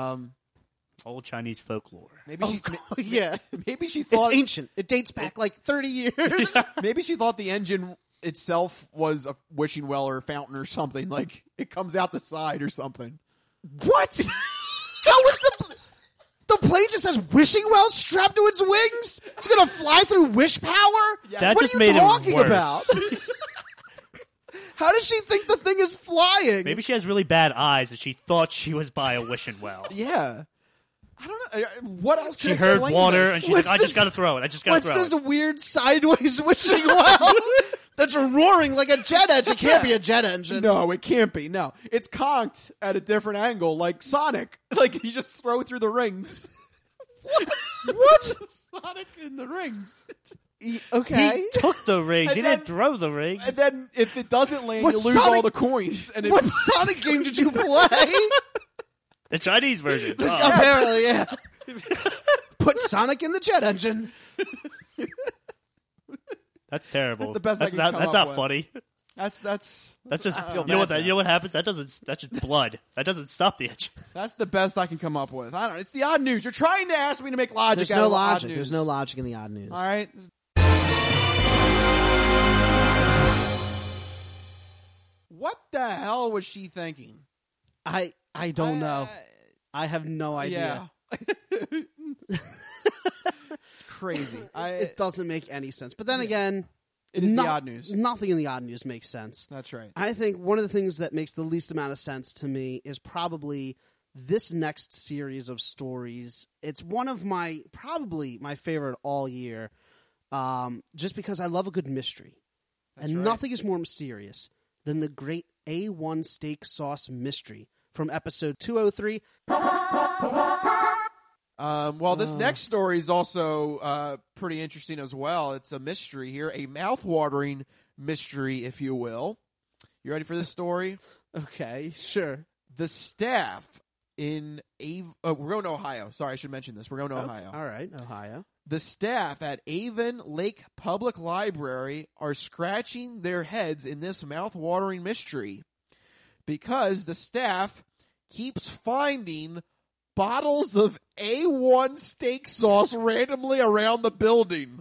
Old Chinese folklore. Maybe she Maybe she thought it's ancient. It dates back like 30 years. Maybe she thought the engine itself was a wishing well or a fountain or something. Like it comes out the side or something. What? How was the plane just has wishing wells strapped to its wings? It's gonna fly through wish power? Yeah. That what just are you made talking it worse. about? How does she think the thing is flying? Maybe she has really bad eyes and she thought she was by a wishing well. Yeah. I don't know. What else could she heard water this? and she's like, I just got to throw it. I just got to throw it. What's this weird sideways wishing well that's roaring like a jet engine? It can't be a jet engine. No, it can't be. No. It's conked at a different angle, like Sonic. Like you just throw through the rings. What? Sonic in the rings. Okay. He took the rings. He didn't throw the rings. And then if it doesn't land, you lose all the coins. And what Sonic game did you play? The Chinese version. Apparently, yeah. Put Sonic in the jet engine. That's terrible. That's the best that's I can not, come That's up not with. funny. That's just you know what you know what happens? That's just blood. That doesn't stop the engine. That's the best I can come up with. I don't know. It's the odd news. You're trying to ask me to make logic. There's out no of logic. Odd news. There's no logic in the odd news. All right. What the hell was she thinking? I don't know. I have no idea. Yeah. Crazy. It doesn't make any sense. But then again, it is the odd news. Nothing in the odd news makes sense. That's right. I think one of the things that makes the least amount of sense to me is probably this next series of stories. It's one of probably my favorite all year, just because I love a good mystery. That's and right. nothing is more mysterious than the great A1 steak sauce mystery from episode 203. Well, this next story is also pretty interesting as well. It's a mystery here, a mouth-watering mystery, if you will. You ready for this story? Okay, sure. The staff in we're going to Ohio. Sorry, I should mention this. We're going to Ohio. All right, Ohio. The staff at Avon Lake Public Library are scratching their heads in this mouth-watering mystery because the staff keeps finding bottles of A1 steak sauce randomly around the building.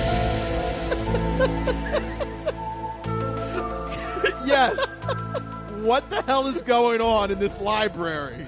Yes. what the hell is going on in this library?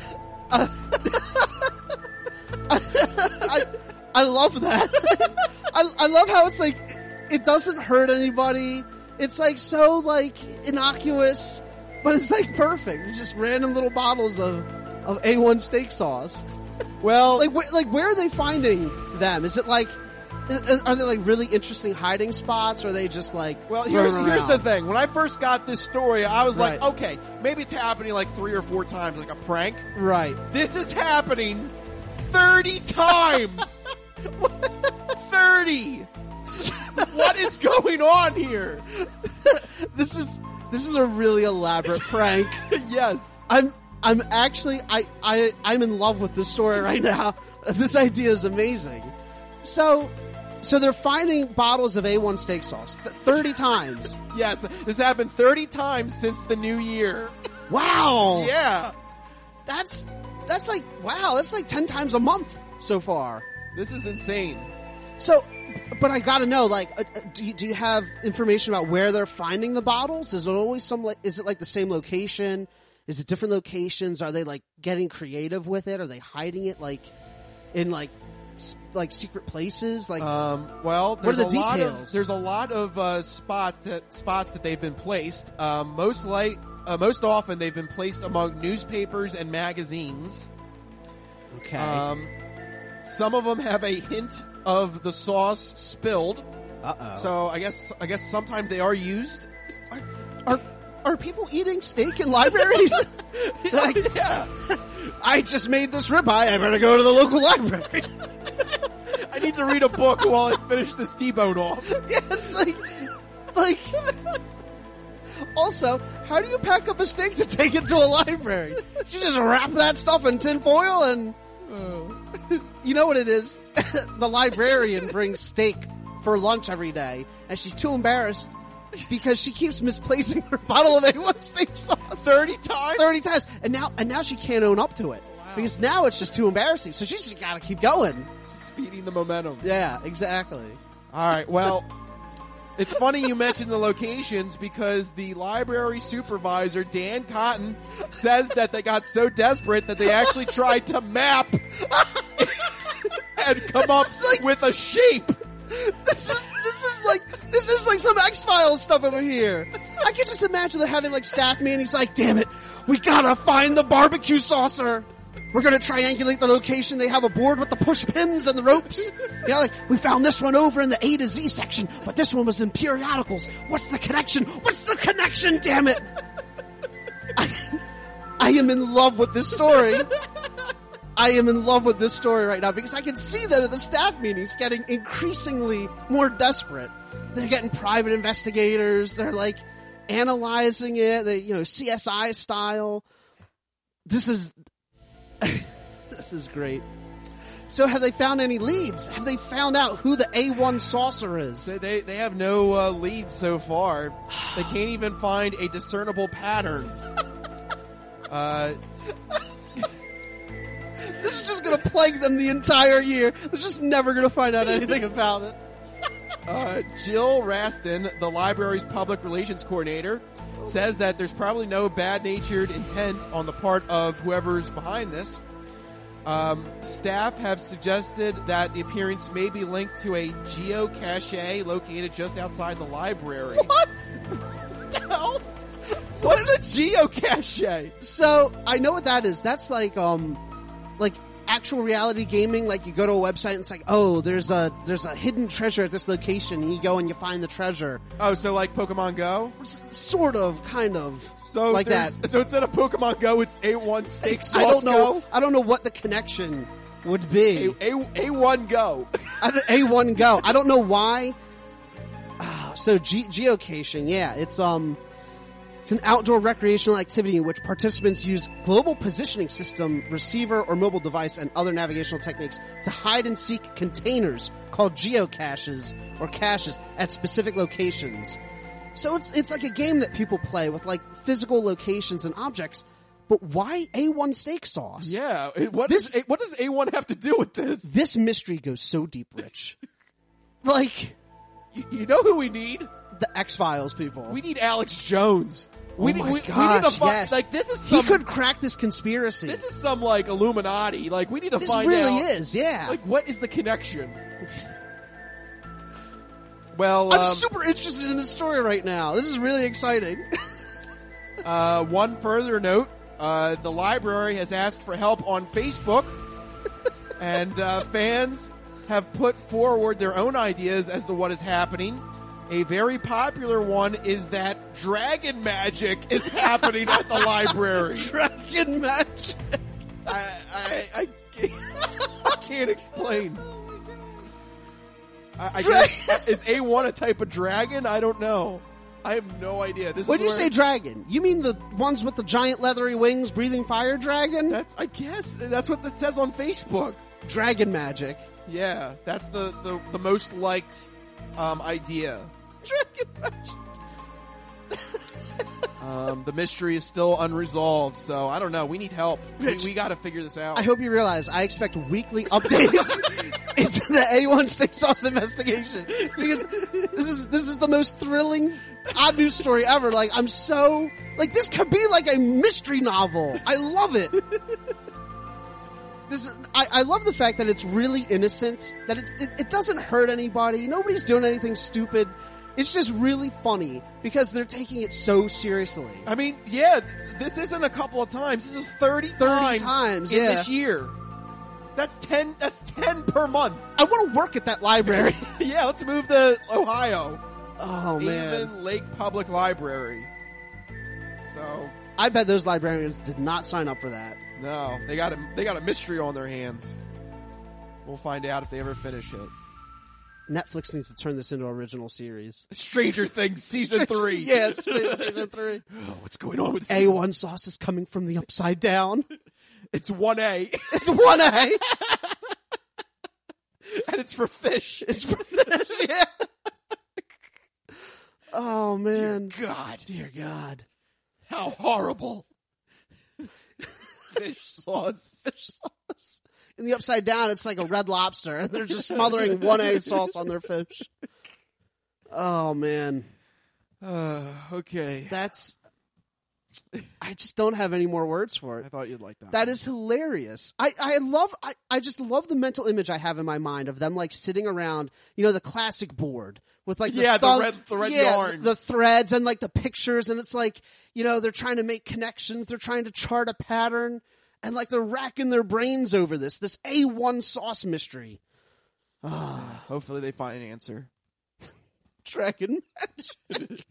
I love that. I love how it's like it doesn't hurt anybody. It's like so like innocuous, but it's like perfect. It's just random little bottles of A1 steak sauce. Well, like where are they finding them? Is it like are they like really interesting hiding spots, or are they just like here's around? the thing. When I first got this story, I was Right. like, okay, maybe it's happening like 3 or 4 times, like a prank. Right. This is happening 30 times. 30. What is going on here? This is a really elaborate prank. Yes. I'm actually I'm in love with this story right now. This idea is amazing. So they're finding bottles of A1 steak sauce 30 times. Yes, this happened 30 times since the new year. Wow. Yeah. That's like wow, that's like 10 times a month so far. This is insane. So, but I gotta know, like, do you have information about where they're finding the bottles? Is it always is it like the same location? Is it different locations? Are they like getting creative with it? Are they hiding it like in like secret places? Like, well, what are the details? There's a lot of spots that they've been placed. Most often they've been placed among newspapers and magazines. Okay. Some of them have a hint of the sauce spilled. Uh-oh. So I guess sometimes they are used. Are people eating steak in libraries? Like, yeah. I just made this ribeye. I better go to the local library. I need to read a book while I finish this T-bone off. Yeah, it's like. Also, how do you pack up a steak to take it to a library? You just wrap that stuff in tin foil and. You know what it is? The librarian brings steak for lunch every day, and she's too embarrassed because she keeps misplacing her bottle of A1 steak sauce 30 times. 30 times, and now she can't own up to it because now it's just too embarrassing. So she's just got to keep going. She's feeding the momentum. Yeah, exactly. All right. Well, it's funny you mentioned the locations because the library supervisor, Dan Cotton, says that they got so desperate that they actually tried to map and come up with a shape. This is like some X-Files stuff over here. I can just imagine they're having like staff meetings like, damn it, we gotta find the barbecue saucer. We're gonna triangulate the location. They have a board with the push pins and the ropes. You know, like, we found this one over in the A to Z section, but this one was in periodicals. What's the connection? What's the connection, damn it? I am in love with this story. I am in love with this story right now because I can see them at the staff meetings getting increasingly more desperate. They're getting private investigators. They're like analyzing it. They, CSI style. This is great. So have they found any leads? Have they found out who the A1 saucer is? They have no leads so far. They can't even find a discernible pattern. This is just going to plague them the entire year. They're just never going to find out anything about it. Jill Raston, the library's public relations coordinator, says that there's probably no bad-natured intent on the part of whoever's behind this. Staff have suggested that the appearance may be linked to a geocache located just outside the library. What the hell? What is a geocache? So, I know what that is. That's like actual reality gaming. Like, you go to a website and it's like, oh, there's a hidden treasure at this location, and you go and you find the treasure. Oh, so like Pokemon Go? Sort of, kind of. So like that. So instead of Pokemon Go, it's A1 steak sauce Go? I don't know what the connection would be. A1 Go. A1 Go. I don't know why. So geocaching, yeah, it's an outdoor recreational activity in which participants use global positioning system, receiver, or mobile device and other navigational techniques to hide and seek containers called geocaches or caches at specific locations. So it's like a game that people play with like physical locations and objects. But why A1 steak sauce? Yeah, what does A1 have to do with this? This mystery goes so deep, Rich. Like, you know who we need? The X-Files people. We need Alex Jones. We oh need my to gosh, find yes. like this is he some, could crack this conspiracy. This is some like Illuminati. Like we need to this find really out. is, yeah. Like what is the connection? Well, I'm super interested in this story right now. This is really exciting. One further note: the library has asked for help on Facebook, and fans have put forward their own ideas as to what is happening. A very popular one is that dragon magic is happening at the library. Dragon magic. I can't explain. I guess is A1 a type of dragon? I don't know. I have no idea. When you say dragon, you mean the ones with the giant leathery wings, breathing fire dragon? I guess that's what it says on Facebook. Dragon magic. Yeah, that's the most liked idea. Dragon magic. The mystery is still unresolved, so I don't know. We need help. We got to figure this out. I hope you realize I expect weekly updates into the A1 steak sauce investigation, because this is the most thrilling odd news story ever. Like, I'm so like, this could be like a mystery novel. I love it. I love the fact that it's really innocent, that it doesn't hurt anybody. Nobody's doing anything stupid. It's just really funny because they're taking it so seriously. I mean, yeah, this isn't a couple of times. This is 30 times in this year. That's 10 per month. I want to work at that library. Yeah, let's move to Ohio. Oh, man. Avon Lake Public Library. So I bet those librarians did not sign up for that. No, they got a mystery on their hands. We'll find out if they ever finish it. Netflix needs to turn this into an original series. Stranger Things season 3. Yes, season 3. Oh, what's going on with A1 sauce is coming from the upside down. It's 1A. It's 1A. And it's for fish. It's for fish, yeah. Oh, man. Dear God. How horrible. Fish sauce. Fish sauce. In the upside down, it's like a Red Lobster, and they're just smothering 1A sauce on their fish. Oh, man. Okay. I just don't have any more words for it. I thought you'd like that. That is hilarious. I just love the mental image I have in my mind of them like sitting around, the classic board with like the red yarn, the threads and like the pictures, and it's like, they're trying to make connections, they're trying to chart a pattern, and like they're racking their brains over this A1 sauce mystery. Hopefully they find an answer. Dragon magic.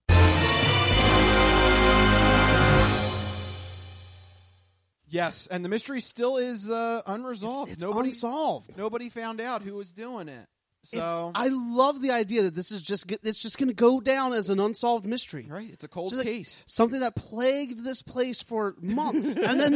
Yes, and the mystery still is unresolved. It's unsolved. Nobody found out who was doing it. So I love the idea that this is just going to go down as an unsolved mystery. Right, it's a cold case. Something that plagued this place for months, and then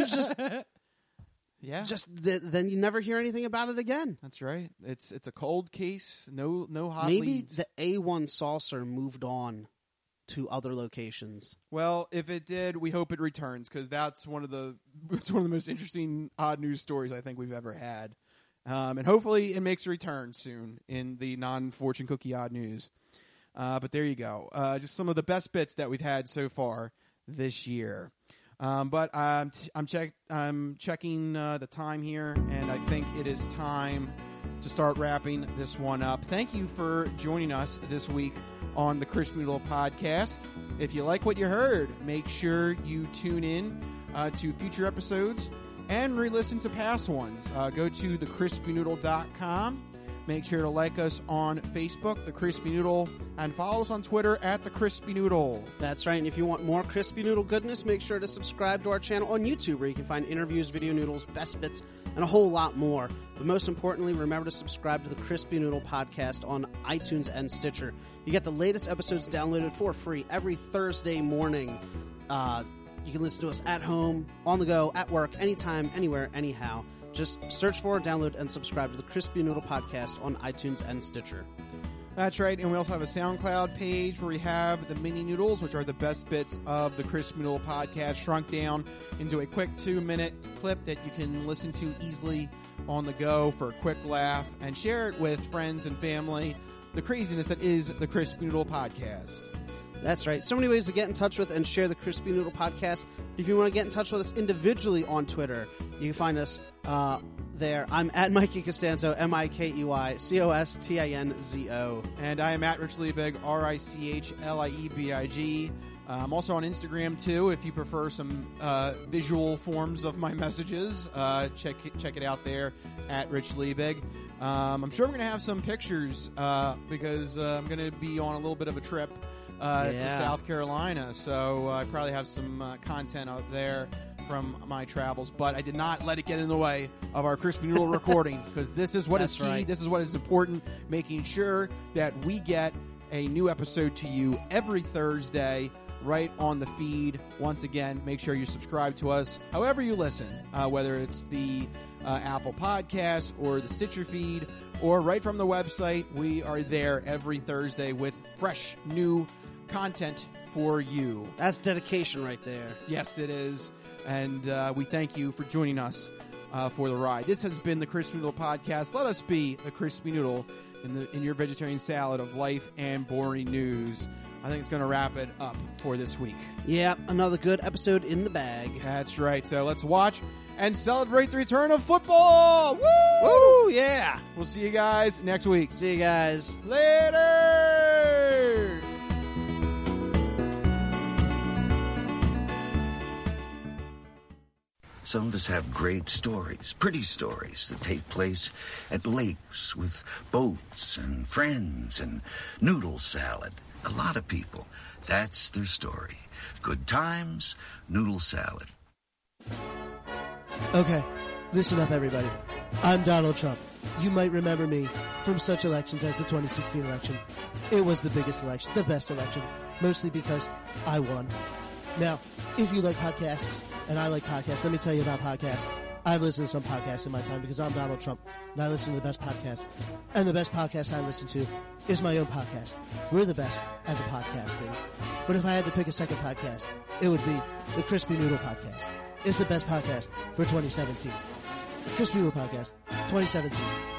then you never hear anything about it again. That's right. It's a cold case. No hot Maybe leads. the A1 saucer moved on to other locations. Well, if it did, we hope it returns, because it's one of the most interesting odd news stories I think we've ever had. And hopefully it makes a return soon in the non-fortune cookie odd news. But there you go. Just some of the best bits that we've had so far this year. But I'm checking the time here, and I think it is time to start wrapping this one up. Thank you for joining us this week on the Crispy Noodle Podcast. If you like what you heard, make sure you tune in to future episodes and re-listen to past ones. Go to thecrispynoodle.com. Make sure to like us on Facebook, The Crispy Noodle, and follow us on Twitter at The Crispy Noodle. That's right, and if you want more Crispy Noodle goodness, make sure to subscribe to our channel on YouTube, where you can find interviews, video noodles, best bits, and a whole lot more. But most importantly, remember to subscribe to The Crispy Noodle Podcast on iTunes and Stitcher. You get the latest episodes downloaded for free every Thursday morning. You can listen to us at home, on the go, at work, anytime, anywhere, anyhow. Just search for, download, and subscribe to the Crispy Noodle Podcast on iTunes and Stitcher. That's right, and we also have a SoundCloud page where we have the mini noodles, which are the best bits of the Crispy Noodle Podcast, shrunk down into a quick 2-minute clip that you can listen to easily on the go for a quick laugh, and share it with friends and family. The craziness that is the Crispy Noodle Podcast. That's right. So many ways to get in touch with and share the Crispy Noodle podcast. If you want to get in touch with us individually on Twitter, you can find us there. I'm at Mikey Costanzo, MikeyCostinzo. And I am at Rich Liebig, RichLiebig. I'm also on Instagram, too, if you prefer some visual forms of my messages. Check it out there, at Rich Liebig. I'm sure I'm going to have some pictures because I'm going to be on a little bit of a trip to South Carolina. So I probably have some content out there from my travels. But I did not let it get in the way of our Crispy Noodle recording, because this is what is key. Right. This is what is important, making sure that we get a new episode to you every Thursday right on the feed. Once again, make sure you subscribe to us however you listen, whether it's the Apple Podcast or the Stitcher feed or right from the website. We are there every Thursday with fresh new content for you. That's dedication right there. Yes, it is. And we thank you for joining us for the ride. This has been the Crispy Noodle Podcast. Let us be the Crispy Noodle in your vegetarian salad of life and boring news. I think it's going to wrap it up for this week. Yeah, another good episode in the bag. That's right. So let's watch and celebrate the return of football. Woo! Woo! Yeah. We'll see you guys next week. See you guys later. Some of us have great stories, pretty stories that take place at lakes with boats and friends and noodle salad. A lot of people, that's their story. Good times, noodle salad. Okay, listen up, everybody. I'm Donald Trump. You might remember me from such elections as the 2016 election. It was the biggest election, the best election, mostly because I won. Now, if you like podcasts, and I like podcasts, let me tell you about podcasts. I've listened to some podcasts in my time because I'm Donald Trump, and I listen to the best podcasts. And the best podcast I listen to is my own podcast. We're the best at the podcasting. But if I had to pick a second podcast, it would be the Crispy Noodle Podcast. It's the best podcast for 2017. Crispy Noodle Podcast, 2017.